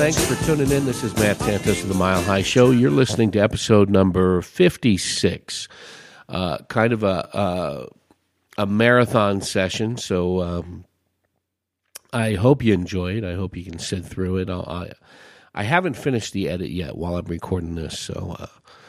Thanks for tuning in. This is Matt Santos of the Mile High Show. You're listening to episode number 56, kind of a marathon session. So I hope you enjoy it. I hope you can sit through it. I haven't finished the edit yet while I'm recording this, so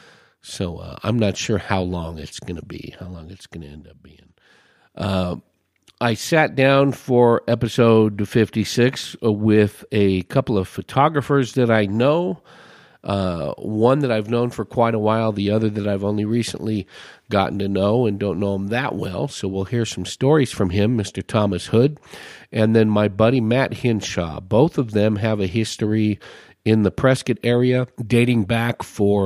I'm not sure how long it's going to be, how long it's going to end up being. I sat down for episode 56 with a couple of photographers that I know, one that I've known for quite a while, the other that I've only recently gotten to know and don't know him that well. So we'll hear some stories from him, Mr. Thomas Hood, and then my buddy Matt Hinshaw. Both of them have a history in the Prescott area dating back for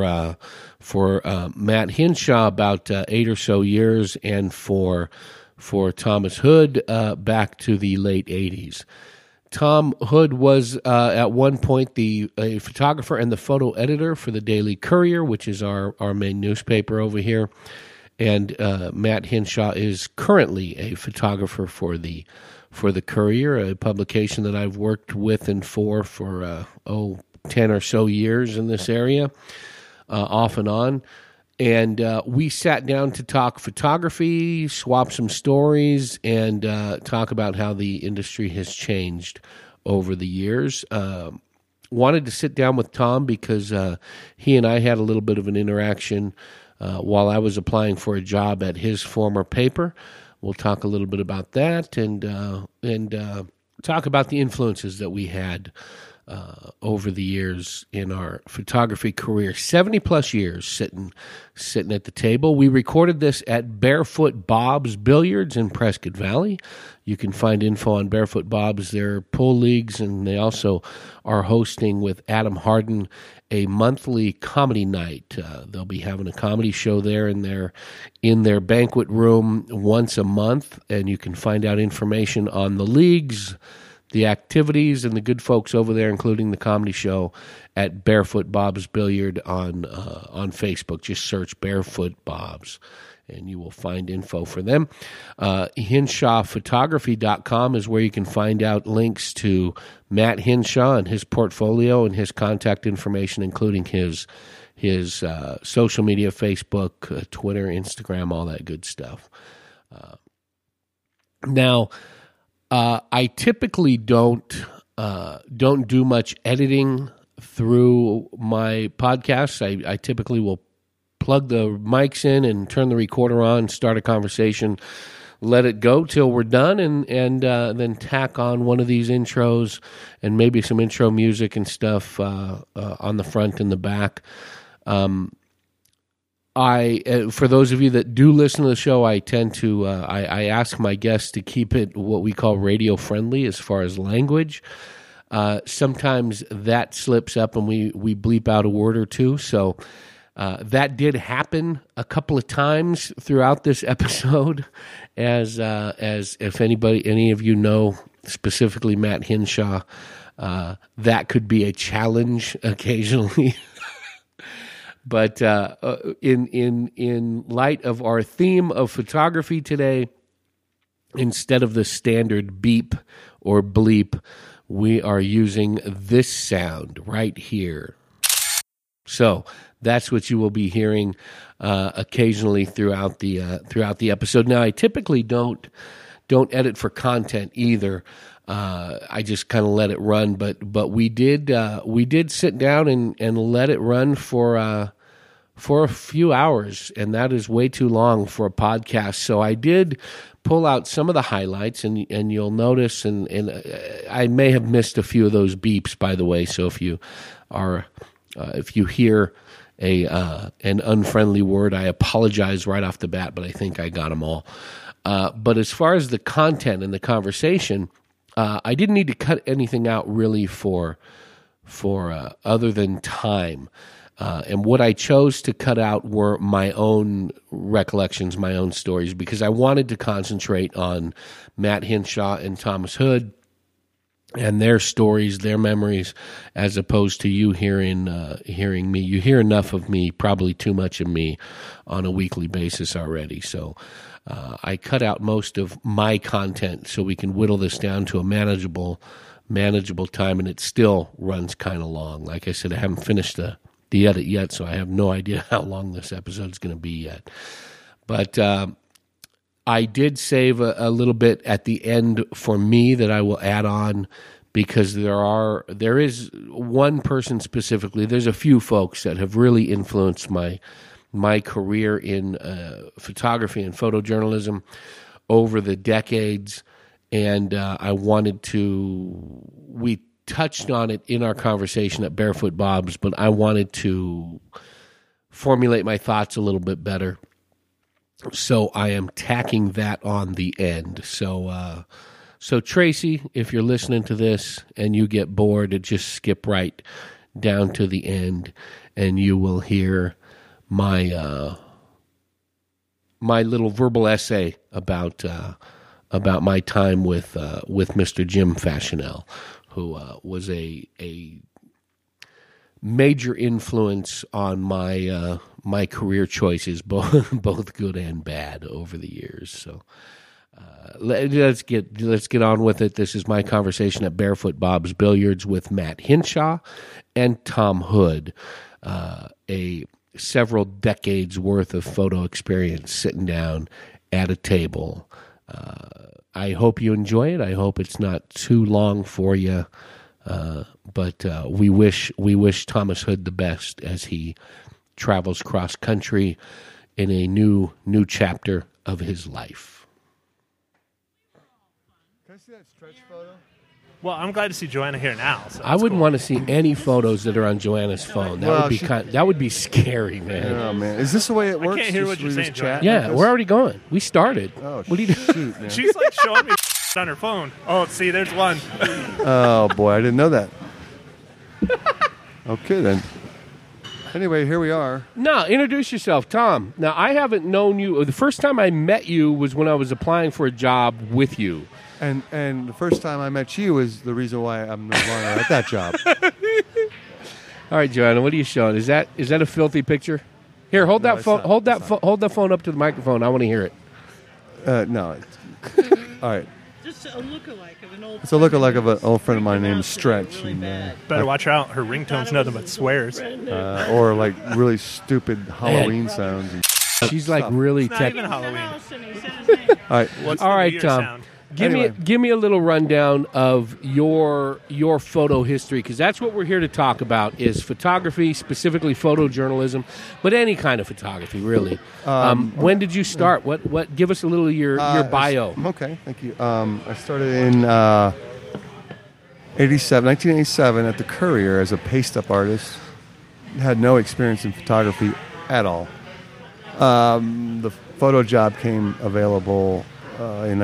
Matt Hinshaw about 8 or so years, and for Thomas Hood back to the late 80s. Tom Hood was at one point a photographer and the photo editor for the Daily Courier, which is our main newspaper over here. And Matt Hinshaw is currently a photographer for the Courier, a publication that I've worked with and for 10 or so years in this area, off and on. And we sat down to talk photography, swap some stories, and talk about how the industry has changed over the years. Wanted to sit down with Tom because he and I had a little bit of an interaction while I was applying for a job at his former paper. We'll talk a little bit about that and talk about the influences that we had over the years in our photography career. 70-plus years sitting at the table. We recorded this at Barefoot Bob's Billiards in Prescott Valley. You can find info on Barefoot Bob's, their pool leagues, and they also are hosting with Adam Harden a monthly comedy night. They'll be having a comedy show there in their banquet room once a month, and you can find out information on the leagues, the activities, and the good folks over there, including the comedy show, at Barefoot Bob's Billiard on Facebook. Just search Barefoot Bob's, and you will find info for them. HinshawPhotography.com is where you can find out links to Matt Hinshaw and his portfolio and his contact information, including his social media, Facebook, Twitter, Instagram, all that good stuff. Now, I typically don't do much editing through my podcasts. I typically will plug the mics in and turn the recorder on, start a conversation, let it go till we're done, and then tack on one of these intros and maybe some intro music and stuff on the front and the back. For those of you that do listen to the show, I tend to I ask my guests to keep it what we call radio friendly as far as language. Sometimes that slips up and we bleep out a word or two. So that did happen a couple of times throughout this episode, as if any of you know specifically Matt Hinshaw, that could be a challenge occasionally. But in light of our theme of photography today, instead of the standard beep or bleep, we are using this sound right here. So that's what you will be hearing occasionally throughout the episode. Now, I typically don't edit for content either. I just kind of let it run, but we did sit down and let it run for a few hours, and that is way too long for a podcast. So I did pull out some of the highlights, and you'll notice, and I may have missed a few of those beeps, by the way. So if you hear an unfriendly word, I apologize right off the bat, but I think I got them all. But as far as the content and the conversation, I didn't need to cut anything out really for other than time. And what I chose to cut out were my own recollections, my own stories, because I wanted to concentrate on Matt Hinshaw and Thomas Hood and their stories, their memories, as opposed to you hearing me. You hear enough of me, probably too much of me, on a weekly basis already. So I cut out most of my content so we can whittle this down to a manageable manageable time, and it still runs kind of long. Like I said, I haven't finished the edit yet, so I have no idea how long this episode is going to be yet. But I did save a little bit at the end for me that I will add on, because there is one person specifically. There's a few folks that have really influenced my career in photography and photojournalism over the decades, and we touched on it in our conversation at Barefoot Bob's, but I wanted to formulate my thoughts a little bit better, so I am tacking that on the end. So Tracy, if you're listening to this and you get bored, just skip right down to the end, and you will hear my little verbal essay about my time with Mr. Jim Faschinel, who was a major influence on my career choices, both good and bad over the years. So. Let's get on with it. This is my conversation at Barefoot Bob's Billiards with Matt Hinshaw and Tom Hood, a several decades worth of photo experience sitting down at a table. I hope you enjoy it. I hope it's not too long for you, but we wish Thomas Hood the best as he travels cross country in a new chapter of his life. Can I see that stretch photo? Well, I'm glad to see Joanna here now. So I wouldn't want to see any photos that are on Joanna's phone. That would be scary, man. Oh man, is this the way it works? I can't hear what you're saying, Joanna. Yeah, we're already going. We started. Oh, what do you do? Shoot, man. She's like showing me on her phone. Oh, see, there's one. Oh boy, I didn't know that. Okay then. Anyway, here we are. No, introduce yourself, Tom. Now, I haven't known you. The first time I met you was when I was applying for a job with you. And the first time I met you is the reason why I'm no longer at that job. All right, Joanna, what are you showing? Is that a filthy picture? Here, hold that phone. Hold that phone up to the microphone. I want to hear it. No. All right. Just a lookalike of an old. It's a lookalike of an old friend of mine named Stretch. Really bad. Better watch out. Her ringtone's nothing but swears. Or like really stupid Halloween sounds. And She's like really It's not tech. even Halloween. House and he said his name. all right. What's All the right, New Year's Tom. sound? Give me a little rundown of your photo history, because that's what we're here to talk about, is photography, specifically photojournalism, but any kind of photography, really. When did you start? What? Give us a little of your bio. Okay, thank you. I started in 1987 at the Courier as a paste-up artist. Had no experience in photography at all. The photo job came available in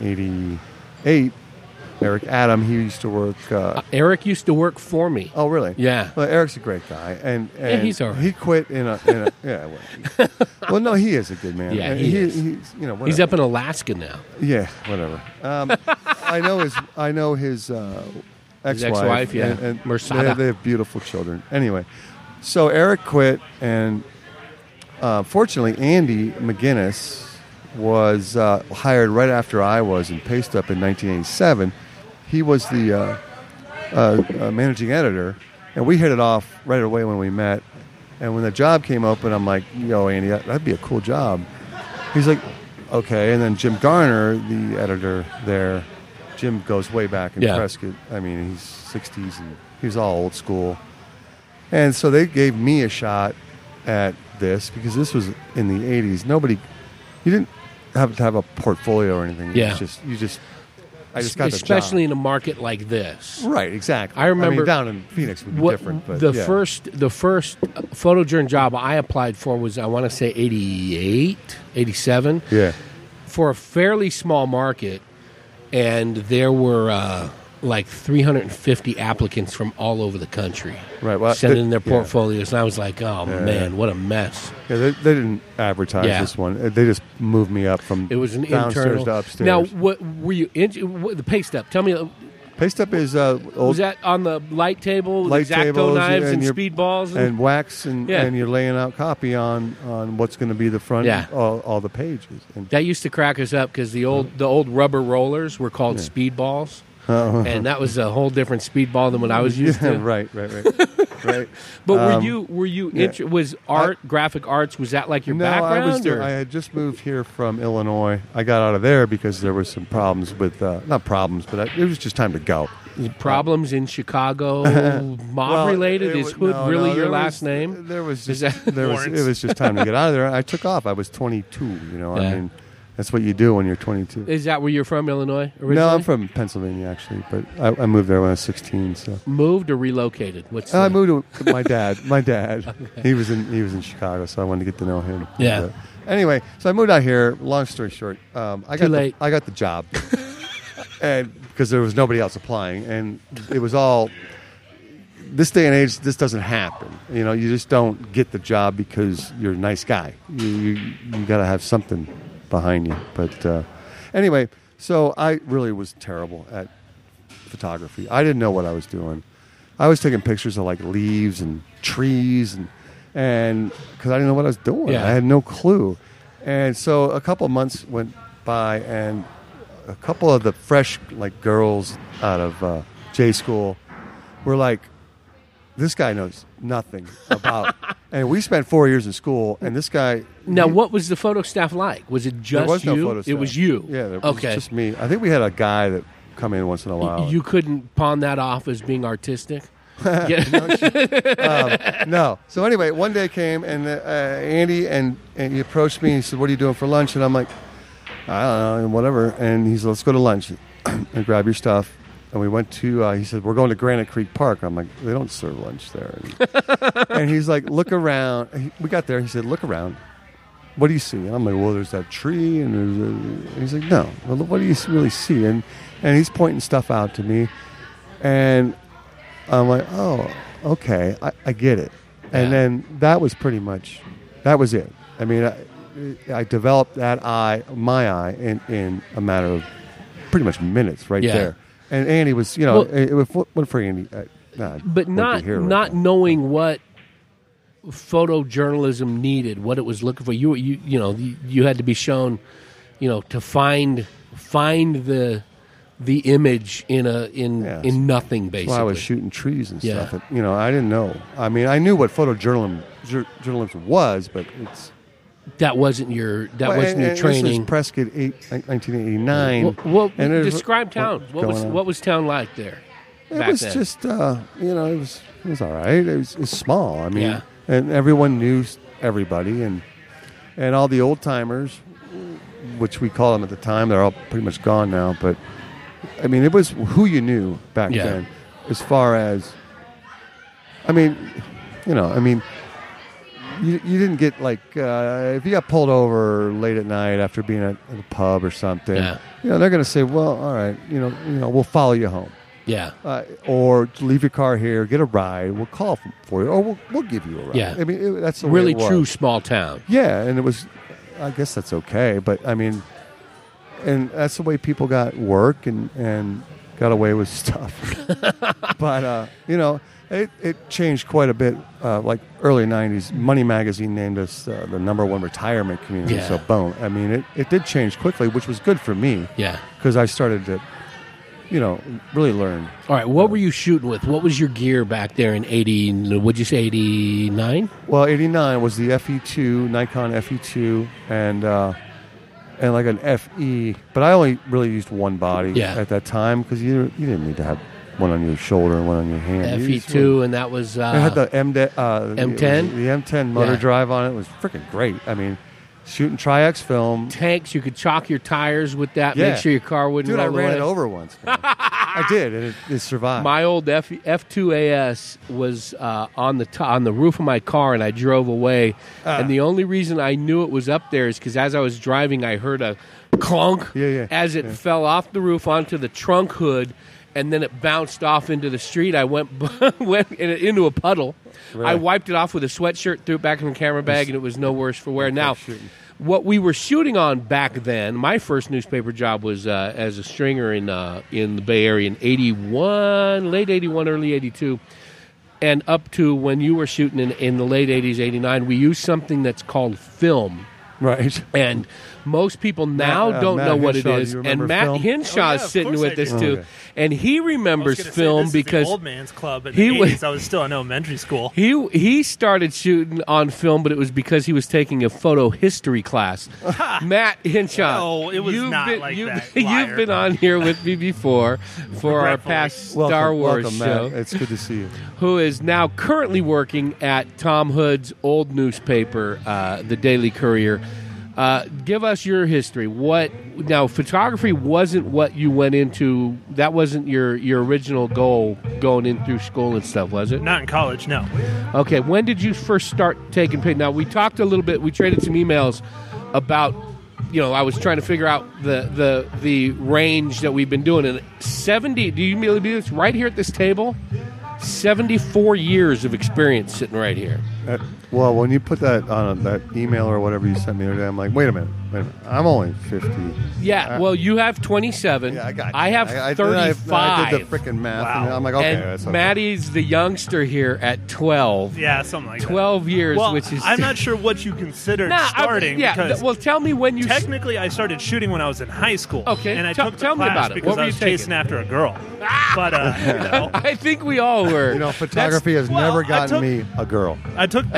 1988. Eric Adam, he used to work. Eric used to work for me. Oh, really? Yeah. Well, Eric's a great guy, and he's all right. He quit in a yeah. Well, no, he is a good man. Yeah, And he is. He's whatever. He's up in Alaska now. Yeah, whatever. I know his ex-wife. ex-wife, yeah. and Mersada. they have beautiful children. Anyway, so Eric quit, and fortunately, Andy McGinnis was hired right after I was in Paste Up in 1987. He was the managing editor, and we hit it off right away when we met. And when the job came open, I'm like, yo, Andy, that'd be a cool job. He's like, okay. And then Jim Garner, the editor there, Jim goes way back in Prescott. I mean, he's 60s, and he's all old school. And so they gave me a shot at this, because this was in the 80s. You didn't have to have a portfolio or anything. Yeah. I just got the job. Especially in a market like this. Right, exactly. I remember down in Phoenix would be different. But the yeah. first photojourn job I applied for was, I want to say 88, 87. Yeah. For a fairly small market, and there were like 350 applicants from all over the country. Right. Well, sending in their portfolios, and I was like, oh man, what a mess. Yeah, they didn't advertise this one. They just moved me up from It was an downstairs internal. to upstairs. Now, what were you the Paste Up? Tell me, Paste Up is old was that on the light table with light X-Acto tables knives and your- speedballs? and wax, and Yeah. you're laying out copy on what's going to be the front, Yeah. all the pages. And That used to crack us up, because the old rubber rollers were called speedballs. and that was a whole different speedball than what I was used to. Right. Right. But were you yeah. was graphic arts, was that like your No, background? I had just moved here from Illinois. I got out of there because there was some problems with not problems, but it was just time to go. Problems in Chicago, mob related? Is Hood really your last name? There was just it was just time to get out of there. I took off. I was 22. I mean, that's what you do when you're 22. Is that where you're from, Illinois? Originally? No, I'm from Pennsylvania actually, but I moved there when I was 16. So moved or relocated? I moved to my dad. My dad, okay. He was in Chicago, so I wanted to get to know him. Yeah. But anyway, so I moved out here. Long story short, I got the job, and because there was nobody else applying, and it was all. This day and age, this doesn't happen. You just don't get the job because you're a nice guy. You got to have something behind you. But anyway, so I really was terrible at photography. I didn't know what I was doing. I was taking pictures of like leaves and trees and because I didn't know what I was doing. Yeah. I had no clue. And so a couple of months went by, and a couple of the fresh like girls out of J school were like, this guy knows nothing about. And we spent 4 years in school, and this guy. Now, what was the photo staff like? Was it just there was you? No photo staff. It was you. Yeah, it was just me. I think we had a guy that come in once in a while. You couldn't pawn that off as being artistic? No. So anyway, one day came, and Andy and he approached me. And he said, "What are you doing for lunch?" And I'm like, "I don't know, whatever." And he said, "Let's go to lunch and grab your stuff." And we went to, he said, "We're going to Granite Creek Park." I'm like, "They don't serve lunch there." And he's like, "Look around." We got there. He said, "Look around. What do you see?" And I'm like, "Well, there's that tree." And he's like, "No. Well, what do you really see?" And he's pointing stuff out to me. And I'm like, "Oh, okay. I get it." And then that was pretty much, that was it. I mean, I developed my eye, in a matter of pretty much minutes right there. And Andy was, it went for Andy. But not knowing what photojournalism needed, what it was looking for. You had to be shown, to find the image in nothing, basically. Well, I was shooting trees and stuff. I didn't know. I mean, I knew what photojournalism was, but it's. That wasn't your training. This was Prescott 1989. Well, describe town. What was town like there? It was then? Just it was all right. It was small. I mean, and everyone knew everybody, and all the old timers, which we call them at the time, they're all pretty much gone now. But I mean, it was who you knew back then. As far as, You didn't get like if you got pulled over late at night after being at a pub or something. They're going to say, "Well, all right, we'll follow you home." Yeah. Or leave your car here, get a ride. We'll call for you, or we'll give you a ride. Yeah. I mean, that's the really way it was. True small town. Yeah, and it was. I guess that's okay, but I mean, and that's the way people got work and got away with stuff. But It changed quite a bit. Like early 90s, Money Magazine named us the #1 retirement community. Yeah. So, boom. I mean, it did change quickly, which was good for me. Yeah. Because I started to, really learn. All right. What were you shooting with? What was your gear back there in 80? Would you say 89? Well, 89 was the FE2, Nikon FE2, and like an FE. But I only really used one body at that time because you didn't need to have one on your shoulder and one on your hand. FE2, and that was... it had the M10? The M10 motor drive on it. It was freaking great. I mean, shooting Tri-X film. Tanks, you could chalk your tires with that, make sure your car wouldn't roll away. Dude, I ran it over once. I did, and it survived. My old F2AS was on the roof of my car, and I drove away. And the only reason I knew it was up there is because as I was driving, I heard a clunk as it fell off the roof onto the trunk hood, and then it bounced off into the street. I went into a puddle. Right. I wiped it off with a sweatshirt, threw it back in the camera bag, and it was no worse for wear. Now, what we were shooting on back then, my first newspaper job was as a stringer in the Bay Area in 81, late 81, early 82. And up to when you were shooting in the late 80s, 89, we used something that's called film. Right. And most people now don't Matt know what it Hinshaw, is. you And remember Matt film? Hinshaw's of sitting course with I us do. too. Okay. And he I was remembers gonna say, film this is the because old man's club in he the was- 80s. I was still in elementary school. he started shooting on film, but it was because he was taking a photo history class. Matt Hinshaw. No, it was not like that, You've liar. been on here with me before for our Regretfully. past Star Wars welcome, show. Matt. It's good to see you. Who is now currently working at Tom Hood's old newspaper, the Daily Courier. Give us your history. Now, photography wasn't what you went into. That wasn't your original goal going in through school and stuff, was it? Not in college, no. Okay. When did you first start taking pictures? Now, we talked a little bit. We traded some emails about. I was trying to figure out the range that we've been doing. And 70. Do you believe this? Right here at this table, 74 years of experience sitting right here. Well, when you put that on that email or whatever you sent me the other day, I'm like, wait a minute. I'm only 50. Yeah, well, you have 27. Yeah, I got you. I have 35. I did the freaking math. Wow. And I'm like, okay, and that's okay. Maddie's the youngster here at 12. Yeah, something like that. 12 years, Well, which is... I'm not sure what you considered starting. because well, tell me when you... technically, I started shooting when I was in high school. Okay, and I tell- took the tell me class about it. because What were I you was taking? chasing after a girl. But I think we all were. Photography has well, never I gotten took- me a girl. I took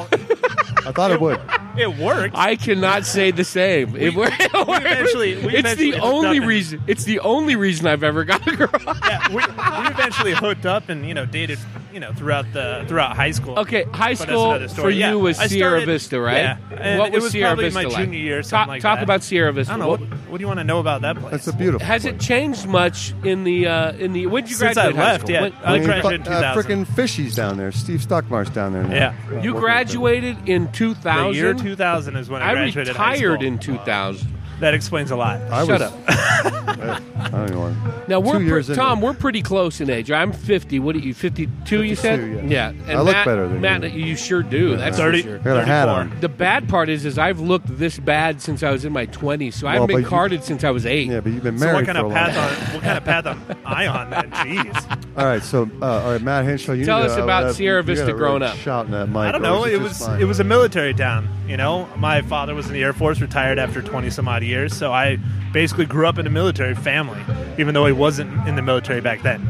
I thought it would. it worked. I cannot say the same. It worked. we It's eventually the hooked only up and- reason. It's the only reason I've ever got a girl. Yeah, we eventually hooked up and dated throughout high school. Okay, high But that's school another for story. you Yeah, was I Sierra started- Vista, right? Yeah, and What it was Sierra probably Vista my like? junior year, something like Talk that. about Sierra Vista. I don't know. What do you want to know about that place? That's a beautiful Has it place. changed much in the when did you Since I graduate high left, school? yeah. When- I graduated in 2000. Frickin' Fishy's down there. Steve Stockmar's down there now. Yeah. You Working graduated in The 2000. year 2000 is when I I graduated high retired school. in 2000. That explains a lot. I Shut was, up. I don't even want Now 2 years into Tom. it. We're pretty close in age. I'm 50. What are you? 52? You said? 52, Yeah. yeah. And I look Matt, better than Matt. you. You sure do. That's for 30. sure. I got a hat 34. on. The bad part is I've looked this bad since I was in my 20s. So I Well, haven't been but you- carded since I was 8. Yeah, but you've been So married what kind for of a long path time. on? What kind of path am I on then? Jeez. All right, so all right, Matt Hinshaw, you Tell need us to, about Sierra you Vista gotta growing really up. Shout in that mic. I don't or know. is It just was fine? it was a military town. My father was in the Air Force, retired after 20 some odd years. So I basically grew up in a military family, even though he wasn't in the military back then.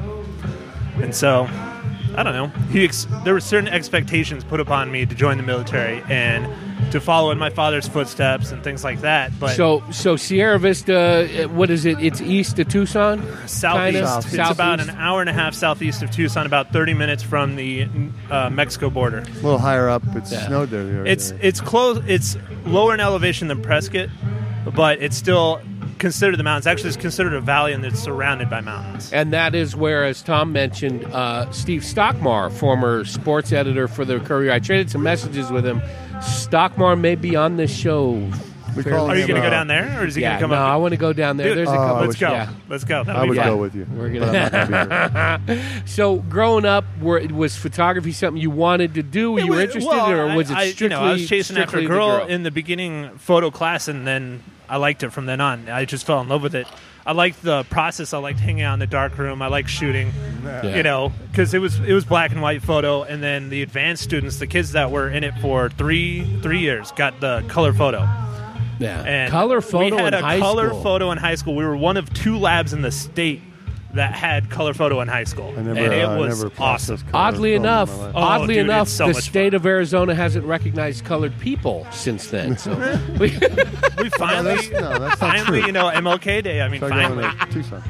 And so, I don't know. There were certain expectations put upon me to join the military and to follow in my father's footsteps and things like that. But So Sierra Vista, what is it? It's east of Tucson? southeast, Kinda? it's about Southeast? an hour and a half southeast of Tucson, about 30 minutes from the Mexico border. a little higher up. It Yeah. snowed there. the other It's day. it's close. It's lower in elevation than Prescott, but it's still considered the mountains. Actually, it's considered a valley, and it's surrounded by mountains. And that is where, as Tom mentioned, Steve Stockmar, former sports editor for the Courier, I traded some messages with him. Stockmar may be on this show. We call Are you him, going to go down there, or is he Yeah, going to come no, up? I want to go down there. Dude, There's a I couple. Let's go. Yeah. Let's go. That'll I be would fun. go with you. We're but I'm not gonna be here. So, growing up, was photography something you wanted to do? Were you interested, or was it strictly? I was chasing after a strictly the girl in the beginning photo class, and then I liked it from then on. I just fell in love with it. I liked the process. I liked hanging out in the dark room. I liked shooting. Yeah. Because it was black and white photo, and then the advanced students, the kids that were in it for three years, got the color photo. Yeah. And Color photo We had in a high color school. photo in high school. We were one of 2 labs in the state that had color photo in high school, I never, and it I was never awesome. processed color Oddly film in my enough, life. Oh, oddly dude, enough, it's so the much state fun. of Arizona hasn't recognized colored people since then. So we, We finally, that's not finally, true. MLK Day. I mean, Try going finally. to Tucson.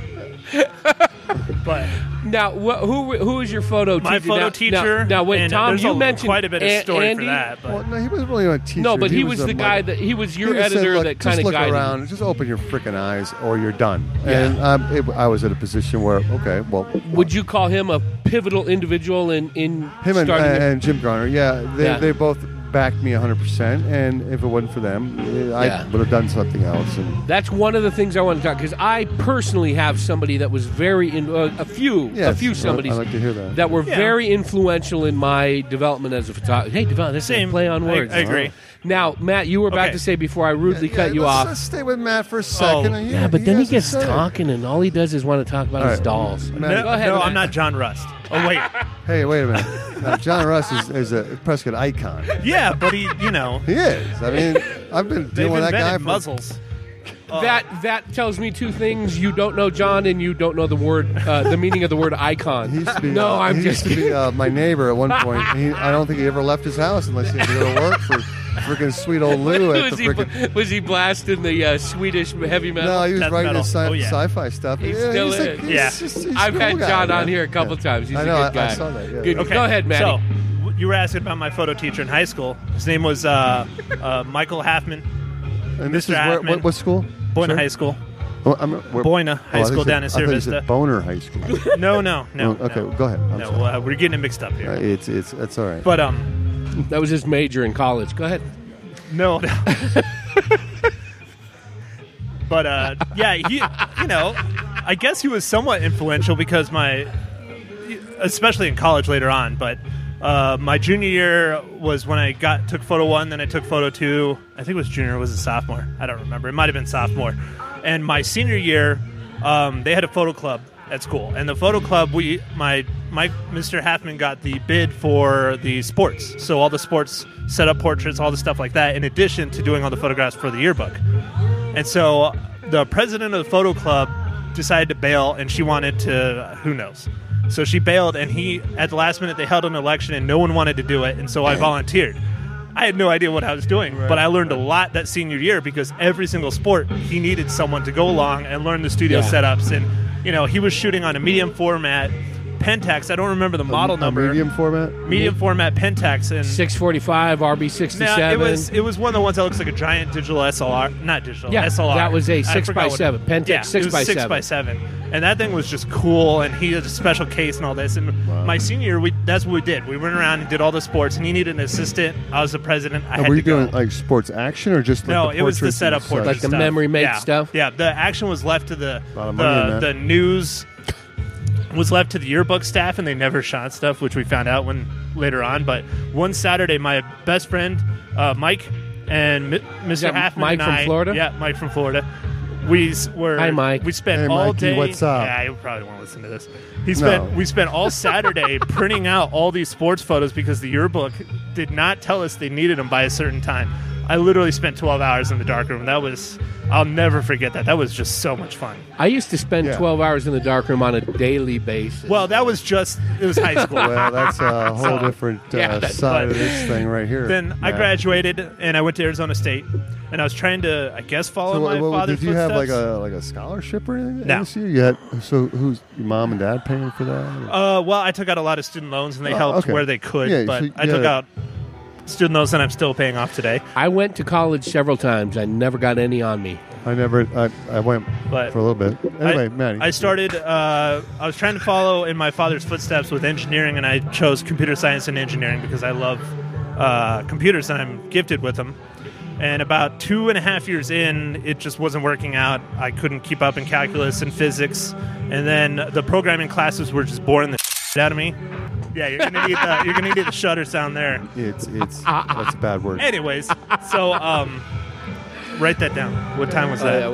But now, who is your photo my teacher? photo Now- teacher. Now, when and Tom, there's you mentioned quite a bit of story Andy. for that. But Well, no, he wasn't really a teacher. No, but he was a the mother- guy that he was your He just said, editor "Look, that just kind of look guided. around, just open your freaking eyes, or you're done. Yeah. And I was at a position where, okay, well, Would you call him a pivotal individual in him starting? and Jim Garner, they Yeah. both backed me 100%. And if it wasn't for them, I Yeah. would have done something else. And That's one of the things I want to talk, because I personally have somebody that was very a few somebodies I like to hear that. were Yeah. very influential in my development as a photographer. Hey, Devon, this is a Same. play on words. I agree. Now, Matt, you were about Okay. to say before I rudely cut you off. Let's stay with Matt for a second. Oh. Yeah, but then he has to gets say. talking, and all he does is want to talk about All his right. dolls. Matt, Go ahead. No, Matt. I'm not John Rust. Oh wait, Hey, wait a minute. Now, John Russ is a Prescott icon. yeah, but he, He is. I mean, I've been they've dealing with that guy invented for muzzles. That tells me two things. You don't know John, and you don't know the word, the meaning of the word icon. He used to be. No, I'm he just used to be my neighbor at one point. I don't think he ever left his house unless he had to go to work for freaking sweet old Lou at the freaking. Was he blasting the Swedish heavy metal? No, he was Death writing metal. his Oh, yeah. sci-fi stuff. He Yeah, still he's is. like- he's Yeah. just- he's a I've cool had guy, John on man. here a couple Yeah. times. He's I a know. good guy. I saw that. Yeah. Good. Okay, Go ahead, Matty. So you were asking about my photo teacher in high school. His name was Michael Halfman, And this Mr. is where, Hackman. what school? Boyna Sorry? High School. Oh, where- Boyna High I School thought down in you Sierra said Vista. Boner High School. No. Oh, okay, no. go ahead. I'm No, sorry. we're getting it mixed up here. It's all right. But That was his major in college. Go ahead. no. But yeah, he, I guess he was somewhat influential because especially in college later on. But my junior year was when I took photo 1, then I took photo 2. I think it was junior, or was it sophomore? I don't remember. It might have been sophomore. And my senior year, they had a photo club at school, and the photo club, Mr. Halfman got the bid for the sports. So all the sports, set up portraits, all the stuff like that, in addition to doing all the photographs for the yearbook. And so the president of the photo club decided to bail, and she wanted to, who knows. So she bailed, and at the last minute, they held an election, and no one wanted to do it, and so I volunteered. I had no idea what I was doing, but I learned a lot that senior year because every single sport, he needed someone to go along and learn the studio setups. And, he was shooting on a medium format Pentax. I don't remember the model number. Medium format? Medium format Pentax. And 645 RB67. no, it was one of the ones that looks like a giant digital SLR. Not digital, Yeah, SLR. that was a I 6x7. Pentax Yeah, 6x7. it was 6x7. And that thing was just cool, and he had a special case and all this. And my senior year, that's what we did. We went around and did all the sports, and he needed an assistant. I was the president. I had Were to you doing go. like sports action or just like No, the it was the portraits setup and such? portrait Like the stuff. memory make Yeah. stuff? Yeah, the action was left to lot of money in the that. news was left to the yearbook staff, and they never shot stuff, which we found out later on. But one Saturday, my best friend Mike and Mr. that Halfman Mike and from I, Florida? Yeah, Mike from Florida. We were. Hi, Mike. We spent Hey, all Mikey, day. what's up? Yeah, you probably won't listen to this. No. We spent all Saturday printing out all these sports photos because the yearbook did not tell us they needed them by a certain time. I literally spent 12 hours in the darkroom. I'll never forget that. That was just so much fun. I used to spend Yeah. 12 hours in the darkroom on a daily basis. Well, it was high school. Well, that's a whole different Yeah, that's side fun. of this thing right here. Then I Matt. graduated, and I went to Arizona State, and I was trying to, I guess, follow So, my father's did you have footsteps. like a scholarship or anything? No. this year? You had, so who's your mom and dad paying for that? Well, I took out a lot of student loans, and they Oh, helped okay. where they could, Yeah, but so I took yeah. out student loans that I'm still paying off today. I went to college several times. I never got any on me. I went But for a little bit. Anyway, Maddie. I started. I was trying to follow in my father's footsteps with engineering, and I chose computer science and engineering because I love computers and I'm gifted with them. And about 2.5 years in, it just wasn't working out. I couldn't keep up in calculus and physics, and then the programming classes were just boring the shit out of me. Yeah, you're gonna need the shutter sound there. it's that's a bad word. Anyways, so write that down. What time was that?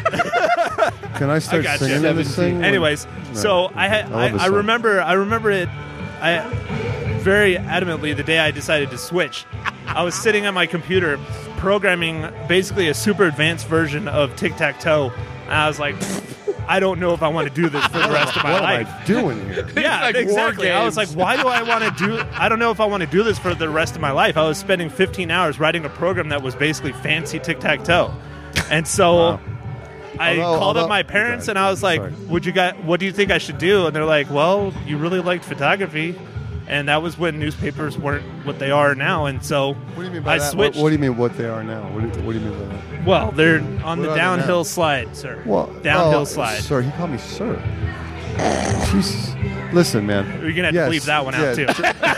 Can I start I gotcha. singing in this thing? Anyways, No. so I love this I song. remember it. I very adamantly the day I decided to switch. I was sitting at my computer programming basically a super advanced version of Tic-Tac-Toe, and I was like, I don't know if I want to do this for the rest of my What life. am I doing here? Yeah, like war exactly. I was like, games. why do I want to do? I don't know if I want to do this for the rest of my life. I was spending 15 hours writing a program that was basically fancy tic-tac-toe, and so Wow. I called up my parents and I was like, Sorry. what do you think I should do? And they're like, well, you really liked photography, and that was when newspapers weren't what they are now, and so What do you mean by I that? switched. What do you mean what they are now? What do you mean by that? Well, they're on What the are they downhill now? slide, sir. Well, downhill slide. Sir, he called me sir. Jesus. Listen, man. You're gonna have to leave that one out too.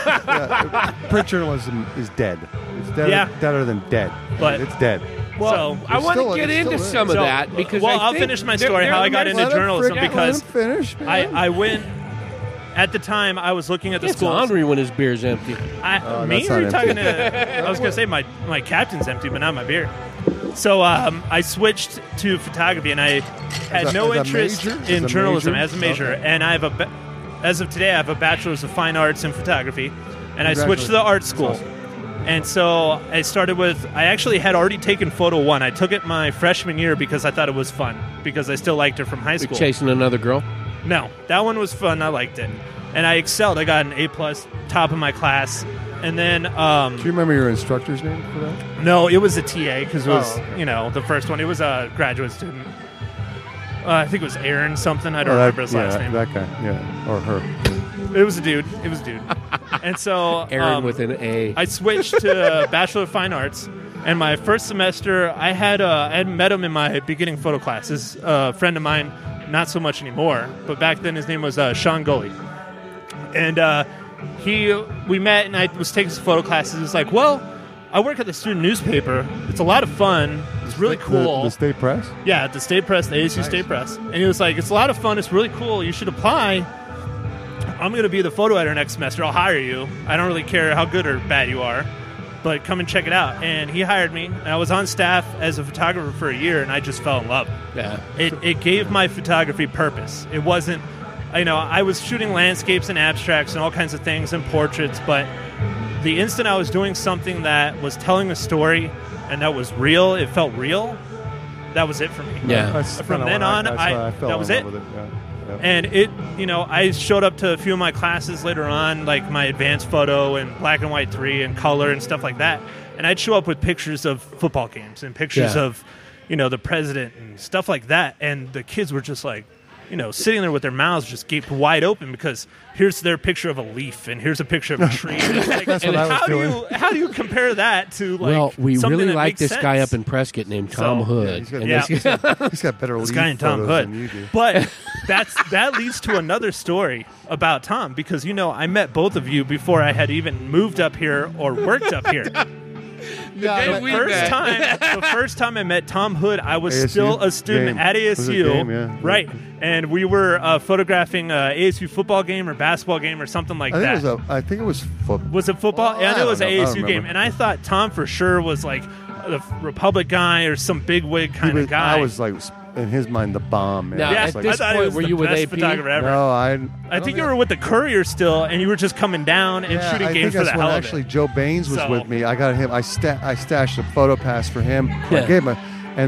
Print journalism is dead. It's dead, Yeah. deader than dead. But- it's dead. Well, I want still- to get it's into still some of So, that because well, I I'll think finish my there- story there- how I got there's- into journalism Let him because finish, man. I went at the time, I was looking at the It's schools. ornery when his beer's empty. Me? that's Or not you talking empty. to? I was gonna say my captain's empty, but not my beer. So I switched to photography, and I had As a- no as a interest major? in As a journalism major? as a major. Okay. And I have as of today, I have a bachelor's of fine arts in photography, and I switched to the art school. And so I started with. I actually had already taken Photo 1. I took it my freshman year because I thought it was fun because I still liked it from high school. Chasing another girl? No, that one was fun. I liked it, and I excelled. I got an A+, top of my class. And then, Do you remember your instructor's name for that? no, it was a TA because it was, Oh. the first one. It was a graduate student. I think it was Aaron something. I don't Oh, remember his last name. That guy, yeah, or her. It was a dude. And so, Aaron with an A. I switched to Bachelor of Fine Arts. And my first semester, I had met him in my beginning photo class. This is a friend of mine, not so much anymore, but back then his name was Sean Gully. And we met, and I was taking some photo classes. He was like, well, I work at the student newspaper. It's a lot of fun. It's really cool. The state press. Yeah, at the State Press, the ASU State Press. And he was like, it's a lot of fun. It's really cool. You should apply. I'm going to be the photo editor next semester. I'll hire you. I don't really care how good or bad you are, but come and check it out. And he hired me. And I was on staff as a photographer for a year, and I just fell in love. Yeah. It gave my photography purpose. It wasn't, I was shooting landscapes and abstracts and all kinds of things and portraits, but the instant I was doing something that was telling a story and that was real, it felt real, that was it for me. Yeah. That's From kinda then why on, that's why I fell that in was love it. with Yeah. Yeah. And it, I showed up to a few of my classes later on, like my advanced photo and black and white 3 and color and stuff like that. And I'd show up with pictures of football games and pictures Yeah. of, the president and stuff like that. And the kids were just like, sitting there with their mouths just gaped wide open because here's their picture of a leaf and here's a picture of a tree. And it's like, That's what I was doing. How do you compare that to like? Well, we something really that like makes this sense? guy up in Prescott named Tom So- Hood. He's got, And Yeah. this- he's got better This lead guy and Tom photos Hood. than you do. But that leads to another story about Tom because I met both of you before I had even moved up here or worked up here. The first time I met Tom Hood, I was ASU still a student game. at Was it a ASU, game? Yeah. right? And we were photographing a ASU football game or basketball game or something like that. I think it was football. Was it football? Oh, Yeah, I I know it was an don't know. I don't ASU game, remember. and I thought Tom for sure was like the Republic guy or some bigwig kind of guy. I was like, in his mind, the bomb. Man. Now, yeah, It's at like, I this thought he point, was were the you with best AP? photographer ever. no, I think you were with the Courier still, and you were just coming down and Yeah, shooting I games think for the that's when hell actually of it. Joe Baines was So- with me. I got him. I stashed a photo pass for him. Yeah. I gave him,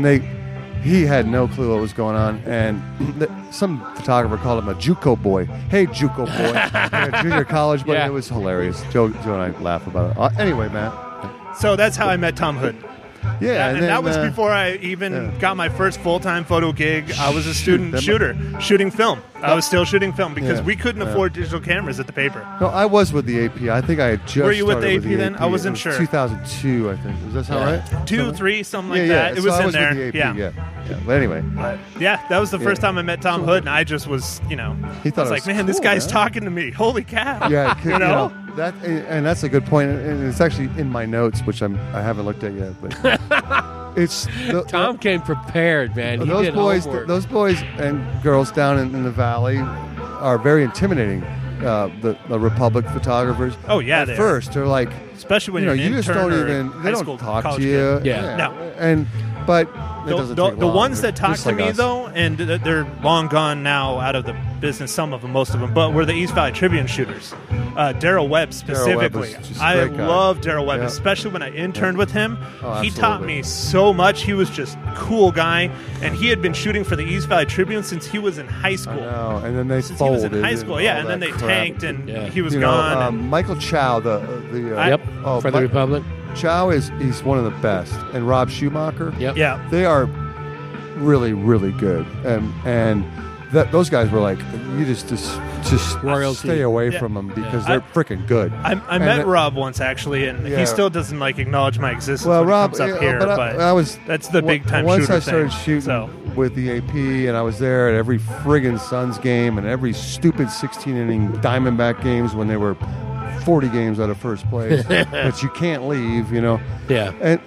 he had no clue what was going on, and some photographer called him a JUCO boy. Hey, JUCO boy, yeah, junior college boy. Yeah. It was hilarious. Joe and I laugh about it. Anyway, Matt. So that's how I met Tom Hood. Yeah, And then, that was before I even yeah. got my first full-time photo gig. I was a student that mu- shooter, shooting film. I was still shooting film because Yeah, we couldn't yeah. afford digital cameras at the paper. No, I was with the AP. I think I had just. Were you with started the AP then? I wasn't It was sure. 2002, I think. Was that sound Yeah. right? 2, 3, something like yeah, that. yeah. It So was I in was there. With the Yeah. AP, yeah. But anyway, Yeah, that was the first Yeah. time I met Tom Hood, and I just was, He thought I was it like, was man, this cool, guy's man." talking to me. Holy cow. yeah, You know? that, and that's a good point, and it's actually in my notes, which I haven't looked at yet. But it's Tom came prepared, man. He those did boys, homework. those boys and girls down in the valley are very intimidating. The Republic photographers. Oh, yeah, At they are. first, they're like, Especially when you know, you're an you just intern don't or even. high They school, don't talk college to you. kid. Yeah. No. But it doesn't The take long. ones that talk Just to like me, us. though, and they're long gone now out of the business, some of them, most of them, but were the East Valley Tribune shooters. Daryl Webb specifically. was just a I great guy. love Daryl Webb, Yeah. especially when I interned with him. Oh, He taught absolutely. me so much. He was just a cool guy, and he had been shooting for the East Valley Tribune since he was in high I school. know, and then they Since he was folded. in high school, yeah, all and then that they crap. tanked, and Yeah. he was You know, gone. and Michael Chow, the Yep, oh, for the Republic. Chow he's one of the best, and Rob Schumacher. Yep. yeah, They are really, really good, and those guys were like, you just Royalty. stay away Yeah. from them because Yeah. they're freaking good. I And met it- Rob once actually, and Yeah. he still doesn't like acknowledge my existence Well, when Rob, he comes up yeah, here. but I was that's the big time Once shooter I started thing, shooting so. with the AP, and I was there at every friggin' Suns game and every stupid 16-inning Diamondback games when they were 40 games out of first place, but you can't leave, you know. Yeah. And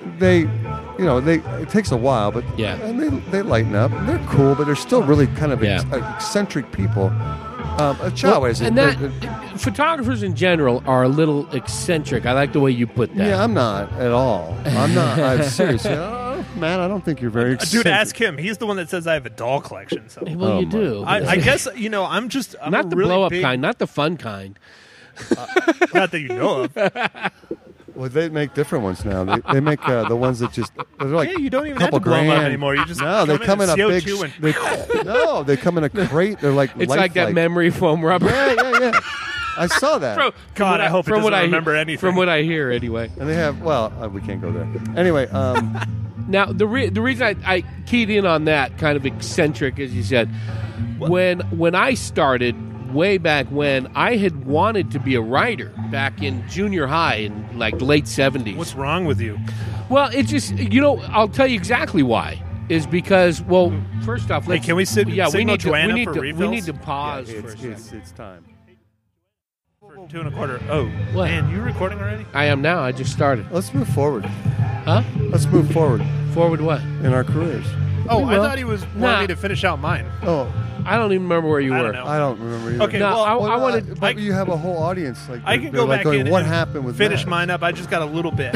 it takes a while, but Yeah. and they lighten up. They're cool, but they're still really kind of Yeah. eccentric people. Chow isn't. And that photographers in general are a little eccentric. I like the way you put that. Yeah, I'm not at all. I'm not. I'm serious. Matt, I don't think you're very eccentric. Dude, ask him. He's the one that says I have a doll collection. So Well, you do. I guess I'm not a the really blow up big, kind, not the fun kind. Not that you know of. Well, they make different ones now. They make the ones that just they're like Yeah, you don't even a couple have to blow them grand up anymore. You just no, they come in a big. CO2 and They come in a crate. They're like It's like that lifelike. memory foam rubber. Yeah. I saw that. God, I hope it doesn't remember anything. From what I hear, anyway. And they have we can't go there. Anyway, Now, the reason I keyed in on that kind of eccentric, as you said, when I started way back when, I had wanted to be a writer back in junior high in like late 70s. What's wrong with you? Well, it's just, I'll tell you exactly why. Is because, well, first off, Hey, can we sit? Yeah, we signal need to. Joanna We need for to. refills? We need to pause for a second. it's time. For 2 1/4. Oh, What? man, you recording already? I am now. I just started. Let's move forward. Huh? Let's move forward Forward what? in our careers. Oh, I will. thought he was Nah. wanting me to finish out mine. Oh, I don't even remember where you I were. don't know. I don't remember either. Okay, No, well, I wanted. But you have a whole audience. Like I can they're go like back going, in what and happened with finish Matt? mine up. I just got a little bit.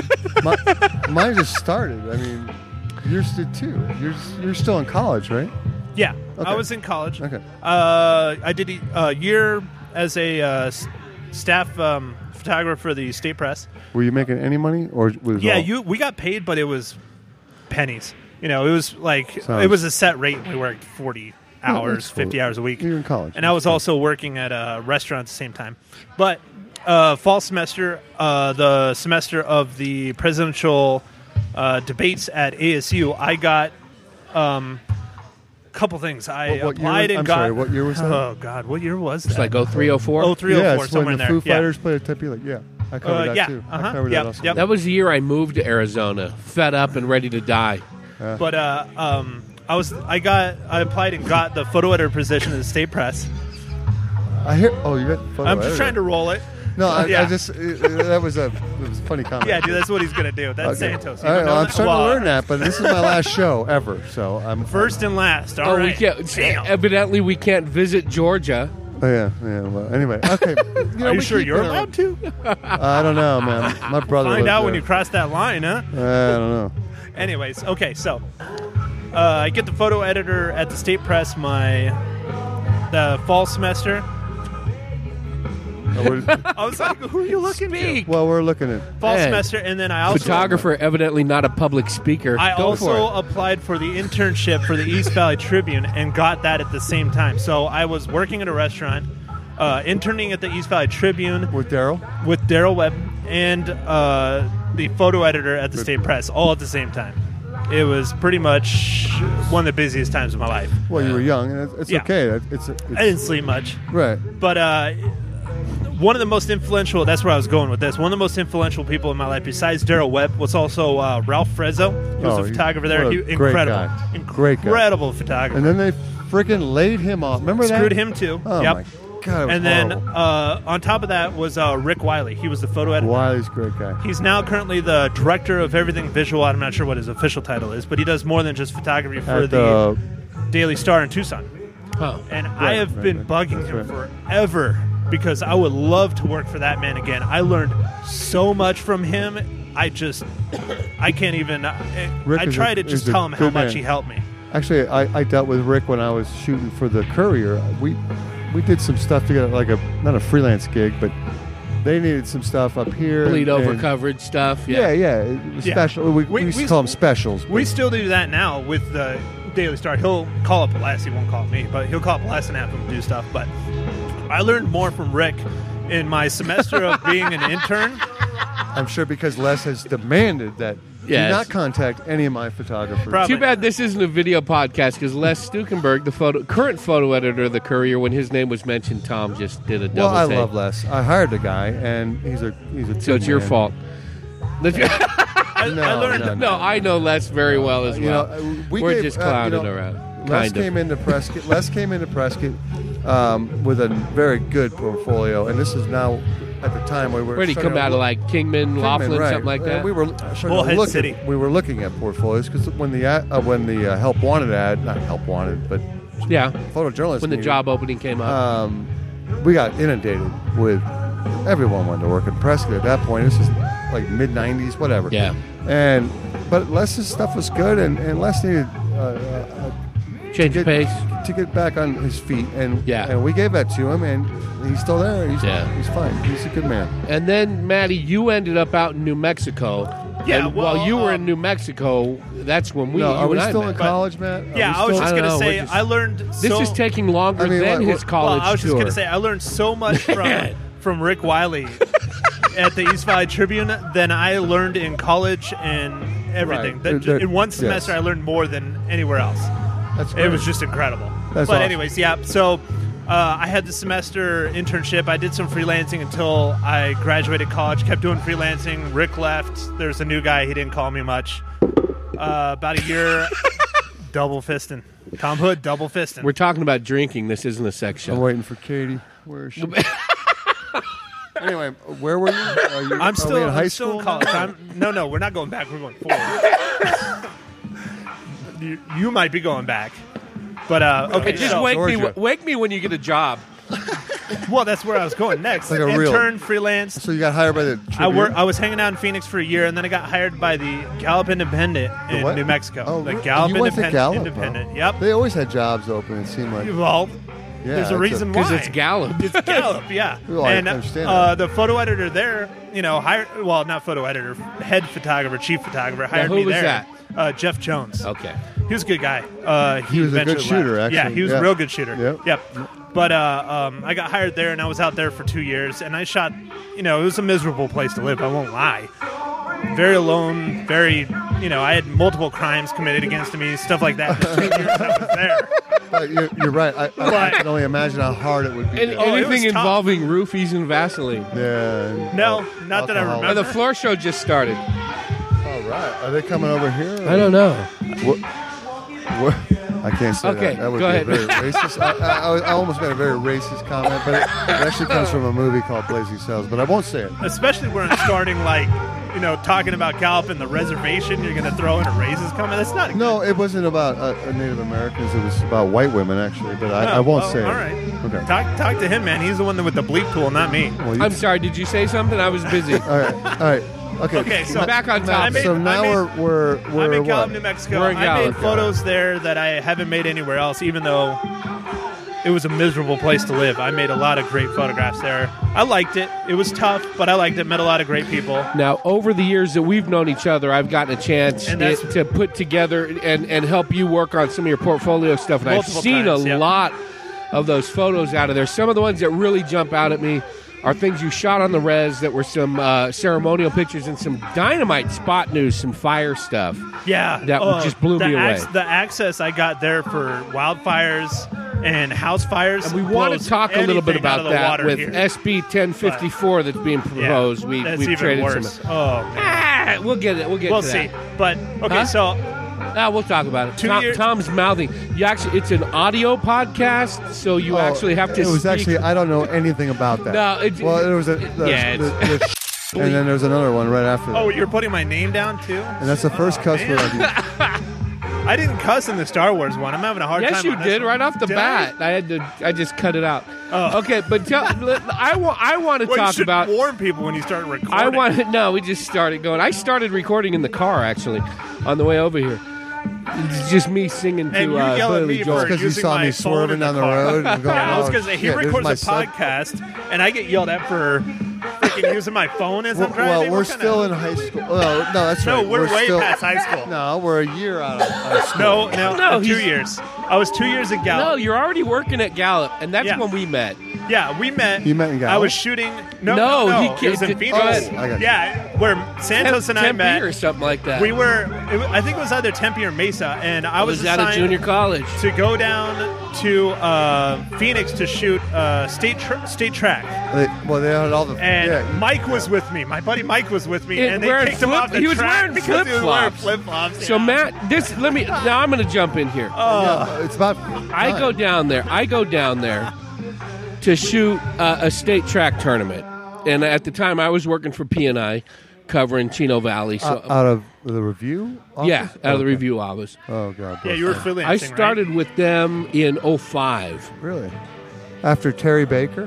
Mine just started. I mean, yours did too. You're still in college, right? Yeah, Okay. I was in college. Okay. I did a year as a staff photographer for the State Press. Were you making any money, or was Yeah, all, we got paid, but it was pennies. It was like Sounds- it was a set rate. We worked 40 hours, that's cool. 50 hours a week. You're in college. And I was also working at a restaurant at the same time. But fall semester, the semester of the presidential debates at ASU, I got a couple things. I What year applied was- and I'm got. sorry, what year was that? Oh God, what year was that? It's like 0304. Oh, 304, yeah, it's somewhere when in the there. Foo Yeah. Fighters played at Tempe Lake. Yeah, I covered that yeah, too. uh-huh, I covered yep, that also. yep. That was the year I moved to Arizona, fed up and ready to die. But I applied and got the photo editor position at the State Press. I hear. Oh, you got. Photo I'm just editor. trying to roll it. No, I Yeah. just that was a funny comment. Yeah, dude, that's what he's gonna do. That's Okay. Santos. You All right, don't know well, I'm that? starting Well, to learn that, but this is my last show ever, so I'm First and last. All Oh, right. we can't. Damn. Evidently, we can't visit Georgia. Oh, yeah. Well, anyway, okay. Are you sure you're allowed to? I don't know, man. My brother. Find lives out when there. you cross that line, huh? I don't know. Anyways, okay, so I get the photo editor at the State Press the fall semester. I was like, who are you looking Speak. Well, we're looking at. to? Fall Hey. semester, and then I also Photographer, evidently not a public speaker. I Go for also it. applied for the internship for the East Valley Tribune and got that at the same time. So I was working at a restaurant, interning at the East Valley Tribune With Daryl? with Daryl Webb and the photo editor at the State Press all at the same time. It was pretty much one of the busiest times of my life. Well, you were young, and it's Yeah. okay. It's I didn't sleep much. right. But one of the most influential, that's where I was going with this, one of the most influential people in my life besides Daryl Webb was also Ralph Frezzo. He was Oh, a photographer there. what a He, great incredible. guy. Great guy. Incredible photographer. And then they freaking laid him off. Remember that? Screwed him too. Oh, yep. my God. It was And then horrible. on top of that was Rick Wiley. He was the photo editor. Wiley's a great guy. He's now currently the director of everything visual. I'm not sure what his official title is, but he does more than just photography for At the Daily Star in Tucson. Huh. And I have been right. bugging That's him right. forever because I would love to work for that man again. I learned so much from him. I can't even. Rick I is try a- to just is a tell him how good much man. he helped me. Actually, I dealt with Rick when I was shooting for the Courier. We did some stuff together, like not a freelance gig, but they needed some stuff up here. Bleed over and- coverage stuff. Yeah, Yeah. it was Yeah. special. We We- used we- to call them specials. We but- still do that now with the Daily Star. He'll call up Les. He won't call me, but he'll call up Les and have him do stuff. But I learned more from Rick in my semester of being an intern. I'm sure because Les has demanded that Yes. do not contact any of my photographers. Probably. Too bad this isn't a video podcast because Les Stukenberg, the current photo editor of the Courier, when his name was mentioned, Tom just did a double Well, I take. love Les. I hired the guy, and he's a So it's your man. fault. Let's- I learned. no, I know Les very well as You well. know, we We're gave, just clowning you know, around. Les Kind of. came into Prescott. Les came into Prescott with a very good portfolio, and this is now at the time we were. Where did he come out of, like Kingman, Laughlin, right. something like And that? we were Bullhead looking. City. We were looking at portfolios because when the Help Wanted ad, not Help Wanted, but Yeah. photojournalist When the meeting, job opening came up. we got inundated with everyone wanted to work at Prescott at that point. This is like mid '90s, whatever. Yeah. But Les's stuff was good, and Les needed Change of pace. to get back on his feet, and Yeah. and we gave that to him, and he's still there. He's fine. He's a good man. And then, Maddie, you ended up out in New Mexico. Yeah, And well, while you were in New Mexico, that's when No, are we you and I still met. in college, Matt? Are Yeah, we I was still- just I don't going to know, say, we're just- I learned This so... is taking longer I mean, than what- his college Well, I was just tour. going to say, I learned so much from Rick Wiley at the East Valley Tribune than I learned in college and everything. Right. In one semester, Yes. I learned more than anywhere else. That's It great. was just incredible. That's but awesome. anyways, yeah. So I had the semester internship. I did some freelancing until I graduated college. Kept doing freelancing. Rick left. There's a new guy. He didn't call me much. About a year, double fisting. Tom Hood, double fisting. We're talking about drinking. This isn't a sex show. I'm waiting for Katie. Where is she? Anyway, where were you? I'm still, are we in high I'm school still in college. No, we're not going back. We're going forward. you might be going back. But, okay, Just so, wake me when you get a job. well, that's where I was going next. Like a real- Intern, freelance. So you got hired by the Tribune? I was hanging out in Phoenix for a year, and then I got hired by the Gallup Independent in what? New Mexico. Oh, the really? Gallup You went to Gallup, Independent. huh? Yep. They always had jobs open. It seemed like. Well, Yeah, there's a it's reason why. Because it's Gallup. It's Gallup, yeah. Well, I and understand that. the photo editor there, not photo editor, head photographer, chief photographer, hired who me was there. Jeff Jones. Okay. He was a good guy. He was a good eventually shooter, left. actually. Yeah, he was Yeah. a real good shooter. Yep. But I got hired there, and I was out there for 2 years, and I shot. It was a miserable place to live. I won't lie. Very alone. Very. I had multiple crimes committed against me, stuff like that. The 2 years I was there. But you're right. I can only imagine how hard it would be. And to- Oh, it anything was tough. involving roofies and Vaseline. yeah. and No, not that I alcohol. remember. And the floor show just started. All right. Are they coming over here? I don't know. What? I can't say Okay, that. That would go be ahead. very racist. I almost made a very racist comment, but it actually comes from a movie called Blazing Saddles. But I won't say it. Especially when I'm starting, talking about Gallup and the reservation, you're going to throw in a racist comment. That's not. No, it wasn't about Native Americans. It was about white women, actually. But I won't say it. All right. Okay. Talk to him, man. He's the one with the bleep tool, not me. Well, you- I'm sorry. Did you say something? I was busy. all right. Okay. Okay, so Back on topic. So now we're I'm in Gallup, what? New Mexico. We're in I Gallup, made photos there that I haven't made anywhere else, even though it was a miserable place to live. I made a lot of great photographs there. I liked it. It was tough, but I liked it. Met a lot of great people. Now, over the years that we've known each other, I've gotten a chance And that's- to put together and help you work on some of your portfolio stuff. And I've Multiple seen times, a yep. lot of those photos out of there. Some of the ones that really jump out at me are things you shot on the res that were some ceremonial pictures and some dynamite spot news, some fire stuff. Yeah. That just blew me away. The access I got there for wildfires and house fires. And we want blows to talk a little bit anything out about of the that water with here. SB 1054 that's being Yeah, proposed. that's We've even traded worse. some. Oh, man. We'll get it. We'll get We'll to see. that. But, okay, Huh? so We'll talk about it. 2 years- Tom's mouthing. It's an audio podcast, so you actually have to. It was speak. actually I don't know anything about that. No, there was yeah, it's- and then there's another one right after that. Oh, you're putting my name down too? And that's the first cuss word I've used. I didn't cuss in the Star Wars one. I'm having a hard time. Yes, you on this did one. right off the Did bat. I just cut it out. Oh. Okay, but I want to Well, you talk should about. warn people when you start recording. I want no. We just started going. I started recording in the car actually on the way over here. It's just me singing to And you yell at Billy me Joel. for Because you using saw my me phone swerving in down the car. road and going, Yeah, I was oh, going to say he shit, there's records my a son. podcast, and I get yelled at for freaking using my phone as I'm Well, driving. we're What kind still of- in high school. Well, no, that's No, right. we're way still, past high school. No, we're a year out of school. No, No, 2 he's- years. I was 2 years at Gallup. No, you're already working at Gallup, and that's Yeah. when we met. Yeah, we met. You met in Gallup? I was shooting. No, No, he it was in can't- Phoenix. oh, I got you. Yeah, where Santos and I Tempe met. or something like that. We were. I think it was either Tempe or Mesa, and I was out of assigned junior college. to go down to Phoenix to shoot state track. They had all the. And yeah, Mike was with me. My buddy Mike was with me, And and they wearing kicked him off the he was track wearing because he was wearing flip-flops. flip-flops. So yeah. Matt, now I'm going to jump in here. yeah, it's about. I go down there to shoot a state track tournament, and at the time I was working for P&I, covering Chino Valley. So Out of the review office? yeah, out of the Okay. review office. Oh, God. Yeah, bless you were them. freelancing, I started right? with them in 05. Really? After Terry Baker?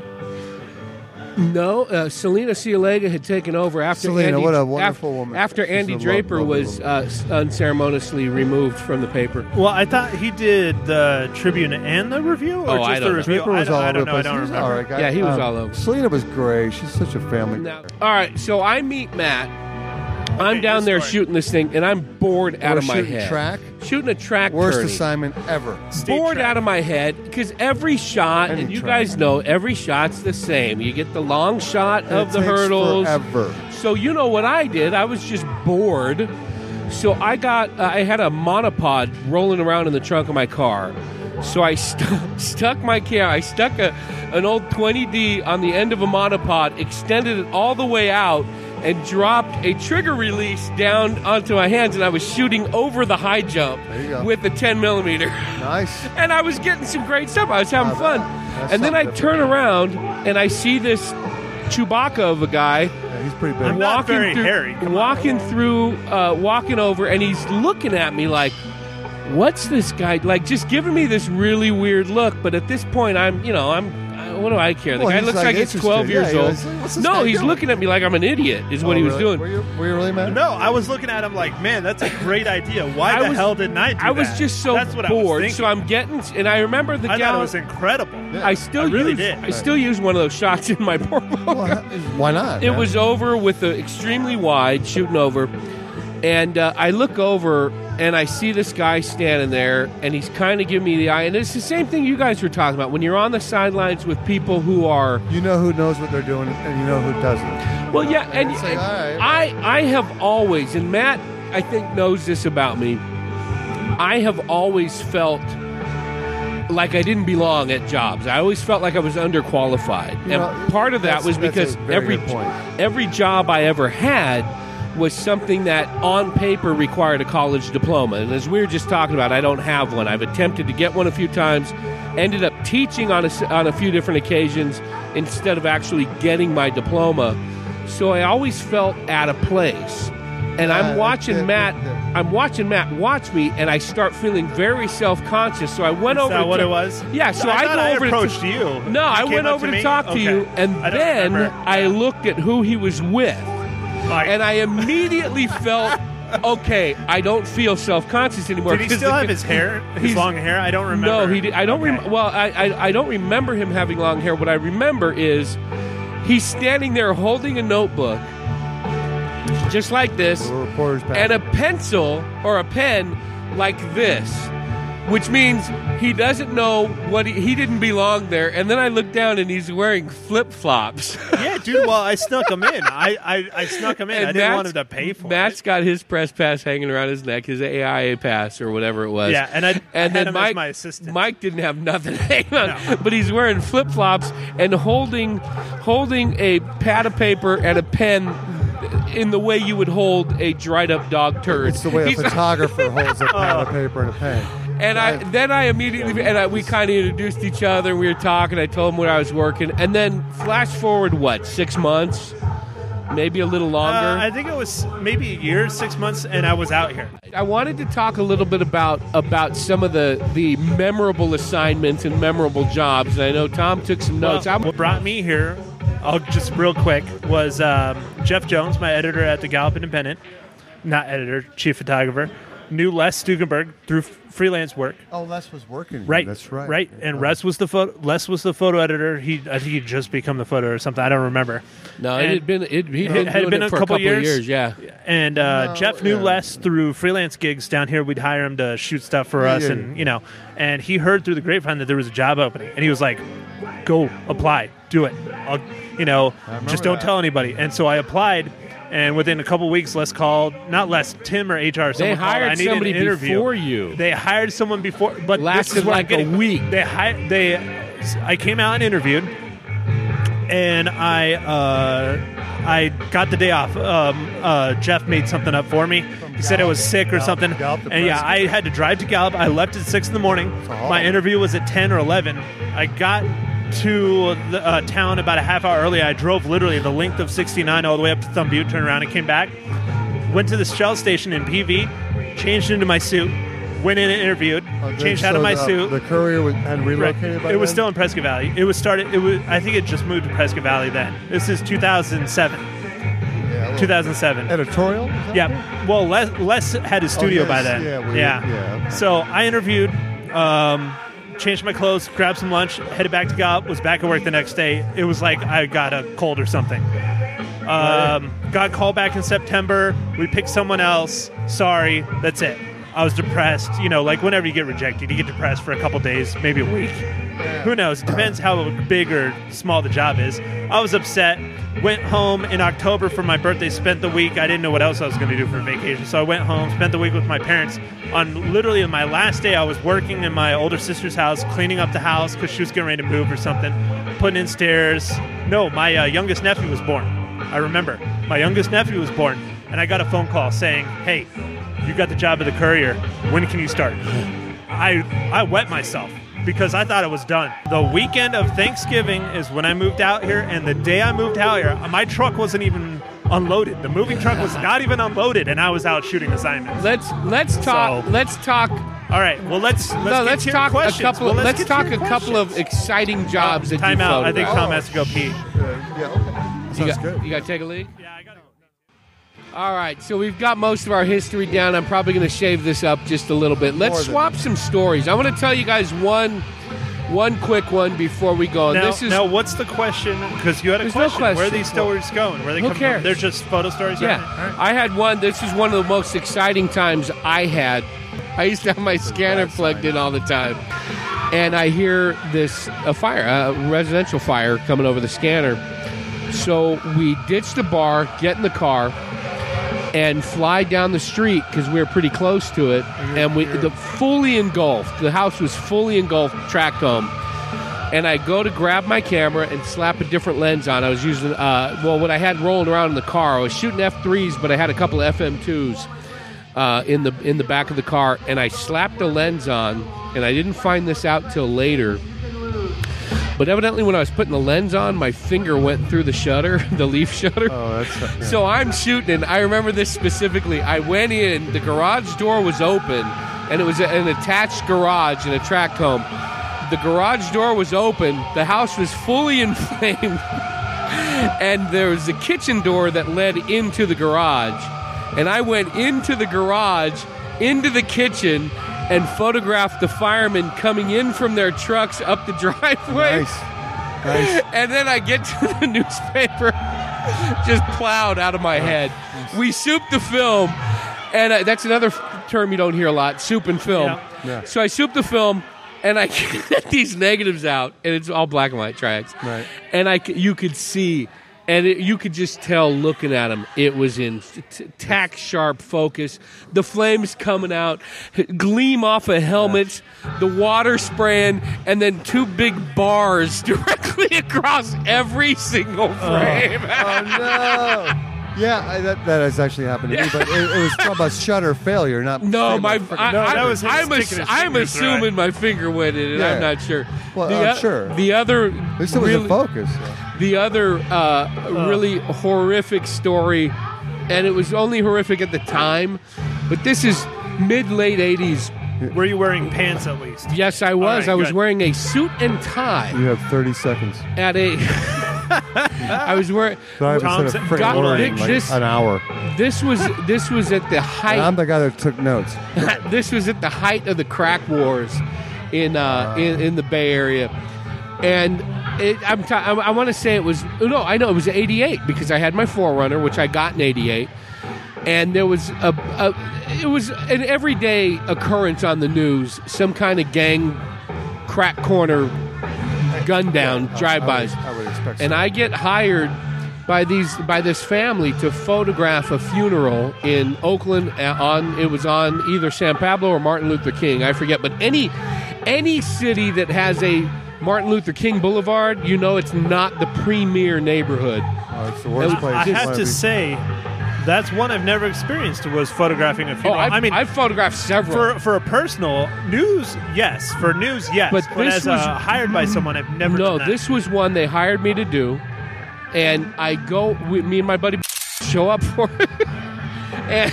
No, Selena Cialega had taken over after Selena, Andy, what a wonderful woman. After She's Andy a Draper lovely was woman. unceremoniously removed from the paper. Well, I thought he did the Tribune and the review, or Oh, just I the don't know. review. Draper was all I over don't the know. I place. don't He was remember. all right guy. Yeah, he was all over. Selena was great. She's such a family. Now, all right, so I meet Matt. I'm Okay, down good there story. shooting this thing, and I'm bored out We're of my shooting head. track? Shooting a track Worst tourney. assignment ever. State Bored track. out of my head because every shot, Any and you track. guys know, every shot's the same. You get the long shot And of it the takes hurdles. forever. So you know what I did? I was just bored. So I had a monopod rolling around in the trunk of my car. So I stuck my camera. I stuck an old 20D on the end of a monopod, extended it all the way out, and dropped a trigger release down onto my hands. And I was shooting over the high jump There you go. with a 10 millimeter. Nice. And I was getting some great stuff. I was having I fun. bet. That's And then I something turn around and I see this Chewbacca of a guy Yeah, he's pretty big. I'm not very through, hairy. Come on. walking over, and he's looking at me like, "What's this guy like?" Just giving me this really weird look. But at this point, what do I care? The Well, guy he's, looks like, like he's interested. 12 years Yeah, old. he's like, "What's this No, guy he's doing?" looking at me like I'm an idiot. Is what Oh, he was really? doing. Were you really mad? No, I was looking at him like, man, that's a great idea. Why I the was- hell didn't I do that? I was just so That's what I was bored. thinking. So I'm getting, and I remember the I thought gal. it was incredible. Yeah. I still I really use, did. I still use one of those shots in my portfolio. Well, why not? It man? was over with the extremely wide, shooting over. And I look over, and I see this guy standing there, and he's kind of giving me the eye. And it's the same thing you guys were talking about. When you're on the sidelines with people who are... You know who knows what they're doing, and you know who doesn't. Well, yeah, and, It's like, and all right. I have always, and Matt, I think, knows this about me, I have always felt like I didn't belong at jobs. I always felt like I was underqualified. You And know, part of that that's- was that's because a very good point. every job I ever had was something that on paper required a college diploma. And as we were just talking about, I don't have one. I've attempted to get one a few times, ended up teaching on a few different occasions instead of actually getting my diploma. So I always felt out of place. And I'm watching Matt watch me, and I start feeling very self-conscious. So I went Is over that to what it was? Yeah, so I I thought go I over approached to you. No, You I came went up over to to me? talk to Okay. you, and I don't then remember. I looked at who he was with. Like, And I immediately felt, okay, I don't feel self-conscious anymore. did he 'cause still the- have his hair, his he's- long hair? I don't remember. No, he did. I don't. Okay. Well, I don't remember him having long hair. What I remember is he's standing there holding a notebook, just like this, The reporter's back. and a pencil or a pen like this, which means he doesn't know what he didn't belong there. And then I look down and he's wearing flip-flops. Yeah, dude. Well, I snuck him in. I snuck him in. And I didn't want Matt's- him to pay for Matt's it. got his press pass hanging around his neck, his AIA pass or whatever it was. Yeah, and I had then him Mike, as my assistant. Mike didn't have nothing hanging on, No. but he's wearing flip flops and holding a pad of paper and a pen in the way you would hold a dried up dog turd. It's the way a He's- photographer holds a pad of paper and a pen. And I immediately we kind of introduced each other. And we were talking. I told him where I was working, and then flash forward 6 months, maybe a little longer. I think it was maybe a year, 6 months, and I was out here. I wanted to talk a little bit about some of the memorable assignments and memorable jobs. And I know Tom took some notes. Well, what brought me here, I'll just real quick, was Jeff Jones, my editor at the Gallup Independent. Not editor, chief photographer. Knew Les Stugenberg through freelance work. Oh, Les was working. here. Right, That's right. Right, and Les was the photo editor. I think he'd just become the photo or something. I don't remember. No, And it had been had been it a for couple of years. years. Yeah, And Jeff knew Les through freelance gigs down here. We'd hire him to shoot stuff for us, yeah. and and he heard through the grapevine that there was a job opening, and he was like, "Go apply, do it. Just don't tell anybody." And so I applied. And within a couple weeks, Tim or HR. they someone called, hired "I need somebody an interview." before you. They hired someone before, but this Lasted is where I'm like a getting- week. I came out and interviewed, and I got the day off. Jeff made something up for me. He said I was sick or something, Gallup, the and yeah, press I had to drive to Gallup. I left at 6 in the morning. a haul. My interview was at 10 or 11. I got to the town about a half hour early. I drove literally the length of 69 all the way up to Thumb Butte, turned around and came back. Went to the Shell station in PV, changed into my suit, went in and interviewed, changed out of my suit. The courier had relocated by It was then? still in Prescott Valley. I think it just moved to Prescott Valley then. This is 2007. Yeah, a little 2007. editorial? Is that Yeah. Well, Les had his studio yes. by then. Yeah, okay. So I interviewed, changed my clothes, grabbed some lunch, headed back to Gallup, was back at work the next day. It was like I got a cold or something. Got called back in September. We picked someone else. Sorry. That's it. I was depressed. Like whenever you get rejected, you get depressed for a couple days, maybe a week. Who knows? It depends how big or small the job is. I was upset. Went home in October for my birthday, spent the week. I didn't know what else I was going to do for vacation. So I went home, spent the week with my parents. On literally my last day, I was working in my older sister's house, cleaning up the house because she was getting ready to move or something, putting in stairs. No, my youngest nephew was born. I remember. My youngest nephew was born, and I got a phone call saying, hey, you got the job of the Courier. When can you start? I wet myself because I thought it was done. The weekend of Thanksgiving is when I moved out here, and the day I moved out here, my truck wasn't even unloaded. The moving truck was not even unloaded, and I was out shooting assignments. Let's talk. So- Let's talk. All right. Well, let's No, get let's to your talk a questions. couple. Well, let's get to talk your a couple of questions. exciting jobs that Time you out. I think photographed. Tom has to go pee. Yeah, okay. Sounds good. You got to take a lead. Yeah, I got it. All right, so we've got most of our history down. I'm probably going to shave this up just a little bit. Let's More than swap some stories. I want to tell you guys one quick one before we go. And Now, what's the question? Because you had a There's no question. Where are question. these stories going? Where are they Who coming cares? from? They're just photo stories? Yeah, Right? All right. I had one. This is one of the most exciting times I had. I used to have my scanner plugged in all the time, and I hear a residential fire coming over the scanner. So we ditch the bar, get in the car, and fly down the street because we were pretty close to it, and fully engulfed. The house was fully engulfed, tracked home. And I go to grab my camera and slap a different lens on. I was using, what I had rolling around in the car. I was shooting F3s, but I had a couple of FM2s in the back of the car, and I slapped the lens on, and I didn't find this out till later. But evidently when I was putting the lens on, my finger went through the shutter, the leaf shutter. Oh, that's yeah. So I'm shooting, and I remember this specifically. I went in, the garage door was open, and it was an attached garage in a tract home. The garage door was open, the house was fully in flames, and there was a kitchen door that led into the garage. And I went into the garage, into the kitchen, and photographed the firemen coming in from their trucks up the driveway. Nice. And then I get to the newspaper, just plowed out of my head. We souped the film, and that's another term you don't hear a lot, soup and film. Yeah. So I souped the film, and I get these negatives out, and it's all black and white tracks. Right. And you could see, and you could just tell looking at them, it was in tack sharp focus. The flames coming out, gleam off of helmets, the water spraying, and then two big bars directly across every single frame. Oh, no. Yeah, that has actually happened to me, but it was from a shutter failure, not... No, that was him sticking his I'm fingers through assuming it. my finger went in it. Yeah. I'm not sure. Well, The I'm sure. The other... At least it was in focus. The other really horrific story, and it was only horrific at the time, but this is mid-late 80s. Were you wearing pants at least? Yes, I was. All right, I was good. wearing a suit and tie You have 30 seconds. at a... I was wearing... So Tom's instead of freaking got- worrying like this- an hour. This was at the height... And I'm the guy that took notes. This was at the height of the crack wars in the Bay Area, and I want to say it was it was 88 because I had my 4Runner, which I got in 88, and there was it was an everyday occurrence on the news, some kind of gang crack corner gun down drive-bys, I would expect so. and I get hired by this family to photograph a funeral in Oakland. It was on either San Pablo or Martin Luther King, I forget, but any city that has a Martin Luther King Boulevard, it's not the premier neighborhood. Oh, it's the worst place. I You have wanna to be. say That's one I've never experienced. Was photographing a funeral. I've photographed several. For a personal news, yes. For news, yes. But this as was hired by someone, I've never. No, done that. this was one they hired me to do, and I go. Me and my buddy show up for it, and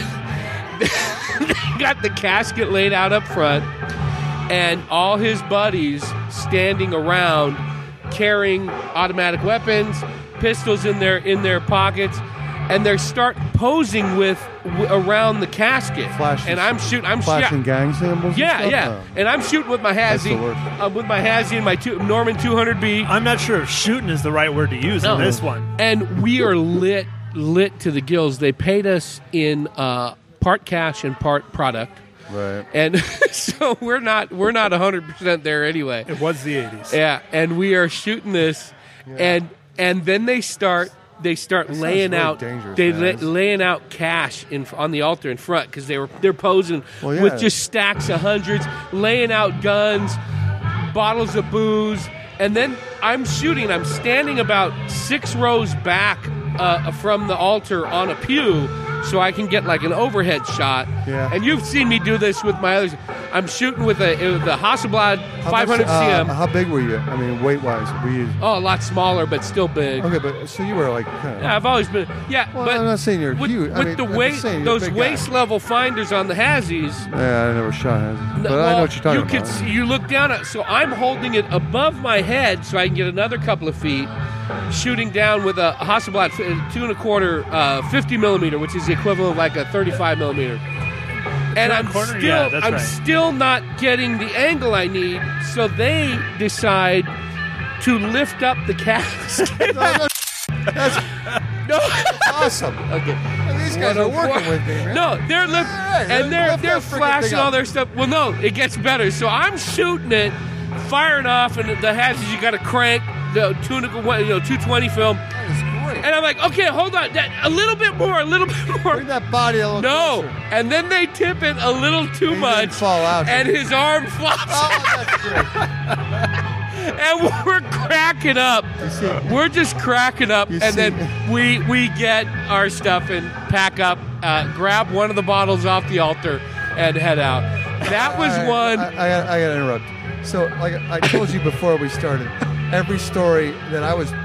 they got the casket laid out up front, and all his buddies standing around carrying automatic weapons, pistols in their pockets, and they start posing around the casket. Flashing, and I'm flashing gang symbols. Yeah, and stuff? yeah. Oh. And I'm shooting with my That's the Hazzy, worst. with my Hazzy and my Norman 200B. I'm not sure if shooting is the right word to use in this one. And we are lit to the gills. They paid us in part cash and part product. Right. And so we're not 100% there anyway. It was the 80s. Yeah, and we are shooting this, and then they start laying really out dangerous, laying out cash on the altar in front because they're posing with just stacks of hundreds, laying out guns, bottles of booze, and then I'm shooting. I'm standing about 6 rows back from the altar on a pew, so I can get like an overhead shot. Yeah. And you've seen me do this with my others. I'm shooting with the Hasselblad 500 CM. How big were you? I mean, weight-wise, were you? Oh, a lot smaller, but still big. Okay, but so you were like kind of. Yeah, I've always been. Yeah, Well, but I'm not saying you're with, huge. I with mean, the I'm just waist, saying you're a those big guy. waist level finders on the Hazzies. Yeah, I never shot it, but I know what you're talking you about. Could see, you look down at. So I'm holding it above my head so I can get another couple of feet, shooting down with a Hasselblad 2 1/4 50 millimeter, which is the equivalent of like a 35 millimeter. And I'm still not getting the angle I need, so they decide to lift up the casket. That's awesome. Okay. And these guys are working with me, man. No, they're and they're lift that freaking flashing thing all up. their stuff. Well, no, it gets better. So I'm shooting it, firing off, and the Hazzies, you got to crank the 220 film. That is great. And I'm like, okay, hold on, a little bit more. Bring that body a little No, closer. and then they tip it a little too He much, didn't fall out. and his arm flops, Oh, that's great. and we're cracking up. see- We're just cracking up, You and see- then we get our stuff and pack up, grab one of the bottles off the altar, and head out. That was All right, one. I got to interrupt. So, like I told you before we started, every story that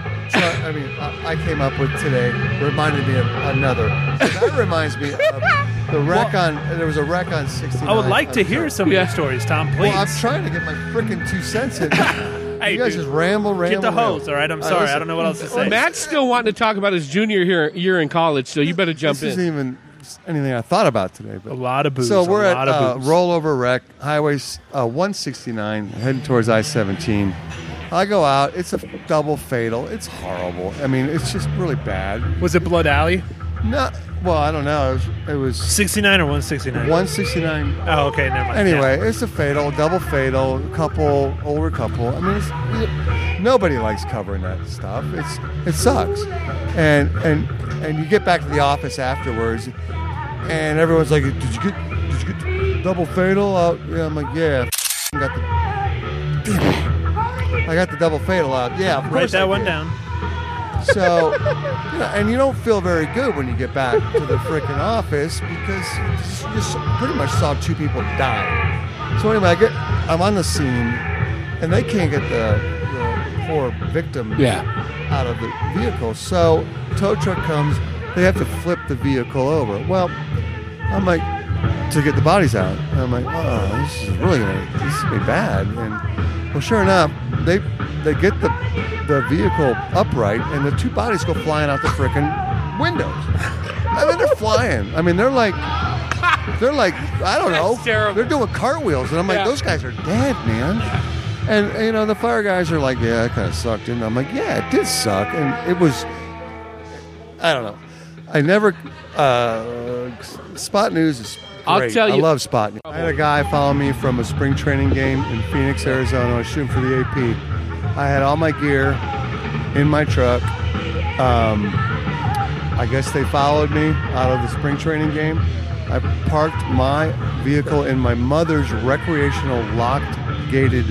I came up with today reminded me of another. So that reminds me of the wreck there was a wreck on 69. I would like to hear some of your stories, Tom, please. Well, I'm trying to get my freaking 2 cents in. Hey, You guys dude, just ramble. get the hose, all right? I'm sorry. listen. I don't know what else to say. Matt's still wanting to talk about his junior year in college, so you better jump This in. isn't even anything I thought about today. But A lot of booze. So we're a at lot of booze. rollover wreck, Highway 169, heading towards I-17. I go out. It's a double fatal. It's horrible. I mean, it's just really bad. Was it Blood Alley? No, well, I don't know. It was 69 or 169? 169. Oh, okay, never mind. Anyway, Yeah. it's a fatal, double fatal, older couple. I mean, nobody likes covering that stuff. It sucks. And you get back to the office afterwards, and everyone's like, "Did you get the double fatal out?" Yeah, I'm like, "Yeah, I got the double fatal out." Yeah, of course Write that I one did. down. So, and you don't feel very good when you get back to the freaking office because you just pretty much saw 2 people die. So anyway, I'm on the scene, and they can't get the poor victim out of the vehicle. So tow truck comes. They have to flip the vehicle over. Well, I'm like, to get the bodies out. And I'm like, oh, this is really gonna be bad. And well, sure enough, they get the vehicle upright, and the 2 bodies go flying out the frickin' windows. I mean, they're flying. I mean, they're like, I don't know. That's terrible. They're doing cartwheels, and I'm like, those guys are dead, man. And the fire guys are like, yeah, that kind of sucked. And I'm like, yeah, it did suck, and it was. I don't know. I never. Spot News is great. I'll tell you. I love Spot News. I had a guy follow me from a spring training game in Phoenix, Arizona. I was shooting for the AP. I had all my gear in my truck. I guess they followed me out of the spring training game. I parked my vehicle in my mother's recreational locked gated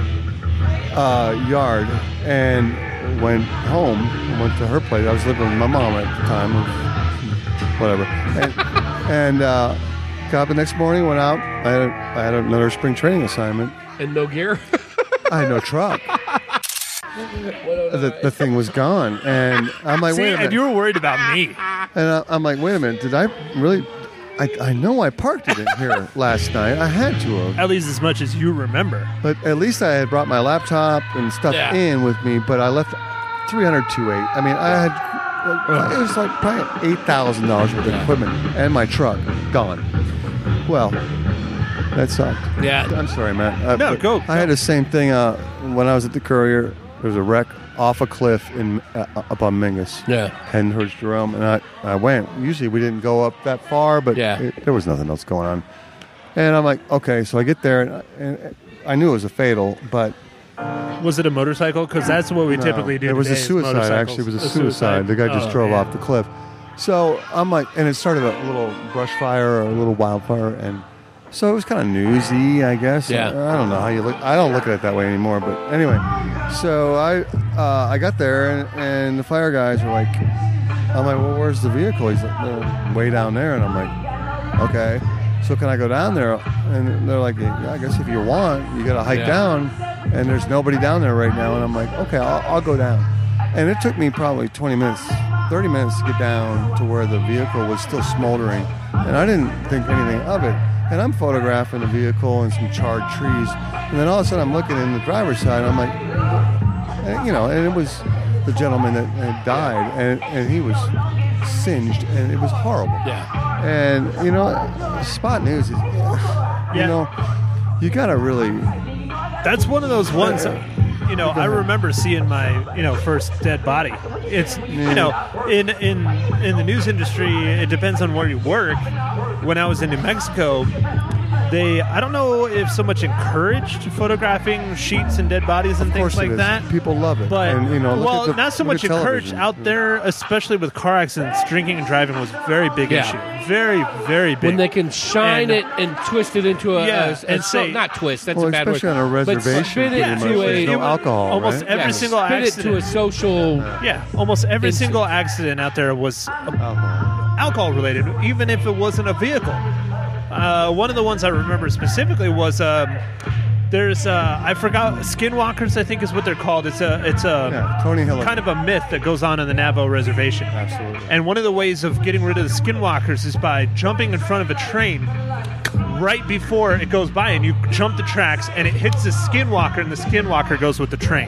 yard and went home. Went to her place. I was living with my mom at the time. whatever. And got up the next morning, went out. I had another spring training assignment. And no gear? I had no truck. The thing was gone, and I'm like, See, wait a minute. and you were worried about me. And I'm like, wait a minute. Did I really? I know I parked it in here last night. I had to have. At least as much as you remember. But at least I had brought my laptop and stuff Yeah. in with me. But I left $302.8. I mean, I had it was like probably $8,000 worth of equipment and my truck gone. Well, that sucked. Yeah. I'm sorry, Matt. No, but go. I had the same thing when I was at the Courier. There was a wreck off a cliff up on Mingus. Yeah. Heading towards Jerome, and I went. Usually we didn't go up that far, but Yeah. there was nothing else going on. And I'm like, okay, so I get there, and I knew it was a fatal, but Was it a motorcycle? Because that's what we no, typically do. It was a today is suicide. motorcycles. Actually, it was a suicide. The guy just Oh, drove yeah. off the cliff. So I'm like, and it started a little brush fire or a little wildfire, and so it was kind of newsy, I guess. Yeah. I don't know how you look. I don't look at it that way anymore. But anyway, so I got there, and the fire guys were like, I'm like, well, where's the vehicle? He's like, way down there, and I'm like, okay. So can I go down there? And they're like, yeah, I guess if you want, you got to hike Yeah. down, and there's nobody down there right now. And I'm like, okay, I'll go down. And it took me probably 20 minutes, 30 minutes to get down to where the vehicle was still smoldering. And I didn't think anything of it. And I'm photographing the vehicle and some charred trees. And then all of a sudden I'm looking in the driver's side, and I'm like, and it was the gentleman that had died, and he was singed, and it was horrible. Yeah. And, Spot News is, you got to really, That's one of those ones. I remember seeing my first dead body. It's in the news industry. It depends on where you work. When I was in New Mexico, I don't know if so much encouraged photographing sheets and dead bodies and of course things like it is. that. People love it. But and, look at not so look much at encouraged television. out there, especially with car accidents. Drinking and driving was a very big Yeah. issue. Very, very big. When they can shine And- it and twist it into and say- not twist, that's Well, a bad word. especially on a but reservation, spit pretty it much. to There's no a alcohol, almost right? every single spit accident. it to a social. Yeah, almost every Incident. single accident out there was Alcohol. alcohol related, even if it wasn't a vehicle. One of the ones I remember specifically was there's I forgot, skinwalkers, I think is what they're called. It's a Tony Hiller. kind of a myth that goes on in the Navajo reservation. Absolutely. And one of the ways of getting rid of the skinwalkers is by jumping in front of a train right before it goes by, and you jump the tracks, and it hits the skinwalker, and the skinwalker goes with the train.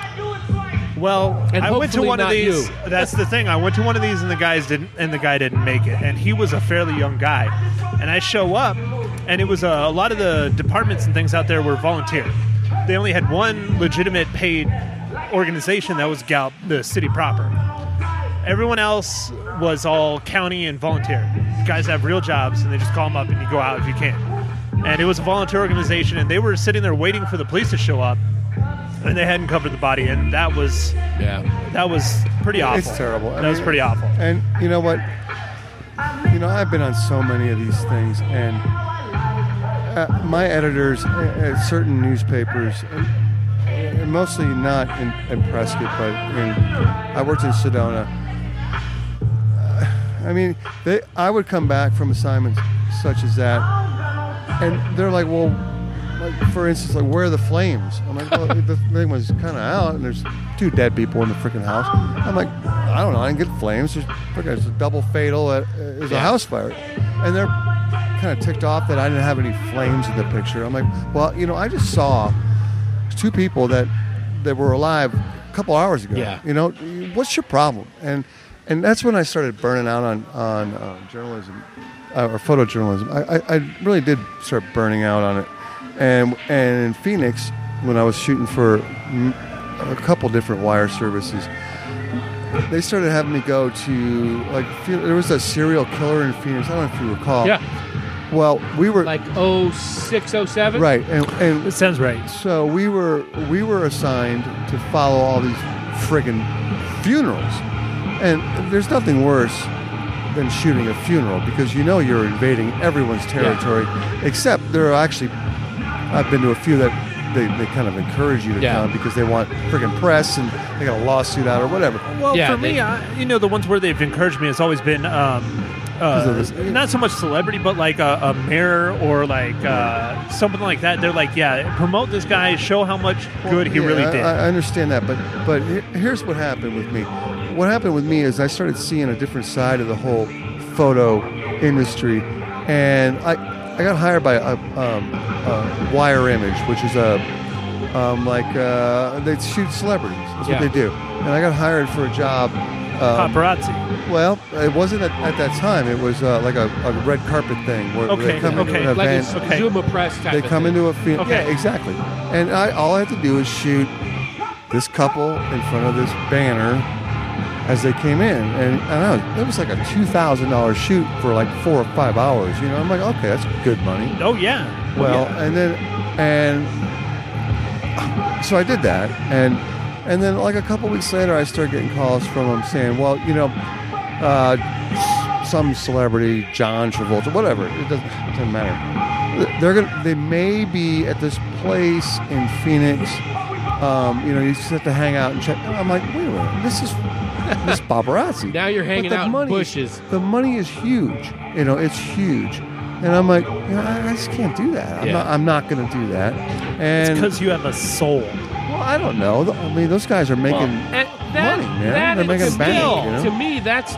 Well, And I went to hopefully one of not these. you. That's the thing. I went to one of these, and the guy didn't make it, and he was a fairly young guy. And I show up, and it was a lot of the departments and things out there were volunteer. They only had one legitimate paid organization, that was Gallup, the city proper. Everyone else was all county and volunteer. Guys have real jobs, and they just call them up, and you go out if you can. And it was a volunteer organization, and they were sitting there waiting for the police to show up, and they hadn't covered the body, and that was pretty awful. It's terrible. That was pretty awful. And you know what? I've been on so many of these things, and my editors at certain newspapers, and mostly not in Prescott, but I worked in Sedona. I would come back from assignments such as that, and they're like, well, for instance, like, where are the flames? I'm like, well, the thing was kind of out, and there's 2 dead people in the freaking house. I'm like, I don't know, I didn't get flames. There's a double fatal. It was a house fire. And they're kind of ticked off that I didn't have any flames in the picture. I'm like, well, I just saw 2 people that were alive a couple hours ago. Yeah. What's your problem? And that's when I started burning out on journalism, or photojournalism. I really did start burning out on it. And in Phoenix, when I was shooting for a couple different wire services, they started having me go to, there was a serial killer in Phoenix. I don't know if you recall. Yeah. Well, we were Like 06, 07? right, and It sounds right. so we were assigned to follow all these friggin' funerals, and there's nothing worse than shooting a funeral, because you're invading everyone's territory, except there are actually, I've been to a few that they kind of encourage you to come because they want friggin' press, and they got a lawsuit out or whatever. Well, Yeah, for me, the ones where they've encouraged me has always been not so much celebrity, but like a mayor or like something like that. They're like, yeah, promote this guy, show how much good he really did. I understand that, but here's what happened with me. What happened with me is I started seeing a different side of the whole photo industry, and I got hired by a Wire Image, which is they shoot celebrities. That's what they do. And I got hired for a job. Paparazzi. Well, it wasn't at that time. It was like a red carpet thing where they come into an like event. a Zuma press type. They come into a field. Okay. Yeah, exactly. And all I had to do is shoot this couple in front of this banner as they came in, and it was like a $2,000 shoot for like 4 or 5 hours. You know, I'm like, okay, that's good money. Oh yeah. Well, and so I did that, and then like a couple weeks later, I started getting calls from them saying, well, you know, some celebrity, John Travolta, whatever, it doesn't matter. They may be at this place in Phoenix. You know, you just have to hang out and check. And I'm like, wait a minute, this is paparazzi. Now you're hanging out in bushes. The money is huge. You know, it's huge. And I'm like, you know, I just can't do that. I'm not going to do that. And It's because you have a soul. well, I don't know. I mean, those guys are making money, man. They're making bank. You know? To me, that's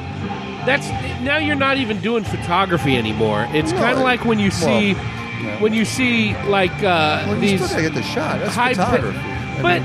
now you're not even doing photography anymore. It's No, kind of like when you see yeah. like Well, you these still gotta get the shot. That's high photography. But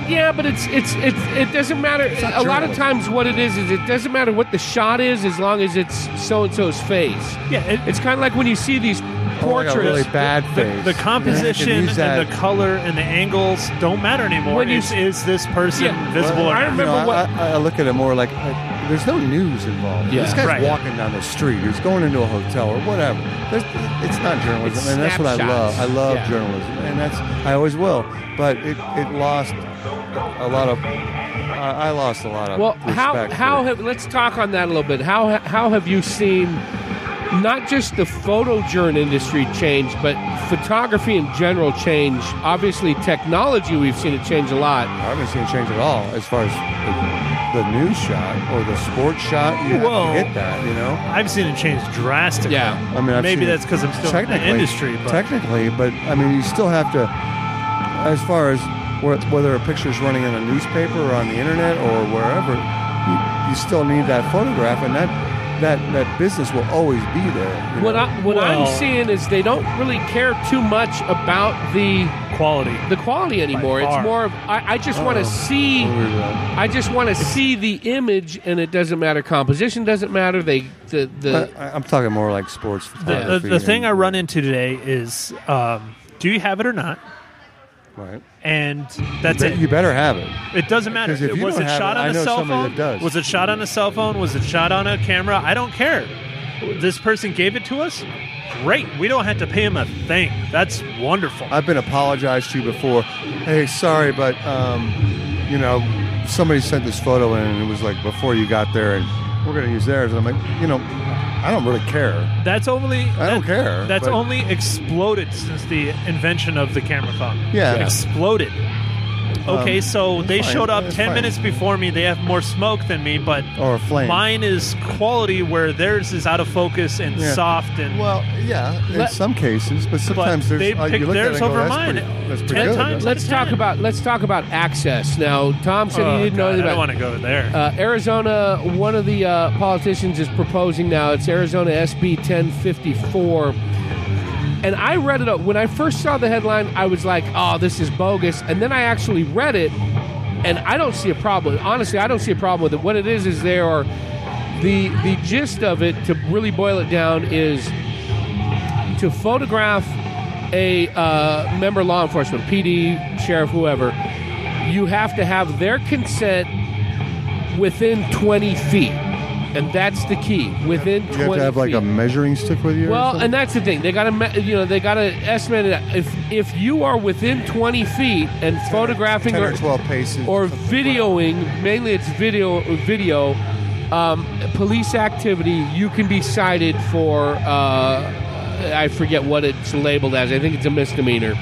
it doesn't matter. not A lot of journalism. times, what it is it doesnn't matter what the shot is as long as it's so and so's face. Yeah, It's kind of like when you see these Like a portraits. really bad face. The composition You can use that. and the color and the angles don't matter anymore. When you is this person Yeah, visible or I not? remember what- I look at it more like there's no news involved. Yeah. This guy's Right. walking down the street. He's going into a hotel or whatever. It's not journalism, It's and that's what I love. snapshots. I love Yeah. journalism, and I always will. But it lost a lot of. I lost a lot of. Well, respect let's talk on that a little bit. How have you seen not just the photojourn industry change, but photography in general change? Obviously, technology, we've seen it change a lot. I haven't seen it change at all as far as the news shot or the sports shot. You have Whoa. to get that, you know. I've seen it change drastically. Yeah. I mean, I've Maybe seen that's it because I'm still in the industry. But Technically, but I mean, you still have to, as far as whether a picture's running in a newspaper or on the internet or wherever, you still need that photograph, and that business will always be there. You know? What I'm Well- seeing is they don't really care too much about the quality anymore. far. It's more of I just want to see. I just want to see the image, and it doesn't matter. Composition doesn't matter. I'm talking more like sports the photography. thing I and- run into today is, do you have it or not? Right. And that's it. You better have it. It doesn't matter. 'Cause if you Was don't it have shot it, on I a know cell somebody phone? that does. Was it shot on a cell phone? Was it shot on a camera? I don't care. This person gave it to us. Great. We don't have to pay him a thing. That's wonderful. I've been apologized to before. Hey, sorry, but you know, somebody sent this photo in, and it was like before you got there, and we're going to use theirs. And I'm like, you know, I don't really care. That's only. I don't care, That's but- only exploded since the invention of the camera phone. Yeah. Exploded. Okay, so they fine. showed up It's 10 fine. minutes before me. They have more smoke than me, but Or a flame. mine is quality where theirs is out of focus and Yeah. soft and. Well, yeah, in Let- some cases, but sometimes But there's they you picked look at it theirs and go, over that's mine That's 10 pretty good. times. let's talk about access now. Tom said he didn't know God, anything I don't about. want to go there. Arizona, one of the politicians is proposing now. It's Arizona SB 1054. And I read it up. When I first saw the headline, I was like, oh, this is bogus. And then I actually read it, and I don't see a problem. Honestly, I don't see a problem with it. What it is there are the gist of it, to really boil it down, is to photograph a member of law enforcement, PD, sheriff, whoever. You have to have their consent within 20 feet. And that's the key. Within 20 You have to have like feet. a measuring stick with you. or Well, something? and that's the thing. They got to, they got to estimate it. If you are within 20 feet and photographing 10 or 12 paces or something. videoing, mainly it's video, police activity, you can be cited for. I forget what it's labeled as. I think it's a misdemeanor.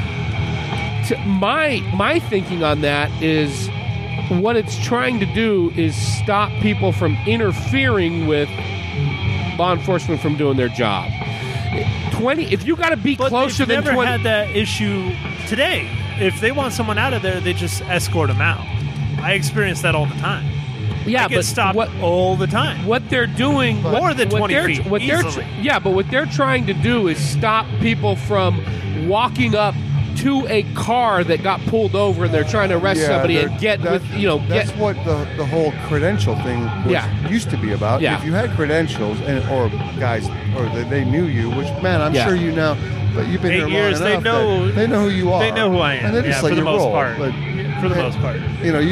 My thinking on that is, what it's trying to do is stop people from interfering with law enforcement from doing their job. 20. If you got to be But closer they've than never 20. had that issue today. If they want someone out of there, they just escort them out. I experience that all the time. Yeah, I get but stopped what all the time. what they're doing More than 20 feet, easily. But what they're trying to do is stop people from walking up to a car that got pulled over, and they're trying to arrest somebody and get that's what the whole credential thing used to be about. Yeah. If you had credentials or guys or they knew you, which man, I'm sure you now, but you've been 8 here years, long they enough know- that they know who you are. They know who I am. and they just yeah, let for the you most roll. part. But For the most part.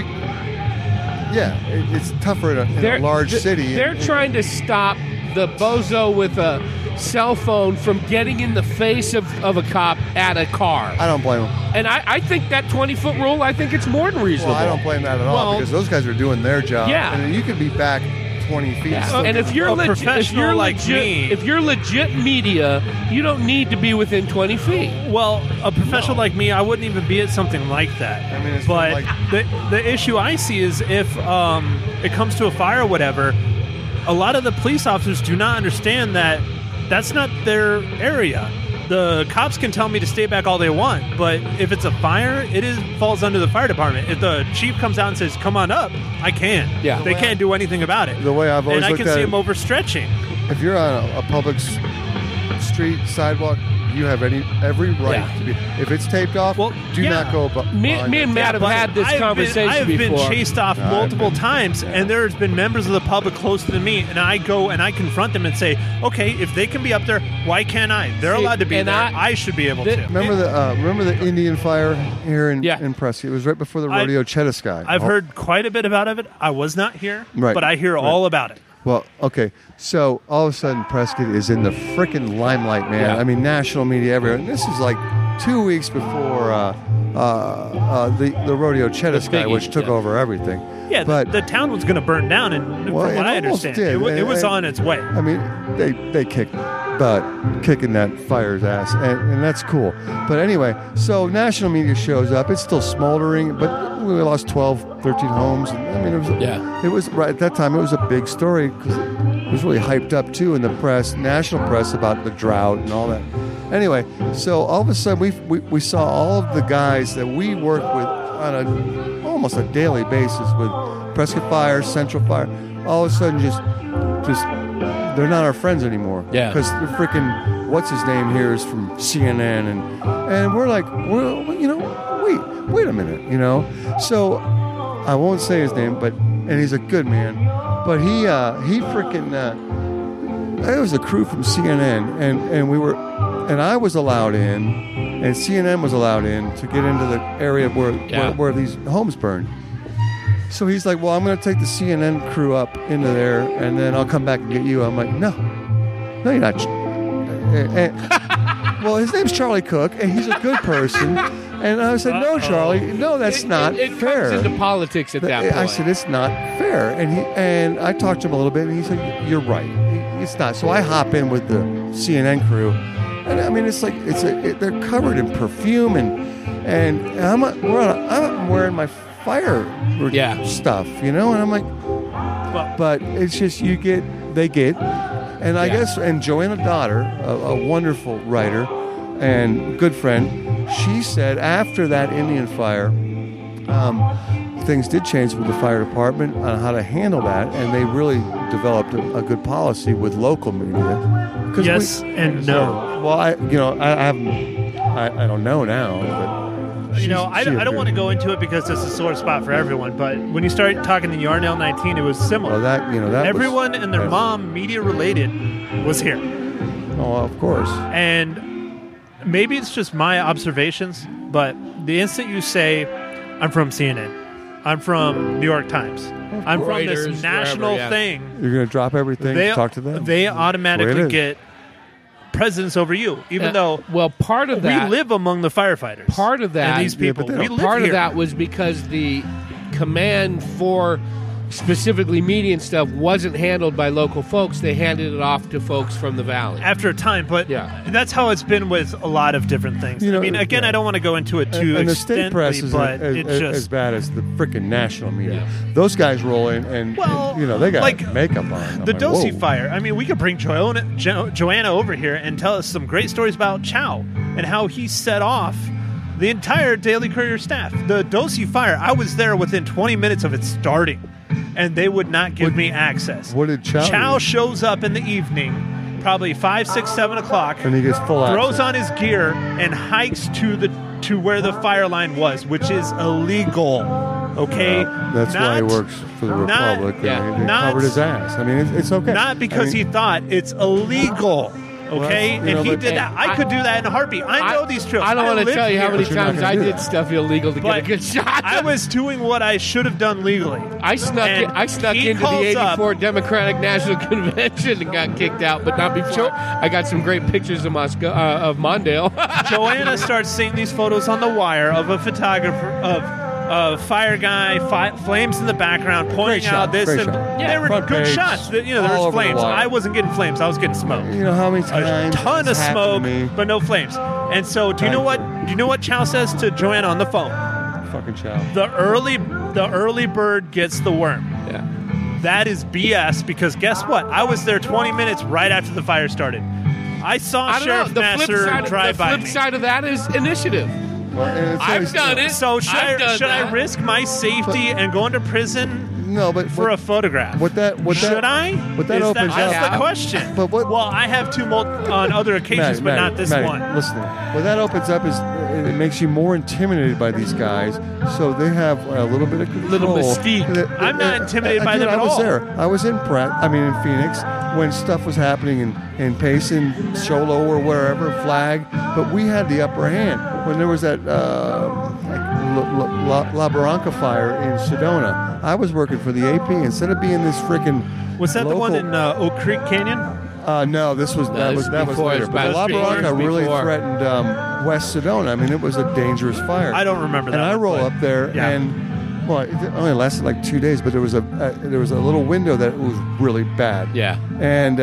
it's tougher in a large city. They're trying to stop the bozo with a cell phone from getting in the face of a cop at a car. I don't blame them. And I think that 20-foot rule, I think it's more than reasonable. Well, I don't blame that at all Well- because those guys are doing their job. Yeah. and you could be back 20 feet. Yeah. still And if you're A legit, professional like me- if you're legit media, you don't need to be within 20 feet. Well, a professional like me, I wouldn't even be at something like that. I mean, it's but like- the issue I see is if it comes to a fire or whatever, a lot of the police officers do not understand that that's not their area. The cops can tell me to stay back all they want, but if it's a fire, falls under the fire department. If the chief comes out and says, "Come on up," I can. Yeah. They can't do anything about it. The way I've always and I looked can at see it- them overstretching. if you're on a public street sidewalk, you have every right Yeah. to be. If it's taped off, Well, do yeah. not go. Me and Matt have But had this conversation I've before. been chased off I've multiple been- times, and there's been members of the public closer than me, and I go and I confront them and say, okay, if they can be up there, why can't I? They're See, allowed to be and there. I- I should be able the- to. Remember the Indian fire here in Yeah. Prescott? It was right before the I- rodeo Chetasky. I've heard quite a bit about it. I was not here, Right. but I hear all about it. Well, okay. So all of a sudden, Prescott is in the frickin' limelight, man. Yeah. I mean, national media everywhere. And this is like 2 weeks before the rodeo Chetasky, biggie, which took yeah. over everything. Yeah, but the town was going to burn down, and Well, from it what I almost understand, did. it was And- on its way. I mean, they kicked butt, kicking that fire's ass, and that's cool. But anyway, so national media shows up. It's still smoldering, but we lost 12, 13 homes. I mean, it was right at that time. It was a big story because it was really hyped up too in the press, national press, about the drought and all that. Anyway, so all of a sudden we saw all of the guys that we work with on almost a daily basis with Prescott Fire, Central Fire. All of a sudden, just they're not our friends anymore. Yeah. Because the freaking what's his name here is from CNN, and we're like, wait a minute, So I won't say his name, and he's a good man, but he freaking. It was a crew from CNN, and I was allowed in, and CNN was allowed in to get into the area where these homes burned. So he's like, well, I'm going to take the CNN crew up into there, and then I'll come back and get you. I'm like, no, you're not. Well, his name's Charlie Cook, and he's a good person. And I said, no, Charlie, no, that's not it fair. comes into politics at that point. I said, it's not fair. And I talked to him a little bit, and he said, you're right. It's not. So I hop in with the CNN crew. And I mean, it's like, they're covered in perfume, and I'm wearing my fire stuff, and I'm like, but it's just, they get. And I guess, and Joanna Daughter, a wonderful writer and good friend, she said after that Indian fire, things did change with the fire department on how to handle that, and they really developed a good policy with local media. Yes and no. Well, I don't know now, but I don't want to go into it because it's a sore spot for everyone. But when you start talking to Yarnell 19, it was similar. Well, that everyone was, and their mom, media related, was here. Oh, of course. And maybe it's just my observations, but the instant you say, "I'm from CNN," "I'm from New York Times," "I'm from Reuters, this national wherever, thing," You're going to drop everything, talk to them. They That's automatically the way it is. get precedence over you, even though part of that, we live among the firefighters. Part of that, and these people, but we live part here. of that was because the command for specifically media and stuff, wasn't handled by local folks. They handed it off to folks from the valley. After a time, but Yeah. that's how it's been with a lot of different things. You know, I mean, again, yeah. I don't want to go into it too And the state extensively, press is but as, it as just bad as the freaking national media. Yeah. Those guys roll in and Well, you know they got like, makeup on. I'm the like, Dosey whoa. fire. I mean, we could bring Joanna over here and tell us some great stories about Chow and how he set off the entire Daily Courier staff. The Dosey fire, I was there within 20 minutes of it starting, and they would not give me access. What did Chow Chow do? shows up in the evening, probably 5, 6, 7 o'clock, And he gets full throws access. on his gear and hikes to where the fire line was, which is illegal. Okay, That's why he works for the not- Republic. yeah, and they not- covered his ass. I mean, it's okay. Not because I mean, he thought it's illegal. Okay, Well, you know, and he but- did that. I could do that in a heartbeat. I know these trips. I don't want to live tell you how here. many But you're not times gonna I do did that. stuff illegal to get a But good shot. I was doing what I should have done legally. I snuck and he into the calls up- '84 Democratic National Convention and got kicked out, but not before. I got some great pictures of Moscow, of Mondale. Joanna starts seeing these photos on the wire of a photographer of fire guy, flames in the background, pointing Great shot, out this, great and shot. they were Front good page, shots. You know, there all was over the flames. wire. I wasn't getting flames. I was getting smoke. you know how many A times ton of it's happened smoke, to me? but no flames. And so, do you know what? Do you know what Chow says to Joanna on the phone? Fucking Chow. The early bird gets the worm. Yeah. That is BS because guess what? I was there 20 minutes right after the fire started. I saw I don't know. Sheriff Nasser drive the by flip me. side of that is initiative. Well, and it's I've always- done it. So should I've done I that. risk my safety and go into prison No, but for a photograph? what that should I? what that Is opens that's up- the question. But what- Well, I have two on other occasions, but not this Maddie, one. Listen, what that opens up is it makes you more intimidated by these guys, so they have a little bit of control. Little mystique. I'm not intimidated by dude, them at I was all. there. I was in in Phoenix when stuff was happening in Payson, Sholo, or wherever, Flag. But we had the upper hand when there was that La Barranca fire in Sedona. I was working for the AP instead of being this freaking. Was that the one local- in Oak Creek Canyon? No, that was this that was before, later. it's But about La 3 Barranca years really before. threatened West Sedona. I mean, it was a dangerous fire. I don't remember that. And I one, roll but- up there, yeah. and well, it only lasted like 2 days, but there was a little window that was really bad. Yeah. And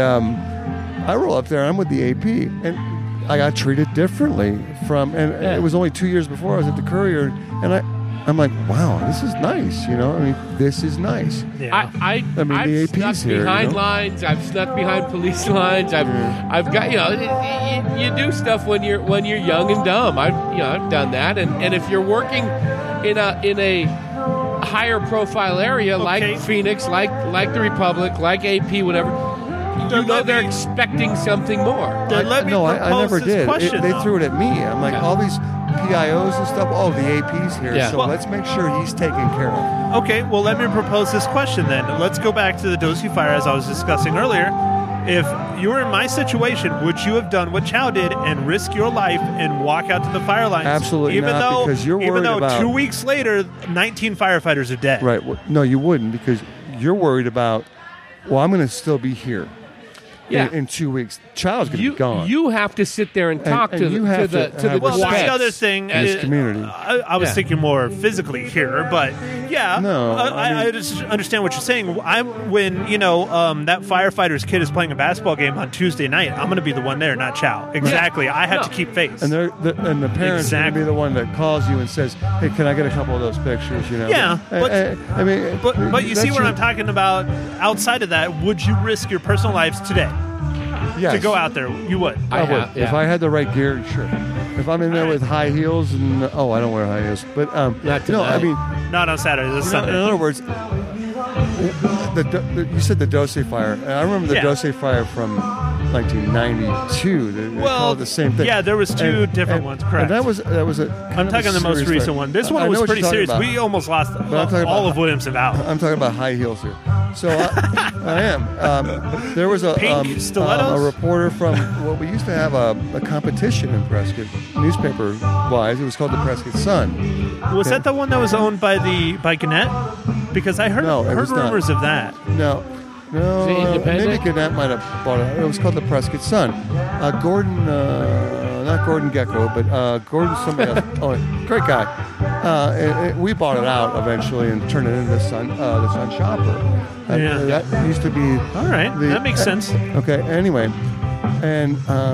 I roll up there, and I'm with the AP, and I got treated differently Yeah. it was only 2 years before I was at the Courier, and I'm like, wow, this is nice, you know. I mean, this is nice. Yeah. I mean, I've the AP's snuck here, behind you know? lines. I've snuck behind police lines. I've got you do stuff when you're young and dumb. I've done that. And if you're working in a higher profile area Okay. like Phoenix, like the Republic, like AP, whatever, Then let they're me- expecting something more. Then let me no, I propose never this did. question, They though. threw it at me. I'm like, Yeah. all these PIOs and stuff. Oh, the AP's here, Yeah. so Well- let's make sure he's taken care of. Okay, well, let me propose this question then. Let's go back to the Dosey fire as I was discussing earlier. If you were in my situation, would you have done what Chow did and risk your life and walk out to the fire lines? Absolutely even not, though, because you're even worried though about- 2 weeks later, 19 firefighters are dead. Right. Well, no, you wouldn't because you're worried about. Well, I'm going to still be here. Yeah. In 2 weeks, Child's going to be gone. You have to sit there and talk and to you the have to the to to the have Well, respect that's the quiet. other thing. in this is- community. I was Yeah. thinking more physically here, but yeah, No, I just understand what you're saying. When that firefighter's kid is playing a basketball game on Tuesday night, I'm going to be the one there, not Chow. Exactly. I have No. to keep face. And the parents are going to Exactly. be the one that calls you and says, "Hey, can I get a couple of those pictures?" You know. Yeah, but- I mean, But you see that's what your- I'm talking about. Outside of that, would you risk your personal lives today Yes. to go out there? You would. I would. have, If yeah. I had the right gear, sure. If I'm in there with high heels and I don't wear high heels, but Not no, I tonight. mean, Not on Saturday. This in Sunday. other words, you said the Dosey fire. And I remember the Yeah. Dosey fire from 1992. They call it the same thing. yeah, there was two different ones, correct. And that was a. I'm kind of talking a the most serious recent fire. one. This I one know was what pretty you're talking serious. about. We almost lost I'm talking all about- of Williamson Valley. I'm talking about high heels here. So I am. There was a Pink stilettos? a reporter from. Well, we used to have a competition in Prescott, newspaper-wise. It was called the Prescott Sun. Was that the one that was owned by Gannett? Because I heard No, it heard was not. rumors of that. No. Is it independent? Maybe Gannett might have bought it. It was called the Prescott Sun. Gordon, not Gordon Gekko, but Gordon somebody else. Oh, great guy. We bought it out eventually and turned it into the Sun Shopper. That used to be. All right, that makes sense. Okay. Anyway, and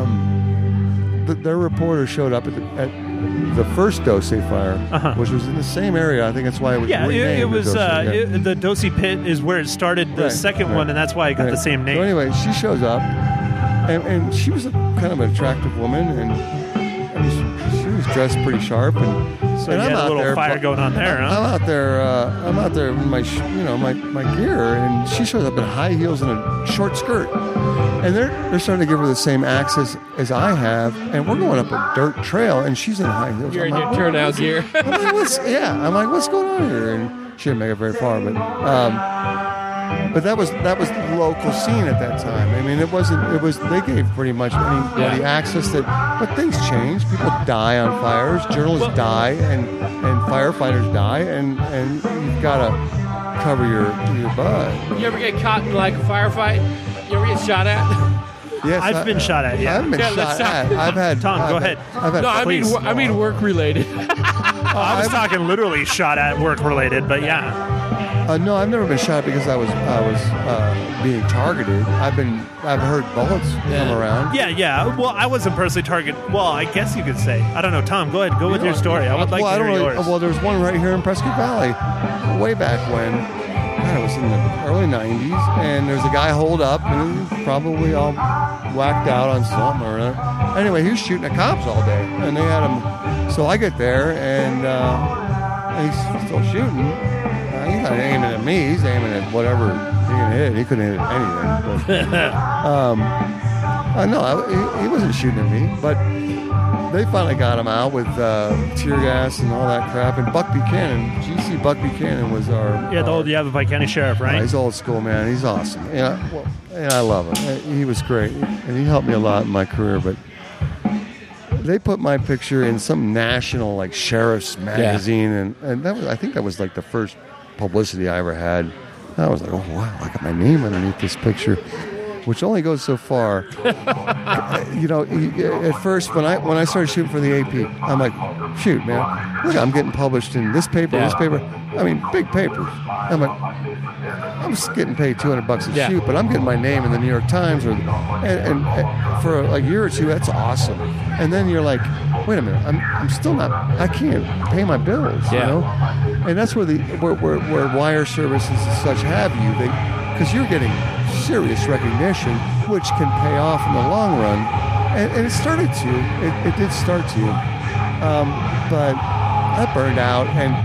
their reporter showed up at the first Dose fire, which was in the same area. I think that's why it was renamed. It was the the Dose Pit is where it started. The second one, and that's why it got the same name. So anyway, she shows up, and she was kind of an attractive woman, and I mean, she was dressed pretty sharp, and so you had a little fire going on there, huh? I'm out there in my my gear, and she shows up in high heels and a short skirt. And they're starting to give her the same access as I have, and we're going up a dirt trail, and she's in high heels. You're in your turnout gear. I'm like, what's going on here? And she didn't make it very far, but that was the local scene at that time. I mean, it was they gave pretty much anybody access but things change. People die on fires, journalists die, and firefighters die, and you've got to cover your butt. You ever get caught in like a firefight? You ever get shot at? Yes, I've been shot at. Yeah, I've been shot at. I've had. Tom, go ahead. No, I mean work related. I was talking literally shot at work related, but yeah. No, I've never been shot because I was being targeted. I've heard bullets come around. Yeah. Well, I wasn't personally targeted. Well, I guess you could say. I don't know. Tom, go ahead. Go with your story. I would like to hear yours. Well, there's one right here in Prescott Valley, way back when. God, it was in the early 90s, and there's a guy holed up, and he was probably all whacked out on something or another. Anyway, he was shooting at cops all day, and they had him. So I get there, and he's still shooting. He's not aiming at me. He's aiming at whatever he can hit. He couldn't hit anything. But, no, he wasn't shooting at me, but they finally got him out with tear gas and all that crap. And Buck Buchanan, GC Buck Buchanan was our... Yeah, the old Yavapai County Sheriff, right? He's old school, man. He's awesome. Yeah, and I love him. He was great. And he helped me a lot in my career. But they put my picture in some national, like, sheriff's magazine. And that was, I think that was, like, the first publicity I ever had. I was like, oh, wow, I got my name underneath this picture. Which only goes so far. At first, when I started shooting for the AP, I'm like, shoot, man, look, I'm getting published in this paper, this paper. I mean, big papers. I'm like, I'm just getting paid $200 a shoot, but I'm getting my name in the New York Times, and for a year or two, that's awesome. And then you're like, wait a minute, I'm still not, I can't pay my bills, you know. And that's where where wire services and such have you, because you're getting serious recognition, which can pay off in the long run, and it started to. It did start to, but I burned out, and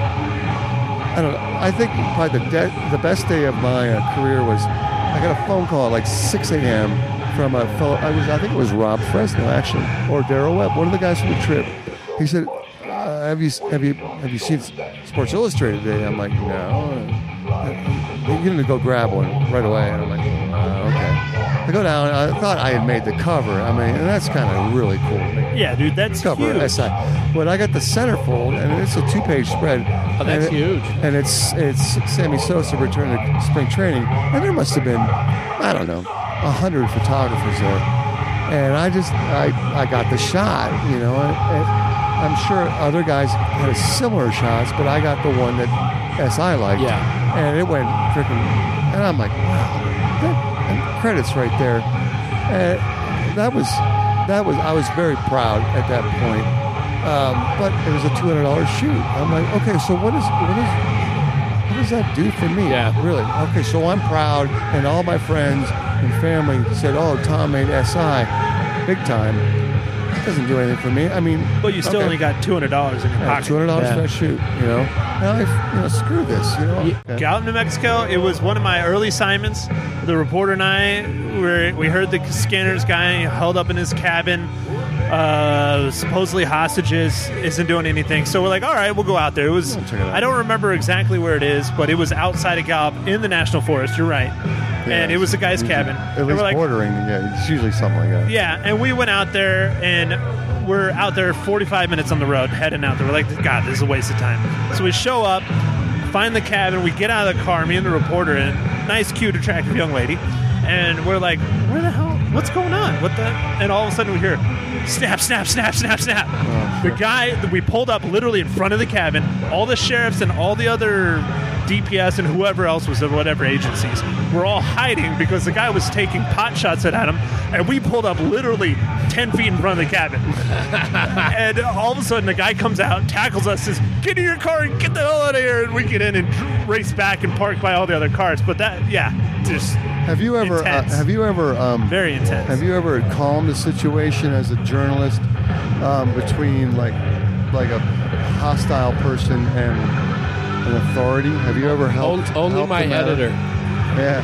I don't know. I think probably the best day of my career was I got a phone call at like 6 a.m. from a fellow. I think it was Rob Fresno actually, or Darryl Webb, one of the guys from the trip. He said, "Have you seen Sports Illustrated today?" I'm like, "No." You're going to go grab one right away. And I'm like, okay. I go down. I thought I had made the cover. I mean, and that's kind of really cool. Yeah, dude, that's cover huge. SI. But I got the centerfold, and it's a 2-page spread. Oh, that's huge. And it's Sammy Sosa returning to spring training. And there must have been, I don't know, 100 photographers there. And I got the shot, you know. And I'm sure other guys had similar shots, but I got the one that SI liked. Yeah. And it went freaking, and I'm like, wow, and credits right there. And that was, I was very proud at that point. But it was a $200 shoot. I'm like, okay, so what does that do for me? Yeah. Really? Okay, so I'm proud, and all my friends and family said, oh, Tom made SI big time. It doesn't do anything for me. I mean, but you still only got $200 in your pocket. $200 for that shoot, you know. Now screw this, you know. Out in New Mexico, it was one of my early assignments. The reporter and I, we heard the scanners guy held up in his cabin, supposedly hostages, isn't doing anything. So we're like, all right, we'll go out there. It was, I don't remember exactly where it is, but it was outside of Gallup in the National Forest. You're right. And it was a guy's cabin. At least bordering, it's usually something like that. Yeah, and we went out there, and we're out there 45 minutes on the road, heading out there. We're like, God, this is a waste of time. So we show up, find the cabin, we get out of the car, me and the reporter, and nice, cute, attractive young lady, and we're like, where the hell? what's going on? What the? And all of a sudden we hear, snap, snap, snap, snap, snap. The guy, we pulled up literally in front of the cabin. All the sheriffs and all the other DPS and whoever else was of whatever agencies were all hiding because the guy was taking pot shots at him, and we pulled up literally 10 feet in front of the cabin. And all of a sudden the guy comes out, tackles us, says, "Get in your car and get the hell out of here," and we get in and race back and park by all the other cars. But that, just Have you ever? very intense. Have you ever calmed a situation as a journalist between like a hostile person and an authority? Have you ever helped? Only my them out? editor. Yeah.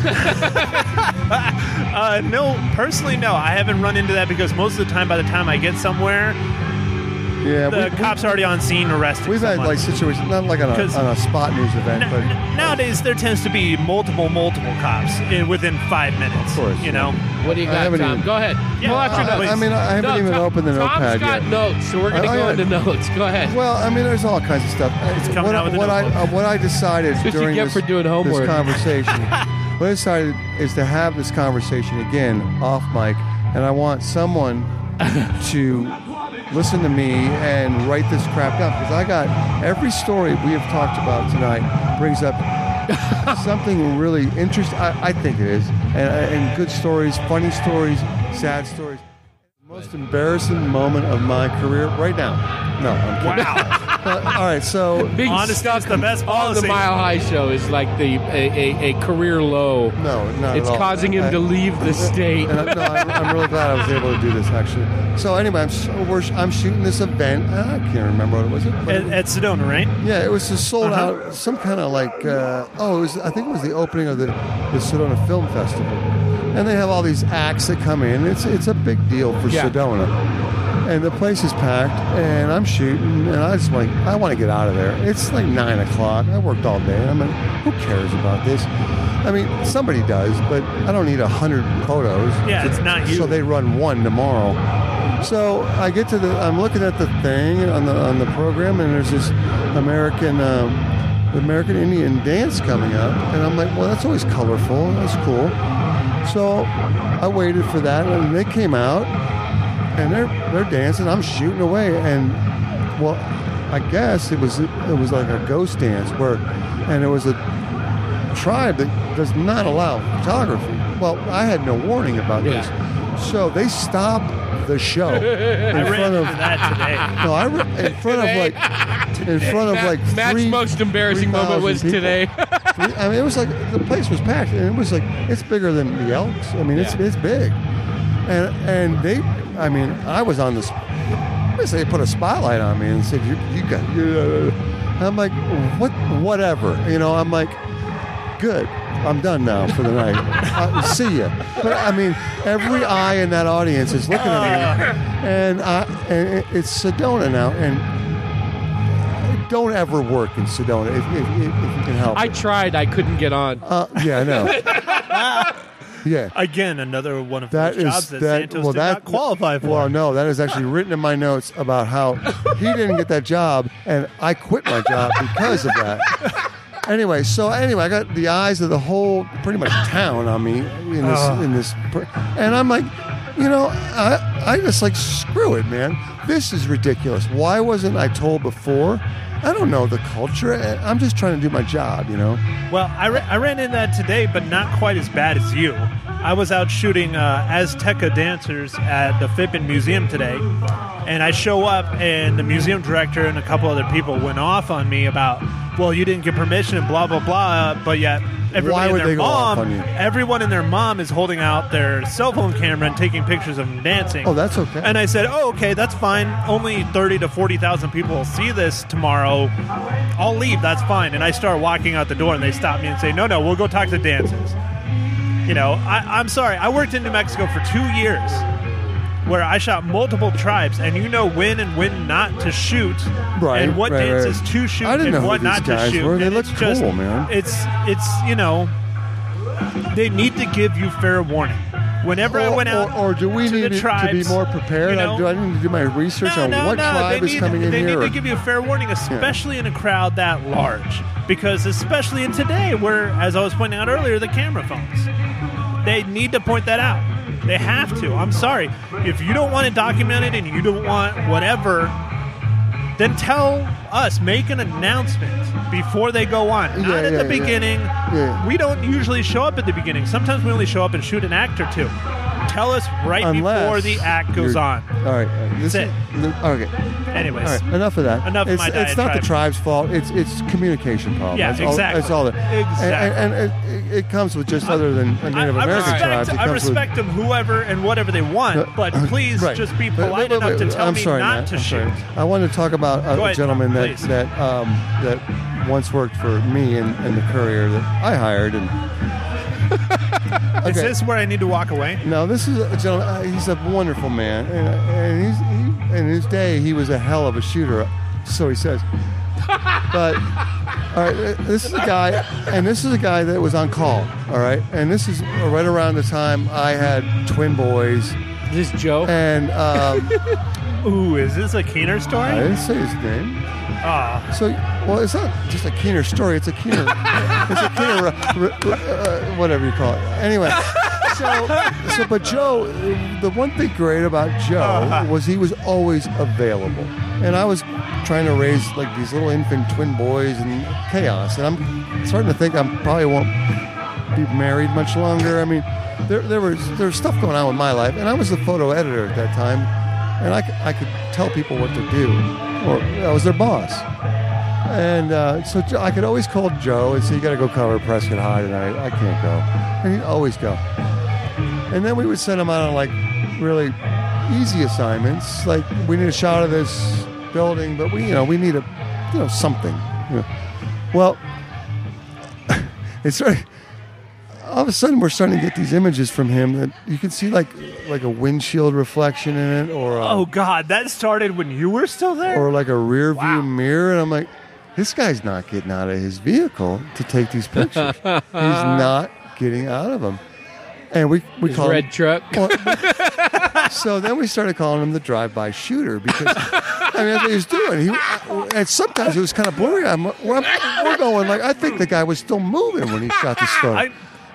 No, personally, no. I haven't run into that because most of the time, by the time I get somewhere, Yeah. the cops are already on scene arresting We've had someone. like situations, not like on a spot news event, but Nowadays, there tends to be multiple cops within 5 minutes. Of course, you know. What do you I got, haven't Tom? even- Go ahead. Pull out your notes. I mean, I haven't even opened the Tom's notepad got yet. notes, so we're going to Oh, go yeah. into notes. Go ahead. Well, I mean, there's all kinds of stuff. coming out with a notebook. What I decided That's what you during get this, for doing this homework. conversation, what I decided is to have this conversation again off mic, and I want someone to listen to me and write this crap down because I got every story we have talked about tonight brings up something really interesting. I think it is, and good stories, funny stories, sad stories. Most embarrassing moment of my career right now. No, I'm kidding. Wow. All right, so Being Honesty stuck is the best on policy. the Mile High show is like a career low. no, not It's at all. causing him to leave the state. And I'm really glad I was able to do this, actually. So anyway, I'm shooting this event. I can't remember what it was. At Sedona, right? Yeah, it was just sold out. Some kind of like, I think it was the opening of the Sedona Film Festival, and they have all these acts that come in. It's a big deal for Yeah. Sedona, and the place is packed. And I'm shooting, and I want to get out of there. It's like 9 o'clock. I worked all day. I'm like, who cares about this? I mean, somebody does, but I don't need 100 photos. Yeah, it's not you. So they run one tomorrow. So I get to I'm looking at the thing on the program, and there's this American Indian dance coming up, and I'm like, well, that's always colorful. That's cool. So I waited for that, and they came out, and they're dancing. I'm shooting away, and well, I guess it was like a ghost dance and it was a tribe that does not allow photography. Well, I had no warning about this, so they stopped the show I ran into that today. No, in front of like Matt's three- most embarrassing moment 3,000 was people. today. I mean, it was like the place was packed, and it was like it's bigger than the Elks. I mean, it's big, and they. I mean, I was on this. Basically, they put a spotlight on me and said, "You got." I'm like, whatever. You know, I'm like, good. I'm done now for the night. See ya. But I mean, every eye in that audience is looking at me, and it's Sedona now, and don't ever work in Sedona if you can help I it. tried. I couldn't get on. Yeah, I know. Yeah. Again, another one of That those is jobs that that. Santos Well, did not qualify for. Well, no, that is actually written in my notes about how he didn't get that job, and I quit my job because of that. Anyway, I got the eyes of the whole, pretty much town on me in this, and I'm like, I just like screw it, man. This is ridiculous. Why wasn't I told before? I don't know the culture. I'm just trying to do my job, Well, I ran into that today, but not quite as bad as you. I was out shooting Azteca dancers at the Fippen Museum today, and I show up, and the museum director and a couple other people went off on me about, well, you didn't get permission and blah, blah, blah, but yet Why would they go off on you? everyone and their mom is holding out their cell phone camera and taking pictures of them dancing. Oh, that's okay. And I said, okay, that's fine. Only 30 to 40,000 people will see this tomorrow. I'll leave. That's fine. And I start walking out the door, and they stop me and say, no, we'll go talk to dancers. I'm sorry. I worked in New Mexico for 2 years where I shot multiple tribes, and when and when not to shoot, Right, and what right, dances right. to shoot I didn't know and who what these not to guys shoot. were. They And look it's just, cool, man. It's they need to give you fair warning. Whenever I went out, or do we to need the to tribes, be more prepared? Do I need to do my research on what tribe is coming in they here? need to give you a fair warning, especially in a crowd that large. Because especially in today, where, as I was pointing out earlier, the camera phones, they need to point that out. They have to. I'm sorry. If you don't want it documented and you don't want whatever, then tell us. Make an announcement before they go on. Not at the beginning. Yeah. We don't usually show up at the beginning. Sometimes we only show up and shoot an act or two. Tell us before the act goes on. All right. That's it. Okay. Anyways. All right. Enough of that. Enough of my It's not the diatribe. tribe's fault. It's communication problem. Yeah, that's exactly. That's all that. Exactly. And it comes with just other than a Native American tribes. It I comes respect them, whoever and whatever they want, but please right. just be But polite wait, enough to tell I'm me sorry, not Matt. to I'm shoot. sorry. I wanted to talk about Go a ahead, gentleman Tom, that please. that once worked for me and the Courier that I hired. And Is this where I need to walk away? No, this is a gentleman. He's a wonderful man, and in his day, he was a hell of a shooter. So he says. But all right, this is a guy, and this is a guy that was on call. All right, and this is right around the time I had twin boys, Is this Joe? and Ooh, is this a Keener I story? didn't say his name. Ah, So, well, it's not just a Keener story. It's a Keener, whatever you call it. Anyway, but Joe, the one thing great about Joe was he was always available. And I was trying to raise like these little infant twin boys and chaos. And I'm starting to think I probably won't be married much longer. I mean, there was stuff going on with my life, and I was the photo editor at that time, and I could tell people what to do, or I was their boss. And so I could always call Joe and say, "You got to go cover Prescott High tonight. I can't go," and he'd always go. And then we would send him out on like really easy assignments, like we need a shot of this building, but we need a something. Well, it's started. All of a sudden, we're starting to get these images from him that you can see like a windshield reflection in it, or oh God, that started when you were still there? or like a rear view mirror, and I'm like, this guy's not getting out of his vehicle to take these pictures. He's not getting out of them. And we His call red him, truck. so then we started calling him the drive-by shooter because I mean that's what he was doing. And sometimes it was kind of blurry. We're going like I think the guy was still moving when he shot the story.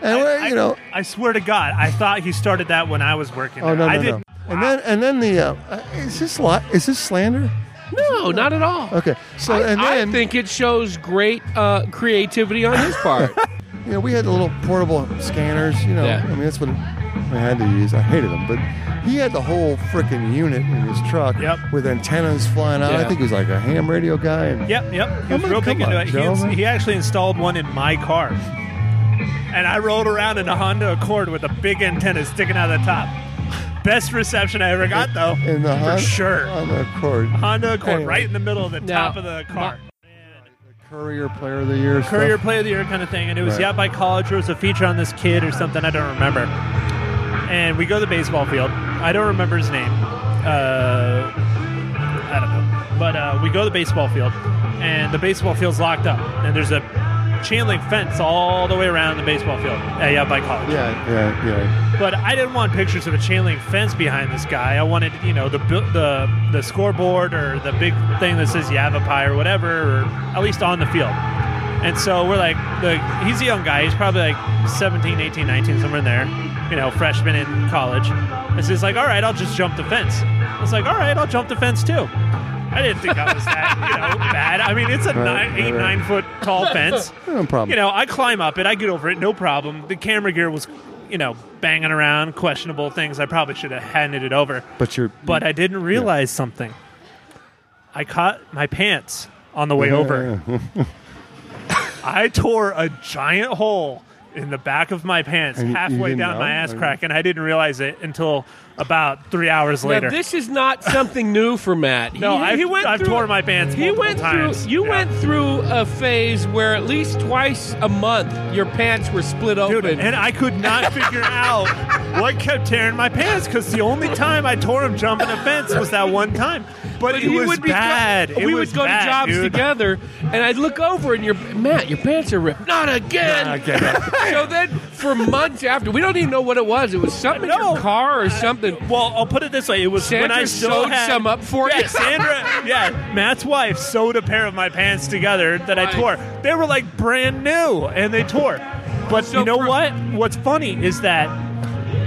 I swear to God, I thought he started that when I was working there. Oh no, I no, didn't. no. And then the is this slander? No, not at all. Okay, so I think it shows great creativity on his part. we had the little portable scanners. Yeah. I mean that's what I had to use. I hated them, but he had the whole freaking unit in his truck with antennas flying out. Yeah. I think he was like a ham radio guy. And Yep. He was I'm like, real big come into on, it. Joe, man. He actually installed one in my car. And I rode around in a Honda Accord with a big antenna sticking out of the top. Best reception I ever got, though. in the for sure. on the Accord. Honda Accord, Anyway. right in the middle of the Now, top of the car. Courier Player of the Year. Courier stuff. Play of the Year kind of thing. And it was Right. by college. There was a feature on this kid or something. I don't remember. And we go to the baseball field. I don't remember his name. I don't know. But we go to the baseball field. And the baseball field's locked up. And there's a chain link fence all the way around the baseball field. By college. Yeah. But I didn't want pictures of a chain link fence behind this guy. I wanted, the scoreboard or the big thing that says Yavapai or whatever, or at least on the field. And so we're like, he's a young guy. He's probably like 17, 18, 19, somewhere in there, freshman in college. And so he's like, all right, I'll just jump the fence. I was like, all right, I'll jump the fence too. I didn't think I was that, bad. I mean, it's a 9 foot tall fence. No problem. I climb up it. I get over it. No problem. The camera gear was, banging around, questionable things. I probably should have handed it over. But I didn't realize something. I caught my pants on the way over. I tore a giant hole in the back of my pants And you halfway didn't down know? my ass crack, and I didn't realize it until about 3 hours later. Now, this is not something new for Matt. No, I've torn my pants multiple times. You went through a phase where at least twice a month your pants were split open. Dude, and I could not figure out what kept tearing my pants because the only time I tore them jumping a fence was that one time. But it was bad. We would go to jobs together, and I'd look over, and your pants are ripped. Not again. So then, for months after, we don't even know what it was. It was something in your car or something. Well, I'll put it this way: it was Sandra when I still sewed had some up for you. Sandra, Matt's wife sewed a pair of my pants together that I tore. They were like brand new, and they tore. But So you know for- what? What's funny is that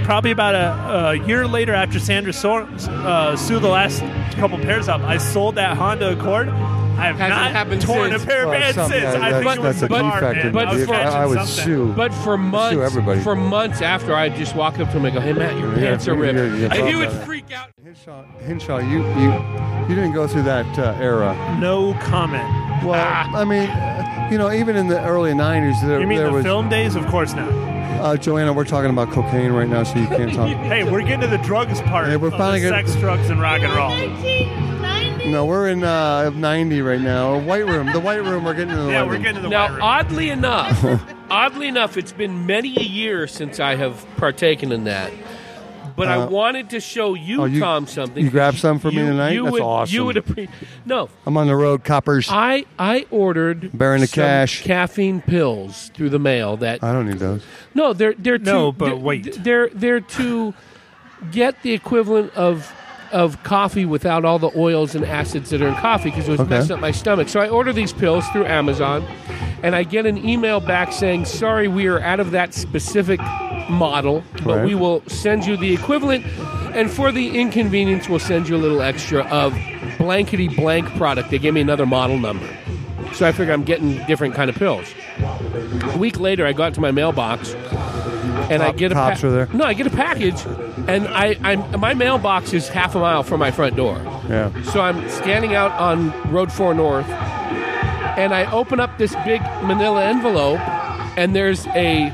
probably about a year later after Sandra sued the last couple pairs up, I sold that Honda Accord. I have Hasn't not happened torn since. a pair of Well, pants something- since. yeah, I think it was that's a the car, defect man. in the I was vehicle. catching I would something. sue. But for everybody. months after, I'd just walk up to him and go, "Hey, Matt, your Yeah, pants are ripped," you're and he talking would about that. freak out. Hinshaw, you didn't go through that era. No comment. Well, I mean, even in the early 90s, You mean there the was... film days? Of course not. Joanna, we're talking about cocaine right now, so you can't talk. Hey, we're getting to the drugs part Hey, we're of finally the getting- sex, drugs, and rock and roll. 1990. No, we're in 90 right now. White Room. The White Room, we're getting to the Yeah, White we're Room. getting to the Now, white room. oddly enough, it's been many a year since I have partaken in that. But I wanted to show you, Tom, something. You grabbed some for me tonight? You That's would, awesome. You would No, I'm on the road, coppers. I Bearing ordered the some cash. caffeine pills through the mail. That I don't need those. no, they're too. No, but they're- wait. they're to get the equivalent of coffee without all the oils and acids that are in coffee because it was Okay. messing up my stomach. So I order these pills through Amazon, and I get an email back saying, "Sorry, we are out of that specific model, but Right. we will send you the equivalent, and for the inconvenience, we'll send you a little extra of blankety blank product." They gave me another model number, so I figure I'm getting different kind of pills. A week later, I got to my mailbox, and I get a Cops were there? No, I get a package, and my mailbox is half a mile from my front door. Yeah. So I'm standing out on Road 4 North, and I open up this big manila envelope, and there's a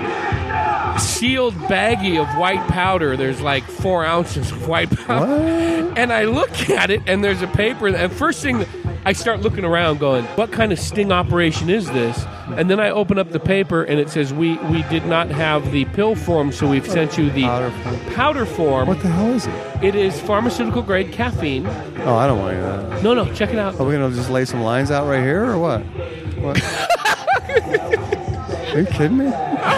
sealed baggie of white powder. There's like 4 ounces of white powder. What? And I look at it, and there's a paper, and first thing, I start looking around going, what kind of sting operation is this? And then I open up the paper, and it says, we did not have the pill form, so we've sent you the Powder form. powder form. What the hell is it? It is pharmaceutical-grade caffeine. Oh, I don't want any of that. No, check it out. Are we going to just lay some lines out right here, or what? Are you kidding me?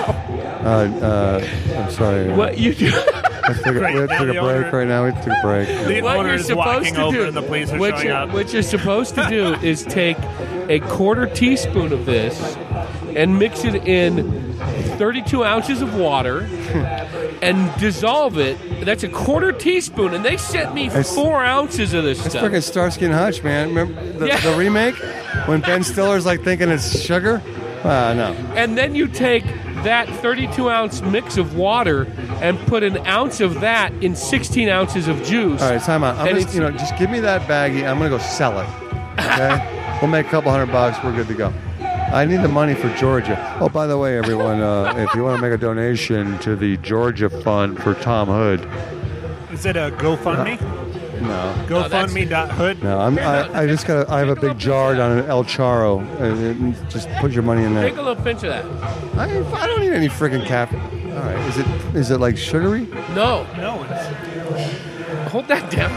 I'm sorry. What you do? We have to take a break right now. We have to take a break. The What owner you're is supposed walking to over do, and the police are what showing you're, up. what you're supposed to do is take a quarter teaspoon of this and mix it in 32 ounces of water and dissolve it. That's a quarter teaspoon, and they sent me 4 ounces of this It's stuff. freaking Starsky and Hutch, man. Remember Yeah. the remake when Ben Stiller's like thinking it's sugar? No. And then you take that 32-ounce mix of water and put an ounce of that in 16 ounces of juice. All right, time out. And it's- Just give me that baggie. I'm gonna go sell it. Okay, we'll make a couple $100. We're good to go. I need the money for Georgia. Oh, by the way, everyone, if you want to make a donation to the Georgia Fund for Tom Hood, Is it a GoFundMe? no, GoFundMe.hood? no, I have a big jar down in El Charo, and just put your money in there. Take a little pinch of that. I don't need any freaking caffeine. All right, is it like sugary? No, No, it's hold that down.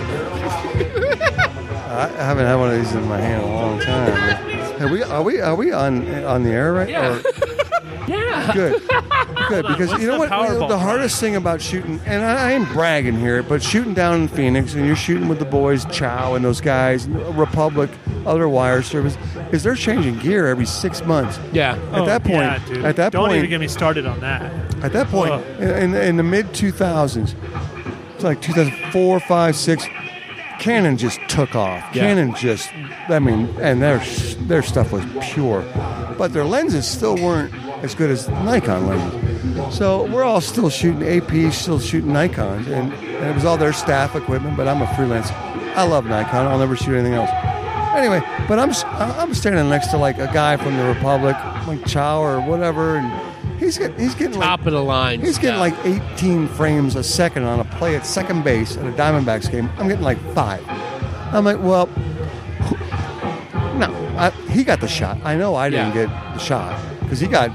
I haven't had one of these in my hand in a long time. Hey, are we on the air right? Yeah. Or- Yeah. Good, because What's you know the what? Powerball The hardest prize? thing about shooting, and I ain't bragging here, but shooting down in Phoenix, and you're shooting with the boys, Chow and those guys, Republic, other wire service, is they're changing gear every 6 months. Yeah. At that point, yeah, dude. at that Don't point, even get me started on that. at that point, Ugh. in the mid 2000s, it's like 2004, 5, 6. Canon just took off. Yeah. Canon just, and their stuff was pure, but their lenses still weren't as good as Nikon lenses. So we're all still shooting AP, still shooting Nikons, and it was all their staff equipment. But I'm a freelance. I love Nikon. I'll never shoot anything else. Anyway, but I'm standing next to like a guy from the Republic, like Chow or whatever, and he's getting Top like, of the line. he's getting stuff. like 18 frames a second on a play at second base at a Diamondbacks game. I'm getting like 5. I'm like, well, no, he got the shot. I know I didn't Yeah. get the shot because he got,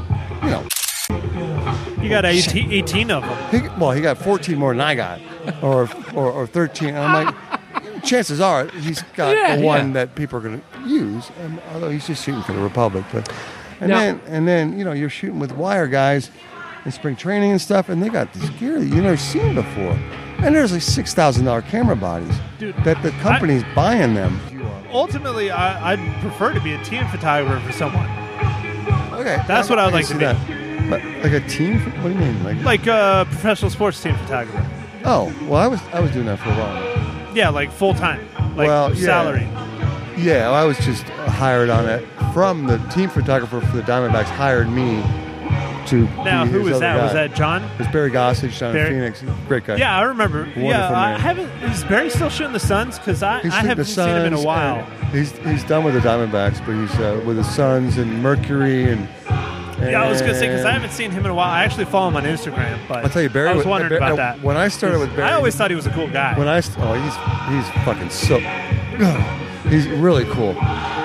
You got 18 of them. he got 14 more than I got, or 13. And I'm like, chances are he's got Yeah, the one yeah. that people are going to use, although he's just shooting for the Republic. But Now- and then you're shooting with wire guys in spring training and stuff, and they got this gear that you've never seen before. And there's like $6,000 camera bodies Dude, that the company's buying them. Ultimately, I'd prefer to be a team photographer for someone. Okay, That's what I would can like to see be. that. But like a team? What do you mean? Like a professional sports team photographer. Oh, well, I was doing that for a while. Yeah, like full time, like Well, yeah. salary. Yeah, I was just hired on it from the team photographer for the Diamondbacks. Hired me to. Now, be who his was other that? guy. Was that John? It was Barry Gossage down Barry- in Phoenix. Great guy. Yeah, I remember. Wonderful Yeah, I man. haven't. Is Barry still shooting the Suns? Because I He's shooting haven't the seen him in a Suns, while. and He's done with the Diamondbacks, but he's with the Suns and Mercury and. Yeah, I was gonna say because I and- haven't seen him in a while. I actually follow him on Instagram, but I'll tell you, Barry. I was wondering about that. When I started with Barry, I always thought he was a cool guy. he's fucking so. He's really cool.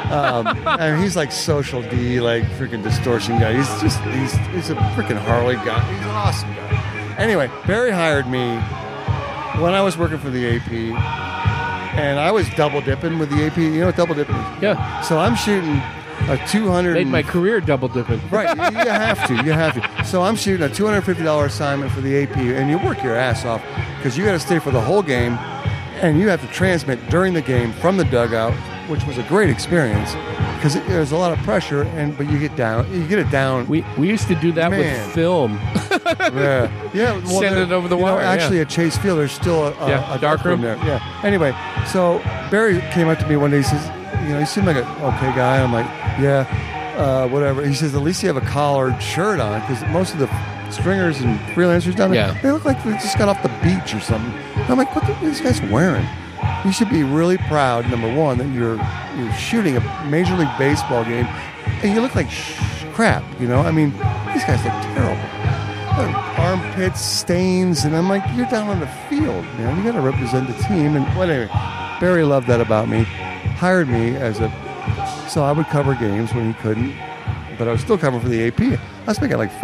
And he's like social D, like freaking distortion guy. He's a freaking Harley guy. He's an awesome guy. Anyway, Barry hired me when I was working for the AP, and I was double dipping with the AP. You know what double dipping is? Yeah. So I'm shooting a 200. Made my career double dipping. Right, you have to. You have to. So I'm shooting a $250 assignment for the AP, and you work your ass off because you got to stay for the whole game, and you have to transmit during the game from the dugout, which was a great experience because there's a lot of pressure, but you get it down. We used to do that Man. with film. yeah. Well, Send it over the you know, wire, actually, yeah. at Chase Field, there's still a dark room. there. Yeah. Anyway, so Barry came up to me one day. He says, "You seem like an okay guy." I'm like, "Yeah, whatever." He says, "At least you have a collared shirt on because most of the stringers and freelancers down there, Yeah. they look like they just got off the beach or something." I'm like, "What are these guys wearing?" You should be really proud, number one, that you're shooting a Major League Baseball game, and you look like crap. I mean, these guys look terrible. Armpits, stains, and I'm like, you're down on the field, man. You got to represent the team. And whatever. Barry loved that about me. Hired me so I would cover games when he couldn't, but I was still covering for the AP. I was making like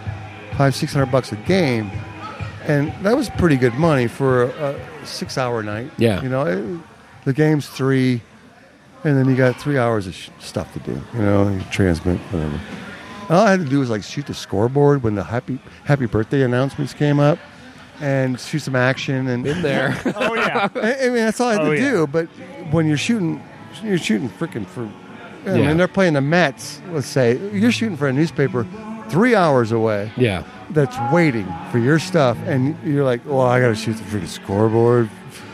$600 a game, and that was pretty good money for a 6-hour night. Yeah. The game's 3, and then you got 3 hours of stuff to do. You transmit, whatever. All I had to do was like shoot the scoreboard when the happy birthday announcements came up, and shoot some action. And In there. Oh yeah. I mean, that's all I had to do. But when you're shooting freaking for. Yeah. And they're playing the Mets. Let's say you're shooting for a newspaper 3 hours away. Yeah. That's waiting for your stuff, and you're like, "Well, I got to shoot the freaking scoreboard."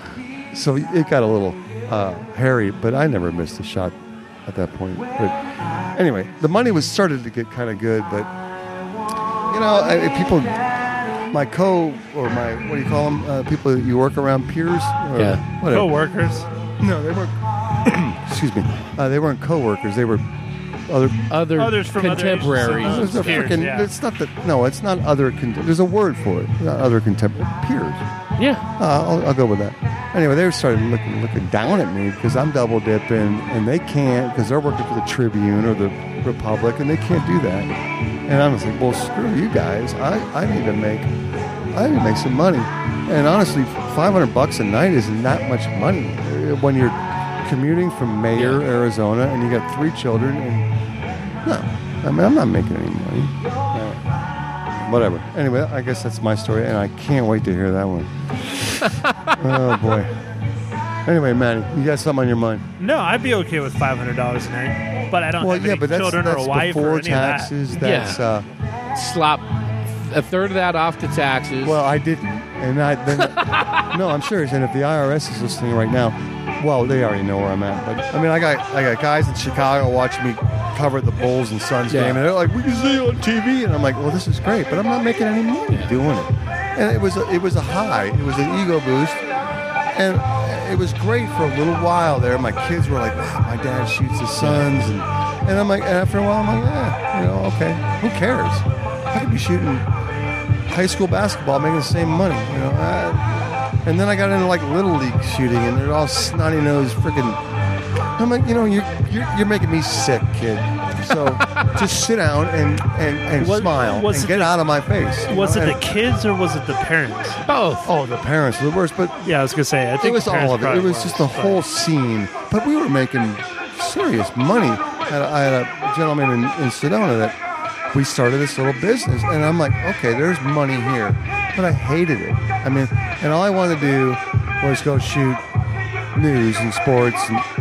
So it got a little hairy, but I never missed a shot at that point. But anyway, the money was started to get kind of good, but people, my what do you call them? People that you work around, peers, or Yeah. whatever. Co-workers. No, they weren't. Excuse me. They weren't coworkers. They were other. Others from other contemporaries. agencies. There's a Peers, freaking. yeah. It's not that. No, it's not other. There's a word for it. Not other contemporary peers. Yeah. I'll go with that. Anyway, they started looking down at me because I'm double dipping, and they can't because they're working for the Tribune or the Republic, and they can't do that. And I was like, well, screw you guys. I need to make some money. And honestly, $500 a night isn't that much money when you're commuting from Mayer, Arizona, and you got 3 children. And no, I mean, I'm not making any money. Whatever. Anyway, I guess that's my story, and I can't wait to hear that one. Oh boy. Anyway, Manny, you got something on your mind? No, I'd be okay with $500 a night, but I don't have any but children that's or a wife before or any taxes. of That's Slop a third of that off to taxes. well, I didn't, and no, I'm serious. And if the IRS is listening right now, well, they already know where I'm at. But I mean, I got guys in Chicago watching me cover the Bulls and Suns game, and they're like, "We can see you on TV," and I'm like, "Well, this is great, but I'm not making any money doing it." And it was a high. It was an ego boost, and it was great for a little while there. My kids were like, "Wow, my dad shoots the Suns," and I'm like, and after a while, I'm like, "Yeah, okay, who cares? I could be shooting high school basketball, making the same money, And then I got into like little league shooting, and they're all snotty nosed freaking. I'm like, you're making me sick, kid. So just sit down and smile and get out of my face. Was it the kids or was it the parents? both. Oh, the parents were the worst, but Yeah, I was gonna say. I think it was the parents all of it. It probably was were, just the but- whole scene. But we were making serious money. I had a gentleman in Sedona that we started this little business, and I'm like, okay, there's money here, but I hated it. I mean, and all I wanted to do was go shoot news and sports,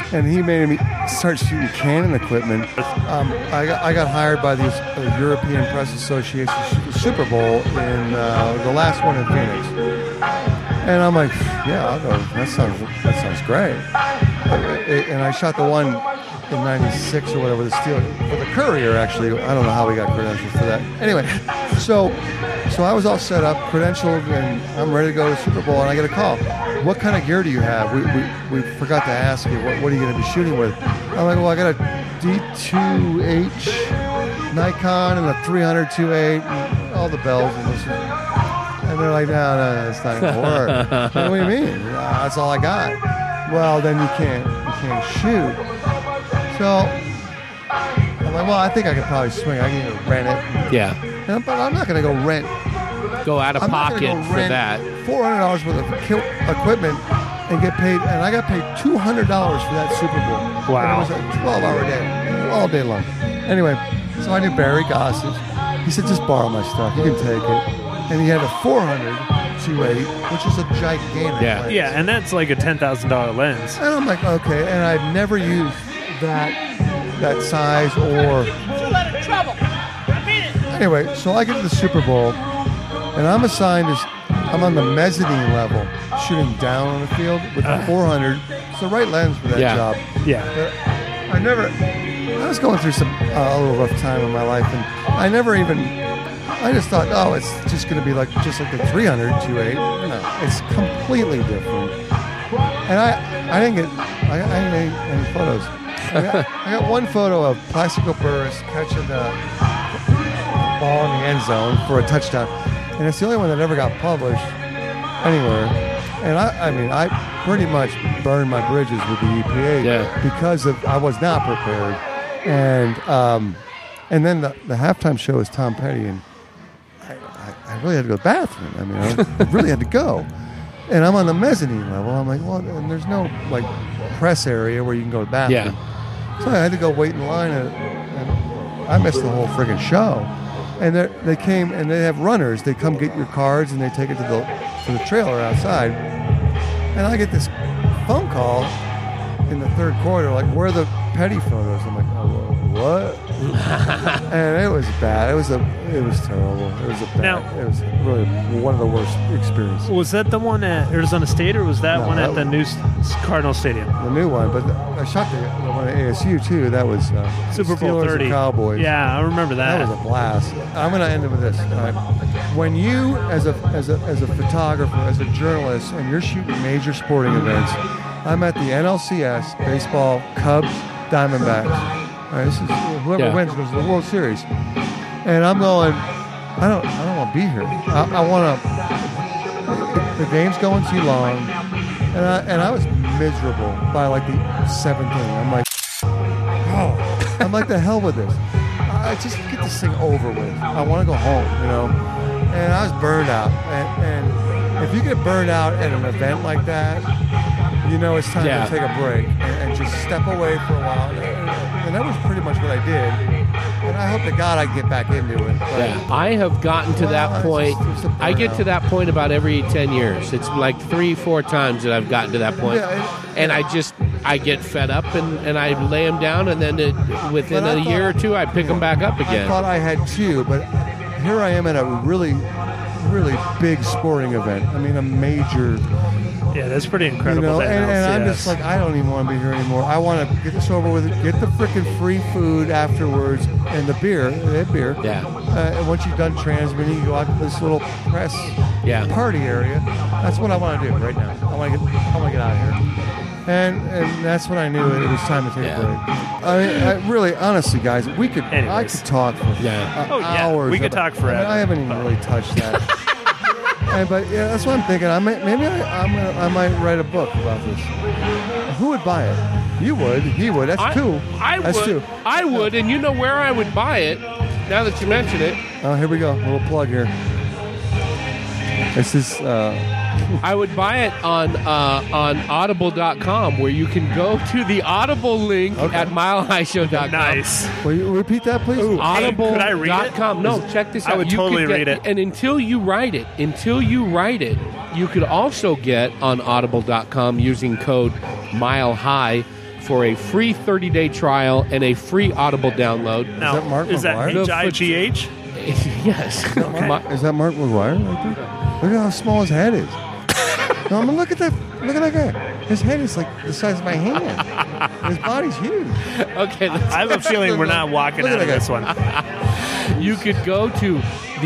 and he made me start shooting Canon equipment. I got hired by the European Press Association Super Bowl in the last one in Phoenix, and I'm like, yeah, I'll go. That sounds great. And I shot the one in '96 or whatever, the Steel for the Courier. Actually, I don't know how we got credentials for that. Anyway, so I was all set up, credentialed, and I'm ready to go to the Super Bowl. And I get a call. What kind of gear do you have? We forgot to ask you. What are you going to be shooting with? I'm like, well, I got a D2H Nikon and a 300-2.8 and all the bells and this. And they're like, no, it's not going to work. What do you mean? That's all I got. Well, then you can't shoot. So I'm like, well, I think I could probably swing. I can rent it. Yeah. But I'm not going to go rent. Go out of pocket for that. $400 worth of equipment and get paid. And I got paid $200 for that Super Bowl. Wow. And it was a 12-hour day, all day long. Anyway, so I knew Barry Gossage. He said, just borrow my stuff. You can take it. And he had a 400-2.8, which is a gigantic lens. Yeah, and that's like a $10,000 lens. And I'm like, okay. And I've never used that size or... Anyway, so I get to the Super Bowl, and I'm assigned as... I'm on the mezzanine level, shooting down on the field with the 400. It's the right lens for that job. Yeah. But I was going through a little rough time in my life, and I just thought, oh, it's just going to be just like the 300-2.8. No, it's completely different. And I didn't get any photos. I got one photo of Plaxico Burress catching the ball in the end zone for a touchdown, and it's the only one that ever got published anywhere. And I pretty much burned my bridges with the EPA because I was not prepared. And then the halftime show was Tom Petty, and I really had to go to the bathroom. I really had to go. And I'm on the mezzanine level. I'm like, well, and there's no press area where you can go to the bathroom. Yeah. So I had to go wait in line, and I missed the whole friggin' show. And they came, and they have runners. They come get your cards, and they take it to the trailer outside. And I get this phone call in the third quarter, like, where are the Petty photos? I'm like, oh, what? And it was bad. It was terrible. It was really one of the worst experiences. Was that the one at Arizona State, or was that one at the new Cardinal Stadium? The new one, but I shot the one at ASU too. That was Super Bowl Steelers 30. and Cowboys. Yeah, I remember that. That was a blast. I'm going to end it with this. All right. When you, as a photographer, as a journalist, and you're shooting major sporting events, I'm at the NLCS baseball Cubs Diamondbacks. All right, this is whoever wins goes to the World Series, and I'm going. I don't want to be here. I want to. The game's going too long, and I was miserable by like the 7th inning. I'm like, I'm like, the hell with this. I just get this thing over with. I want to go home, And I was burned out, and if you get burned out at an event like that, it's time to take a break and just step away for a while. And that was pretty much what I did. And I hope to God I get back into it. But, I have gotten to that point. I get to that point about every 10 years. It's like 3-4 times that I've gotten to that point. And I get fed up and I lay them down, and then within a year or two I pick them back up again. I thought I had two, but here I am at a really, really big sporting event. I mean, a major... Yeah, that's pretty incredible. And I'm just like, I don't even want to be here anymore. I want to get this over with, get the freaking free food afterwards, and the beer. They had beer. Yeah. And once you've done transmitting, you go out to this little press party area. That's what I want to do right now. I want to get out of here. And that's when I knew it was time to take a break. I really, honestly, guys, I could talk for hours. We could talk forever. I haven't even really touched that. But that's what I'm thinking. I might write a book about this. Who would buy it? You would. He would. That's two. That's two. I would, and you know where I would buy it. Now that you mention it. Oh, here we go. A little plug here. This is. I would buy it on Audible.com, where you can go to the Audible link at milehighshow.com. Nice. Will you repeat that, please? Audible.com. Could I read it? No, check this out. I would totally read it. And until you write it, you could also get on Audible.com using code MileHigh for a free 30-day trial and a free Audible download. Now, that Mark is that McGuire? HIGH? Yes. Is that Mark McGuire right there? Look at how small his head is. No, I mean, look at that guy. His head is like the size of my hand. His body's huge. Okay, let's I have a feeling we're not walking Look out at of that this one. you could go to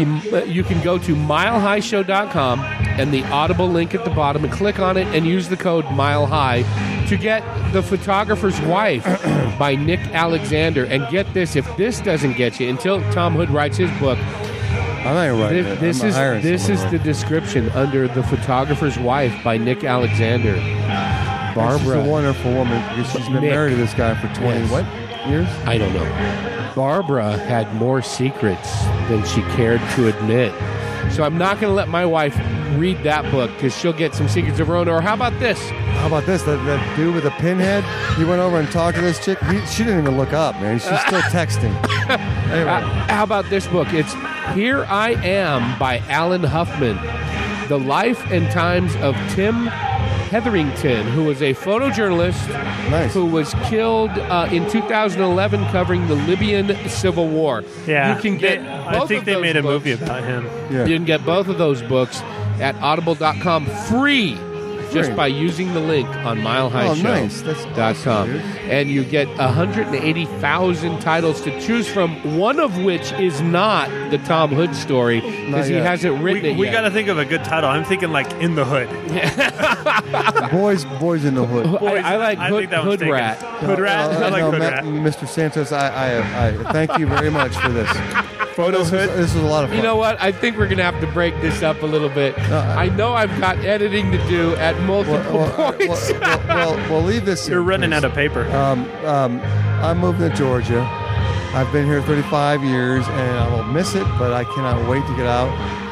milehighshow.com and the Audible link at the bottom and click on it and use the code MileHigh to get The Photographer's Wife by Nick Alexander. And get this, if this doesn't get you until Tom Hood writes his book, I'm not writing it. this I'm is hiring this is someone. the description under The Photographer's Wife by Nick Alexander. Barbara, She's a wonderful woman because she's been Nick. married to this guy for 20 Yes. what years? I don't know. Barbara had more secrets than she cared to admit. So I'm not going to let my wife read that book because she'll get some secrets of her own. Or how about this? How about this? That dude with a pinhead, he went over and talked to this chick. She didn't even look up, man. She's still texting. Anyway. How about this book? It's Here I Am by Alan Huffman. The Life and Times of Tim Hetherington, who was a photojournalist Nice. who was killed in 2011 covering the Libyan Civil War. Yeah, You can get I both think of they those made a books. movie about him. Yeah. You can get both of those books at audible.com free just Free. by using the link on milehighshow.com. Oh, nice. That's awesome, dude. And you get 180,000 titles to choose from, one of which is not the Tom Hood story because Not he yet. hasn't written it We yet. got to think of a good title. I'm thinking like In the Hood. Boys in the hood. I like I Hood, think that one's Hood taken. Rat. Hood Rat. I like no, Hood Matt- Rat. Mr. Santos, I thank you very much for this. Photo Hood. This was a lot of fun. You know what? I think we're going to have to break this up a little bit. I- I know I've got editing to do at multiple points. we'll leave this. You're in, running please. out of paper. I'm moving to Georgia. I've been here 35 years, and I will miss it, but I cannot wait to get out.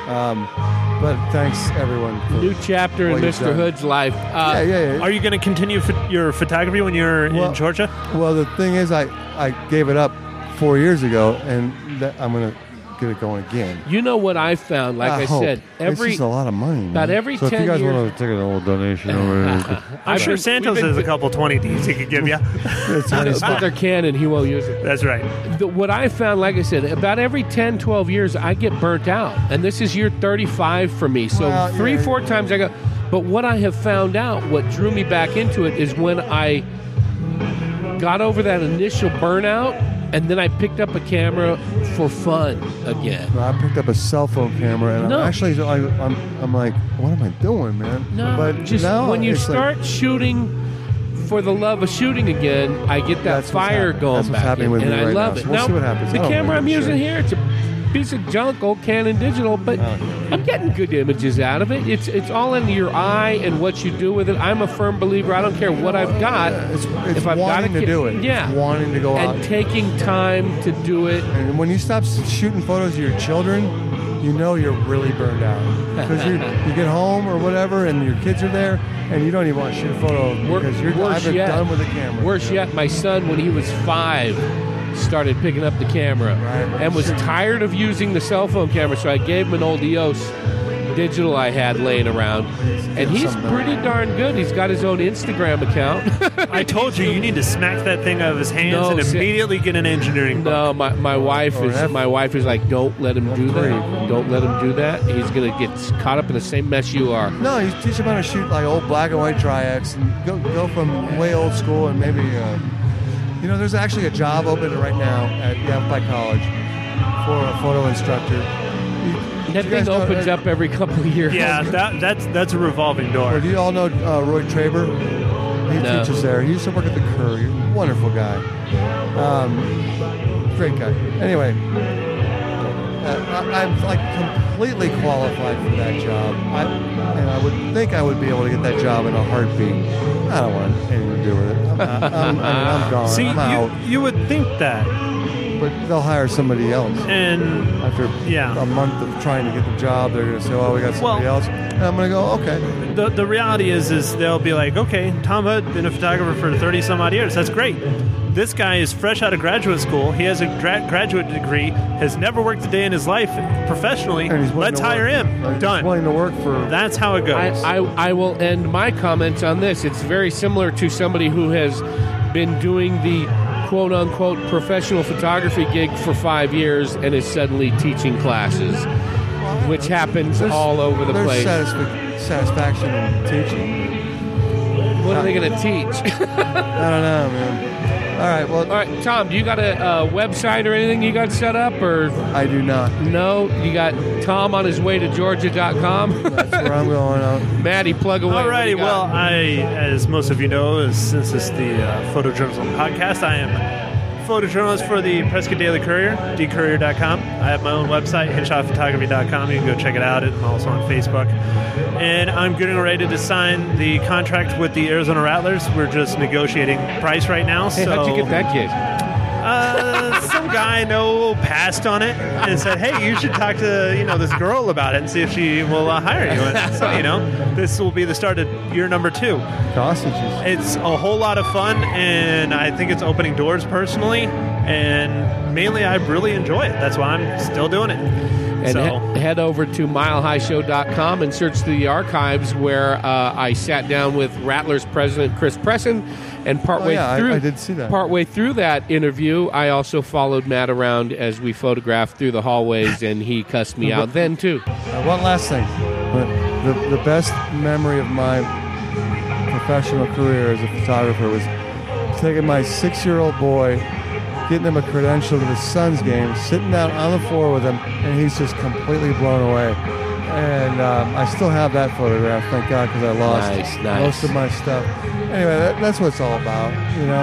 But thanks, everyone. For, New chapter in What you've Mr. done. Hood's life. yeah. Are you going to continue your photography when you're in Georgia? Well, the thing is, I gave it up 4 years ago, and I'm going to get it going again. You know what I found? Like I hope. said, it's just a lot of money. about man. every so 10 if you guys years- want to take a little donation over here, I'm sure we've Santos been- has a couple 20Ds he could give you. it's money but spot. they're canon. He won't use it. That's right. What I found, like I said, about every 10, 12 years, I get burnt out. And this is year 35 for me. So Well, three, yeah. 4 times I go. But what I have found out, what drew me back into it, is when I got over that initial burnout, and then I picked up a camera for fun again. I picked up a cell phone camera, and No. I'm actually I'm like, what am I doing, man? No, but just now when you it's like- start shooting for the love of shooting again, I get that That's what's fire happening. going That's what's back happening in, with and me I right love now. it. So we'll see what happens. The I don't camera really I'm give a using shit. here, it's a piece of junk, old Canon digital, but I'm getting good images out of it. It's all in your eye and what you do with it. I'm a firm believer. I don't care what I've got. It's if I've got wanting to do it. yeah, It's wanting to go out. and taking time to do it. And when you stop shooting photos of your children, you know you're really burned out. Because you get home or whatever, and your kids are there, and you don't even want to shoot a photo of them because you're Worse I've yet, done with the camera. Worse yet, my son, when he was 5, started picking up the camera Right. and was tired of using the cell phone camera, so I gave him an old EOS digital I had laying around, and he's something. pretty darn good. He's got his own Instagram account. I told you need to smack that thing out of his hands No, and see- immediately get an engineering book. No, my wife Or is F- my wife is like, don't let him do that. F3. Don't let him do that. He's gonna get caught up in the same mess you are. No, you teach them how to shoot like old black and white Tri-X and go from way old school and maybe, there's actually a job open right now at Yavapai College for a photo instructor. That thing opens up every couple of years. Yeah, that's a revolving Or door. do you all know Roy Traber? He No. teaches there. He used to work at the Curry. Wonderful guy. Great guy. Anyway, I'm like completely qualified for that job. And I would think I would be able to get that job in a heartbeat. I don't want anything to do with it. I'm gone. See, I'm out. you would think that, But they'll hire somebody else. and After Yeah. a month of trying to get the job, they're going to say, "Oh, we got somebody Well- else," and I'm going to go, "Okay." the reality is they'll be like, okay, Tom Hood, been a photographer for 30 some odd years. That's great. This guy is fresh out of graduate school. He has a graduate degree, has never worked a day in his life professionally. And he's willing Let's to work. hire him. He's Done. willing to work for. That's how it goes. I will end my comments on this. It's very similar to somebody who has been doing the quote-unquote professional photography gig for 5 years and is suddenly teaching classes, which happens all over the place. There's satisfaction in teaching. What are they going to teach? I don't know, man. All right, well... All right, Tom, do you got a website or anything you got set up? Or I do not. No? You got Tom on his way to Georgia.com? That's where I'm going. Maddie, plug away. Alrighty, well, as most of you know, since it's the Photojournalism podcast, I am photojournalist for the Prescott Daily Courier, dcourier.com. I have my own website, headshotphotography.com. You can go check it out. I'm also on Facebook. And I'm getting ready to sign the contract with the Arizona Rattlers. We're just negotiating price right now. Hey, how'd you get that gig? Some guy I know passed on it and said, "Hey, you should talk to this girl about it and see if she will hire you." And so this will be the start of year number 2. Sausages. It's a whole lot of fun, and I think it's opening doors personally, and mainly I really enjoy it. That's why I'm still doing it. And head over to milehighshow.com and search the archives where I sat down with Rattlers president Chris Presson, and I did see that. Partway through that interview, I also followed Matt around as we photographed through the hallways, and he cussed me out then too. One last thing. The best memory of my professional career as a photographer was taking my 6-year-old boy, getting him a credential to the Suns game, sitting down on the floor with him, and he's just completely blown away. And I still have that photograph, thank God, because I lost most of my stuff. Anyway, that's what it's all about.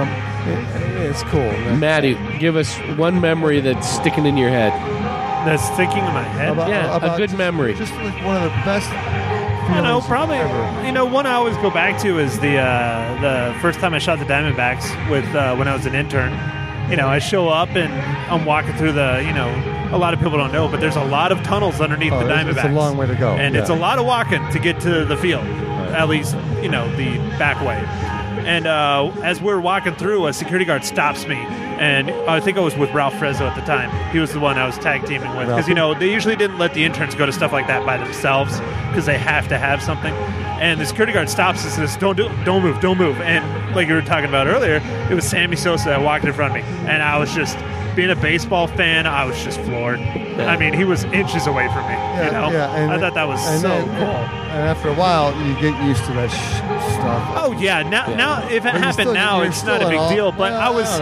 It's cool. Man. Maddie, give us one memory that's sticking in your head. That's sticking in my head? A good memory. Just like one of the best. Probably. Ever. One I always go back to is the first time I shot the Diamondbacks with when I was an intern. I show up and I'm walking through a lot of people don't know, but there's a lot of tunnels underneath the Diamondbacks. It's a long way to go. And it's a lot of walking to get to the field, at least, the back way. And as we're walking through, a security guard stops me. And I think I was with Ralph Frezzo at the time. He was the one I was tag teaming with. Because, they usually didn't let the interns go to stuff like that by themselves because they have to have something. And the security guard stops and says, don't move. And like you were talking about earlier, it was Sammy Sosa that walked in front of me. And I was just, being a baseball fan, I was just floored. Yeah. I mean, he was inches away from me. And I thought that was so cool. And after a while, you get used to that stuff. Oh, yeah. Now, if it happened now, it's not a big deal. But I was,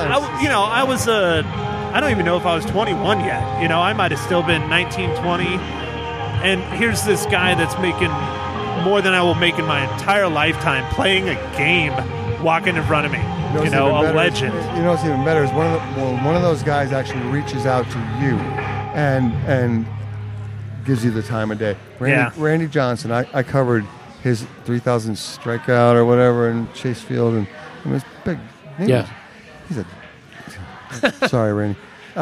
I don't even know if I was 21 yet. I might have still been 19, 20. And here's this guy that's making more than I will make in my entire lifetime playing a game, walking in front of me. A legend. What's even better is one of those guys actually reaches out to you and gives you the time of day. Randy Johnson, I covered his 3,000 strikeout or whatever in Chase Field, and it was big. He's a sorry, Randy.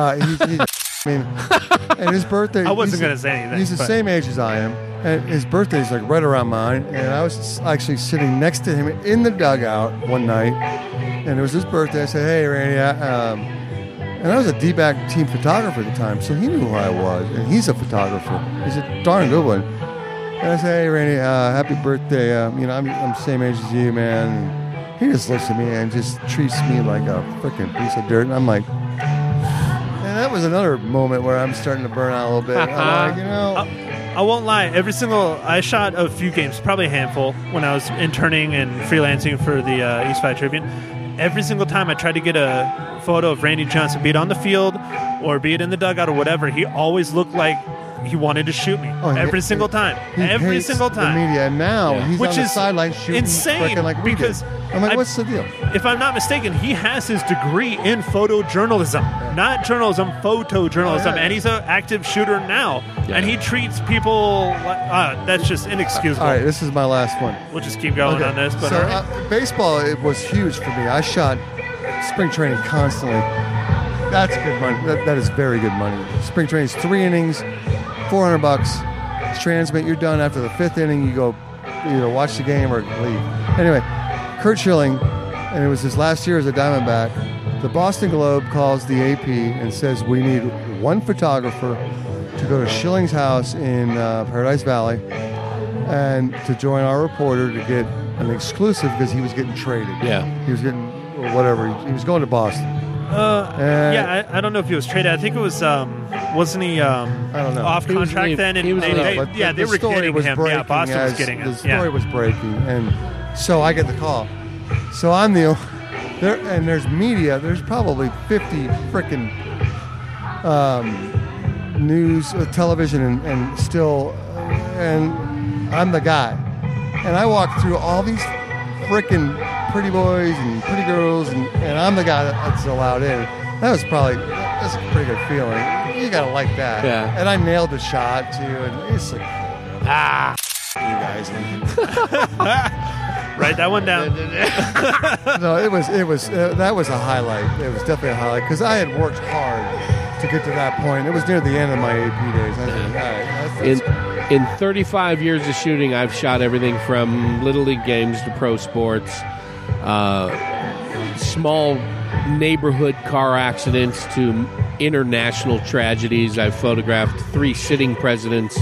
And his birthday. I wasn't going to say anything. He's the same age as I am, and his birthday is like right around mine. And I was actually sitting next to him in the dugout one night, and it was his birthday. I said, "Hey, Randy," and I was a D-back team photographer at the time, so he knew who I was, and he's a photographer. He's a darn good one. And I said, "Hey, Randy, happy birthday! I'm the same age as you, man." And he just looks at me and just treats me like a freaking piece of dirt, and I'm like. And that was another moment where I'm starting to burn out a little bit. I'm like, I won't lie. I shot a few games, probably a handful, when I was interning and freelancing for the East 5 Tribune. Every single time I tried to get a photo of Randy Johnson, be it on the field or be it in the dugout or whatever, he always looked like he wanted to shoot me every single time. Every single time. The media, and now he's on the sideline shooting insane like we because did. I'm like, what's the deal? If I'm not mistaken, he has his degree in photojournalism, not journalism, photojournalism, and he's an active shooter now. And he treats people like that's just inexcusable. All right, this is my last one. We'll just keep going on this. But so baseball, it was huge for me. I shot spring training constantly. That's good money. That is very good money. Spring training is 3 innings. $400. Transmit. You're done after the 5th inning. You go either watch the game or leave. Anyway, Curt Schilling, and it was his last year as a Diamondback. The Boston Globe calls the AP and says we need one photographer to go to Schilling's house in Paradise Valley and to join our reporter to get an exclusive because he was getting traded. Yeah, he was getting or whatever. He was going to Boston. I don't know if he was traded. I think it was, wasn't he I don't know. off contract then? And he was they leaving. they were getting him. Yeah, Boston was getting him. The story was breaking, and so I get the call. So I'm there, and there's media. There's probably 50 frickin' news, television, and still, and I'm the guy. And I walk through all these frickin' pretty boys and pretty girls, and I'm the guy that's allowed in. That's a pretty good feeling. You gotta like that. Yeah. And I nailed the shot too, and it's like, you guys. Write that one down. No, it was that was a highlight. It was definitely a highlight because I had worked hard to get to that point. It was near the end of my AP days. I was like, all right, that's In 35 years of shooting, I've shot everything from Little League games to pro sports, small neighborhood car accidents to international tragedies. I've photographed 3 sitting presidents,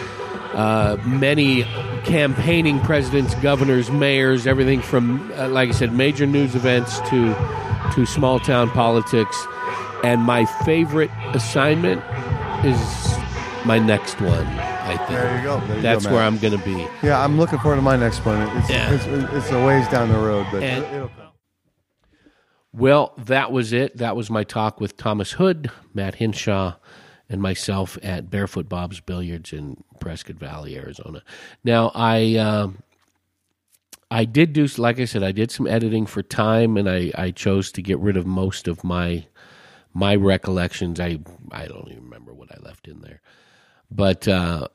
many campaigning presidents, governors, mayors, everything from, like I said, major news events to small town politics. And my favorite assignment is my next one, I think. There you go. That's where I'm going to be. Yeah, I'm looking forward to my next one. It's a ways down the road, but And- it'll come. Well, that was it. That was my talk with Thomas Hood, Matt Hinshaw, and myself at Barefoot Bob's Billiards in Prescott Valley, Arizona. Now, I did do, like I said, I did some editing for time, and I chose to get rid of most of my recollections. I don't even remember what I left in there. But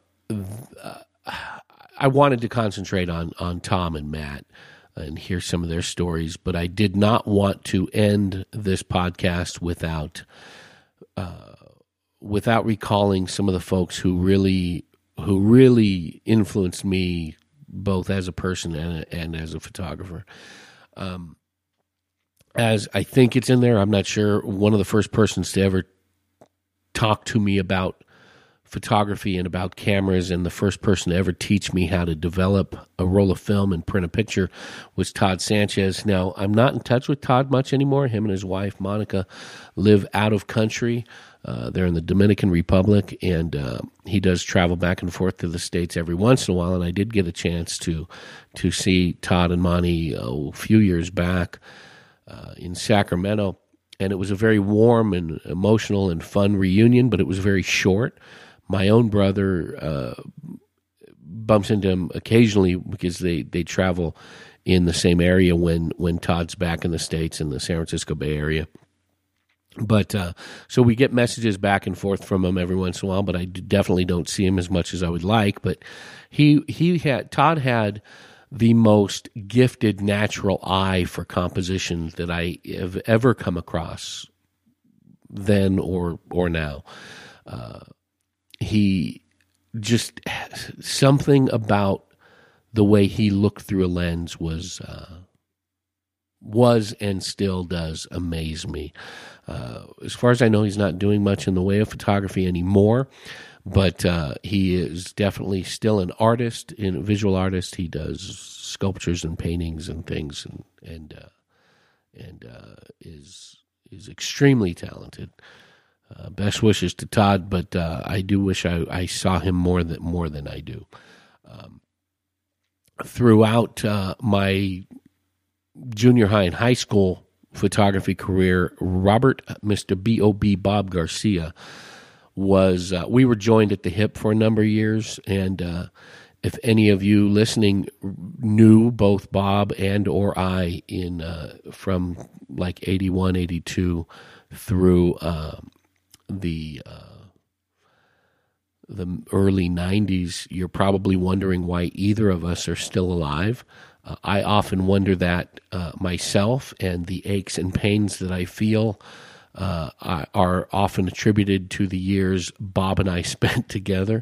I wanted to concentrate on Tom and Matt and hear some of their stories, but I did not want to end this podcast without recalling some of the folks who really influenced me both as a person and as a photographer. As I think it's in there, I'm not sure, one of the first persons to ever talk to me about photography and about cameras, and the first person to ever teach me how to develop a roll of film and print a picture was Todd Sanchez. Now, I'm not in touch with Todd much anymore. Him and his wife, Monica, live out of country. They're in the Dominican Republic, and he does travel back and forth to the States every once in a while, and I did get a chance to see Todd and Monty a few years back in Sacramento, and it was a very warm and emotional and fun reunion, but it was very short. My own brother bumps into him occasionally because they travel in the same area when Todd's back in the States in the San Francisco Bay Area. But so we get messages back and forth from him every once in a while, but I definitely don't see him as much as I would like. But Todd had the most gifted natural eye for composition that I have ever come across, then or now. He just, something about the way he looked through a lens was and still does amaze me. As far as I know, he's not doing much in the way of photography anymore, but he is definitely still an artist, a visual artist. He does sculptures and paintings and things, and is extremely talented. Best wishes to Todd, but I do wish I saw him more than I do. Throughout my junior high and high school photography career, Robert, Mr. B.O.B. Bob Garcia, was, we were joined at the hip for a number of years, and if any of you listening knew both Bob and or I from like 81, 82 through the early 90s, you're probably wondering why either of us are still alive. I often wonder that myself, and the aches and pains that I feel are often attributed to the years Bob and I spent together.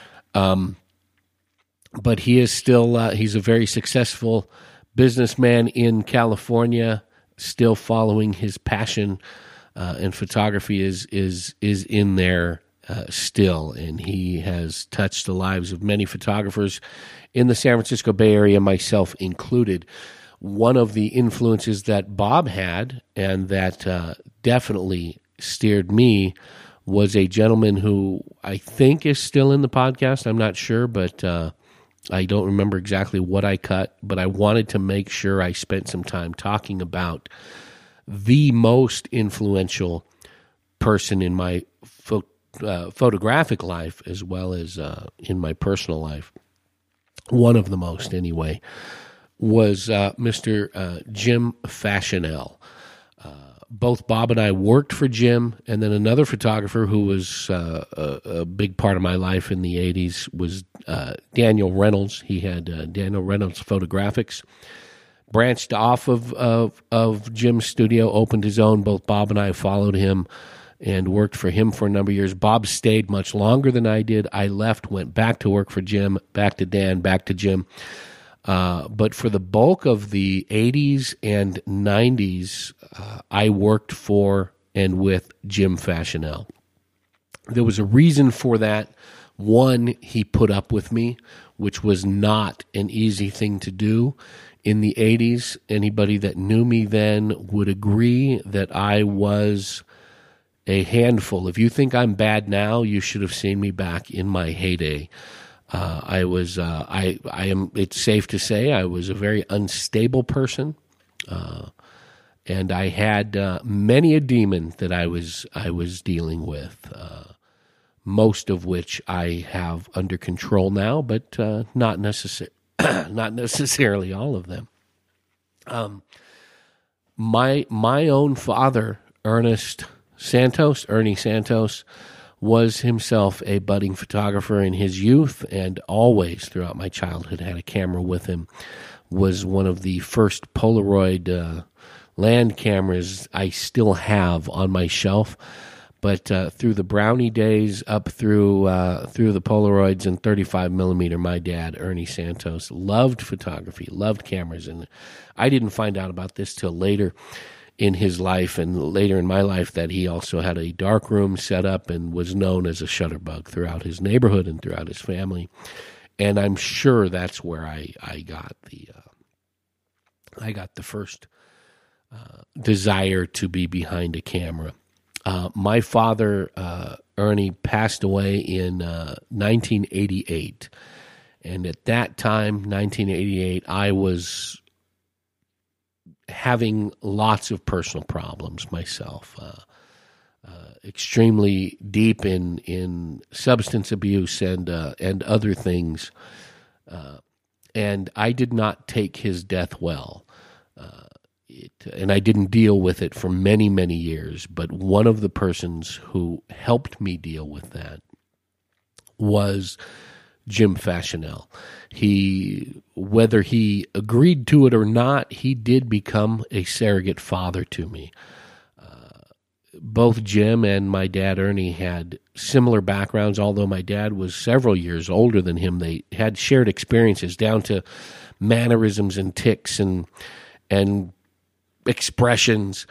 But he is still, he's a very successful businessman in California, still following his passion, and photography is in there still, and he has touched the lives of many photographers in the San Francisco Bay Area, myself included. one of the influences that Bob had and that definitely steered me was a gentleman who I think is still in the podcast. I'm not sure, but I don't remember exactly what I cut, but I wanted to make sure I spent some time talking about the most influential person in my photographic life as well as in my personal life. One of the most, anyway, was Mr. Jim Faschinel. Both Bob and I worked for Jim, and then another photographer who was a big part of my life in the 80s was Daniel Reynolds. He had Daniel Reynolds Photographics. Branched off of Jim's studio, opened his own. Both Bob and I followed him and worked for him for a number of years. Bob stayed much longer than I did. I left, went back to work for Jim, back to Dan, back to Jim. But for the bulk of the 80s and 90s, I worked for and with Jim Faschinel. There was a reason for that. One, he put up with me, which was not an easy thing to do in the 80s. Anybody that knew me then would agree that I was a handful. If you think I'm bad now, you should have seen me back in my heyday. It's safe to say I was a very unstable person, and I had many a demon that I was dealing with, most of which I have under control now, but not necessarily all of them. My own father, Ernie Santos, was himself a budding photographer in his youth, and always throughout my childhood had a camera with him. Was one of the first Polaroid land cameras I still have on my shelf. But through the Brownie days, up through the Polaroids and 35 millimeter, my dad, Ernie Santos, loved photography, loved cameras, and I didn't find out about this till later in his life and later in my life that he also had a dark room set up and was known as a shutterbug throughout his neighborhood and throughout his family. And I'm sure that's where I got the first desire to be behind a camera. My father, Ernie, passed away in 1988. And at that time, 1988, I was having lots of personal problems myself, extremely deep in substance abuse and other things, and I did not take his death well, and I didn't deal with it for many, many years. But one of the persons who helped me deal with that was Jim Faschinel. Whether he agreed to it or not, he did become a surrogate father to me. Both Jim and my dad, Ernie, had similar backgrounds, although my dad was several years older than him. They had shared experiences down to mannerisms and tics and expressions.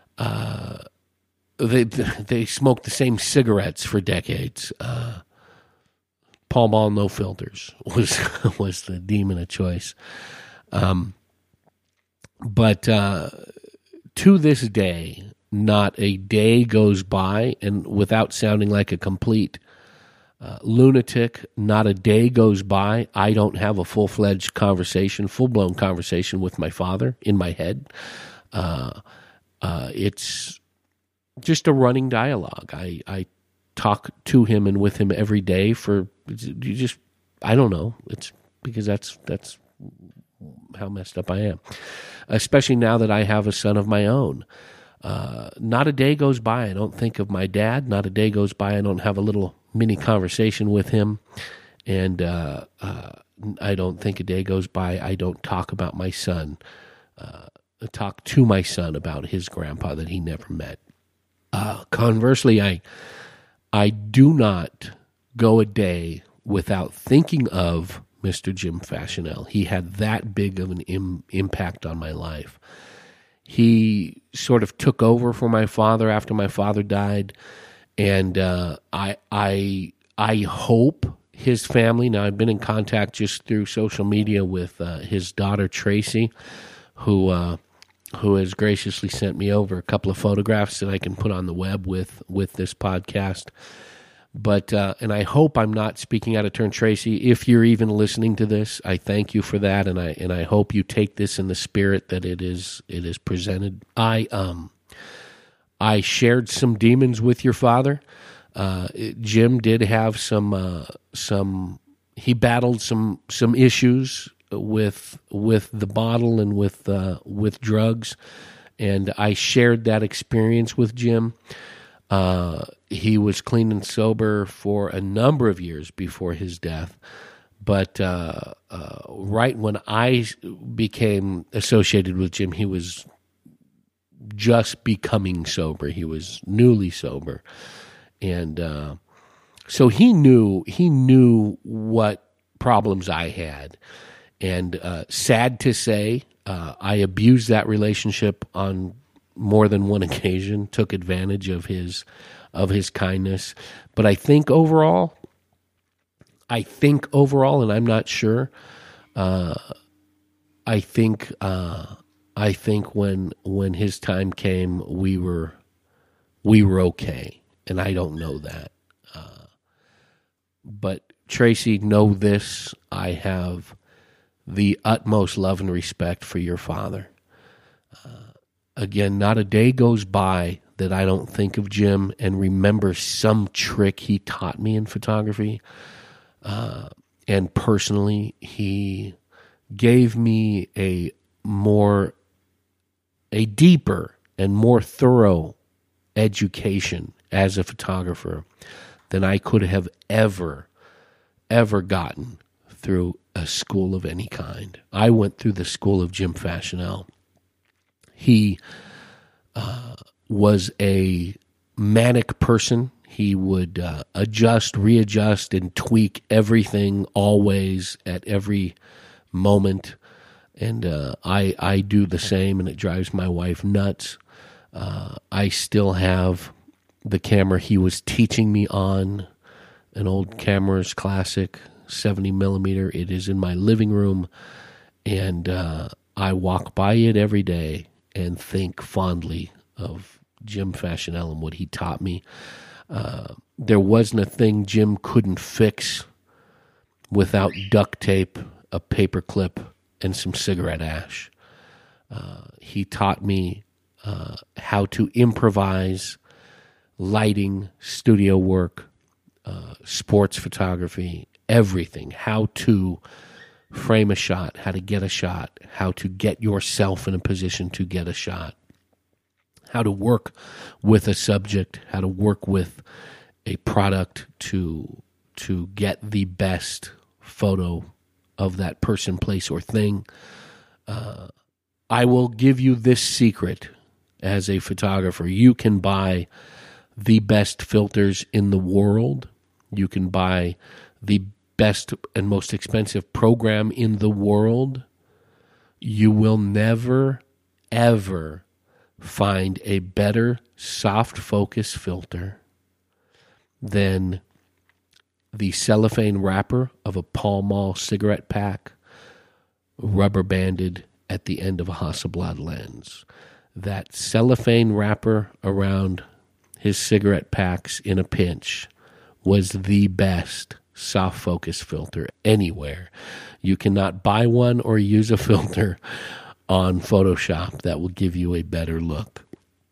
They smoked the same cigarettes for decades. Pall Mall, no filters was the demon of choice. But to this day, not a day goes by, and without sounding like a complete lunatic, not a day goes by I don't have a full-fledged conversation, full-blown conversation with my father in my head. It's just a running dialogue. I talk to him and with him every day I don't know. It's because that's how messed up I am. Especially now that I have a son of my own. Not a day goes by I don't think of my dad. Not a day goes by I don't have a little mini conversation with him. And I don't think a day goes by I don't talk about my son. Talk to my son about his grandpa that he never met. Conversely, I do not go a day without thinking of Mr. Jim Faschinel. He had that big of an impact on my life. He sort of took over for my father after my father died, and I hope his family. Now, I've been in contact just through social media with his daughter Tracy, who has graciously sent me over a couple of photographs that I can put on the web with this podcast. But and I hope I'm not speaking out of turn, Tracy. If you're even listening to this, I thank you for that, and I hope you take this in the spirit that it is presented. I shared some demons with your father. Jim did have some. He battled some issues with the bottle and with drugs, and I shared that experience with Jim. He was clean and sober for a number of years before his death, but right when I became associated with Jim, he was just becoming sober. He was newly sober, and so he knew what problems I had. And sad to say, I abused that relationship on more than one occasion, took advantage of his kindness. But I think overall, and I'm not sure, I think when his time came, we were okay, and I don't know that. But Tracy, know this: I have the utmost love and respect for your father. Again, not a day goes by that I don't think of Jim and remember some trick he taught me in photography. And personally, he gave me a deeper and more thorough education as a photographer than I could have ever gotten through a school of any kind. I went through the school of Jim Fastenal. He was a manic person. He would adjust, readjust, and tweak everything always at every moment. And I do the same, and it drives my wife nuts. I still have the camera he was teaching me on, an old Cameras Classic 70 millimeter. It is in my living room, and I walk by it every day and think fondly of Jim Fastenal and what he taught me. There wasn't a thing Jim couldn't fix without duct tape, a paper clip, and some cigarette ash. He taught me how to improvise, lighting, studio work, sports photography, everything, how to frame a shot, how to get a shot, how to get yourself in a position to get a shot, how to work with a subject, how to work with a product to get the best photo of that person, place, or thing. I will give you this secret as a photographer. You can buy the best filters in the world. You can buy the best and most expensive program in the world. You will never, ever find a better soft focus filter than the cellophane wrapper of a Pall Mall cigarette pack, rubber banded at the end of a Hasselblad lens. That cellophane wrapper around his cigarette packs in a pinch was the best soft focus filter anywhere. You cannot buy one or use a filter on Photoshop that will give you a better look.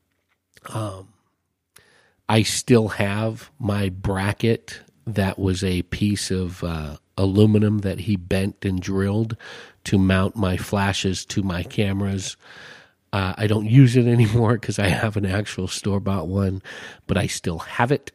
I still have my bracket that was a piece of aluminum that he bent and drilled to mount my flashes to my cameras. I don't use it anymore because I have an actual store-bought one, but I still have it.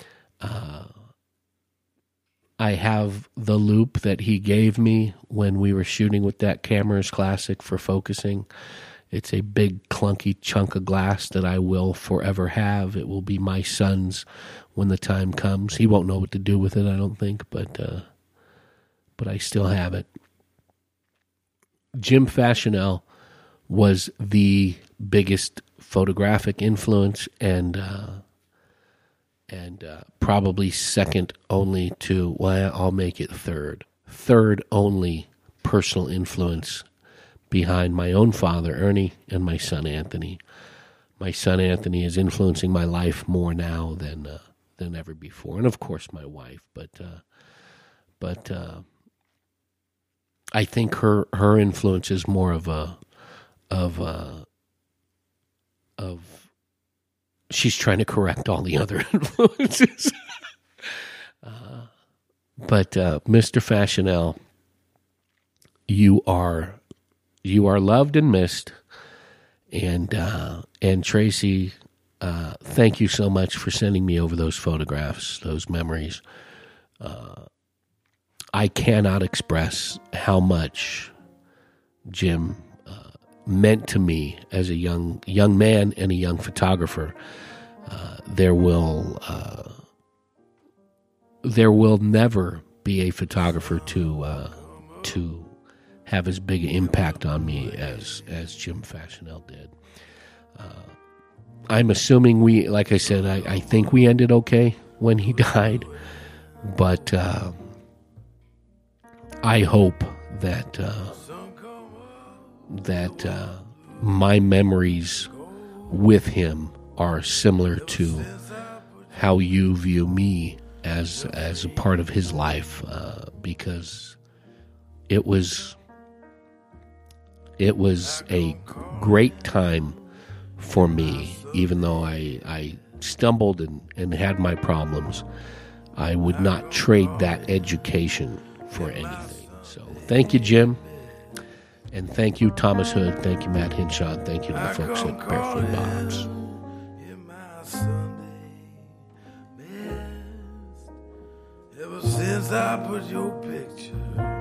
I have the loop that he gave me when we were shooting with that Cameras Classic for focusing. It's a big, clunky chunk of glass that I will forever have. It will be my son's when the time comes. He won't know what to do with it, I don't think, but I still have it. Jim Fastenal was the biggest photographic influence and probably second only to, well, I'll make it third only personal influence behind my own father, Ernie, and my son, Anthony. My son, Anthony, is influencing my life more now than ever before. And, of course, my wife. But I think her influence is more of she's trying to correct all the other influences. But Mr. Fashionell, you are loved and missed, and Tracy, thank you so much for sending me over those photographs, those memories. I cannot express how much Jim meant to me as a young man and a young photographer. There will never be a photographer to have as big an impact on me as Jim Fashionell did. I'm assuming like I said, I think we ended okay when he died, but I hope that my memories with him are similar to how you view me as a part of his life, because it was a great time for me. Even though I stumbled and had my problems, I would not trade that education for anything. So thank you, Jim. And thank you, Thomas Hood. Thank you, Matt Hinshaw. Thank you to the folks at Barefoot Bottoms. Ever since I put your picture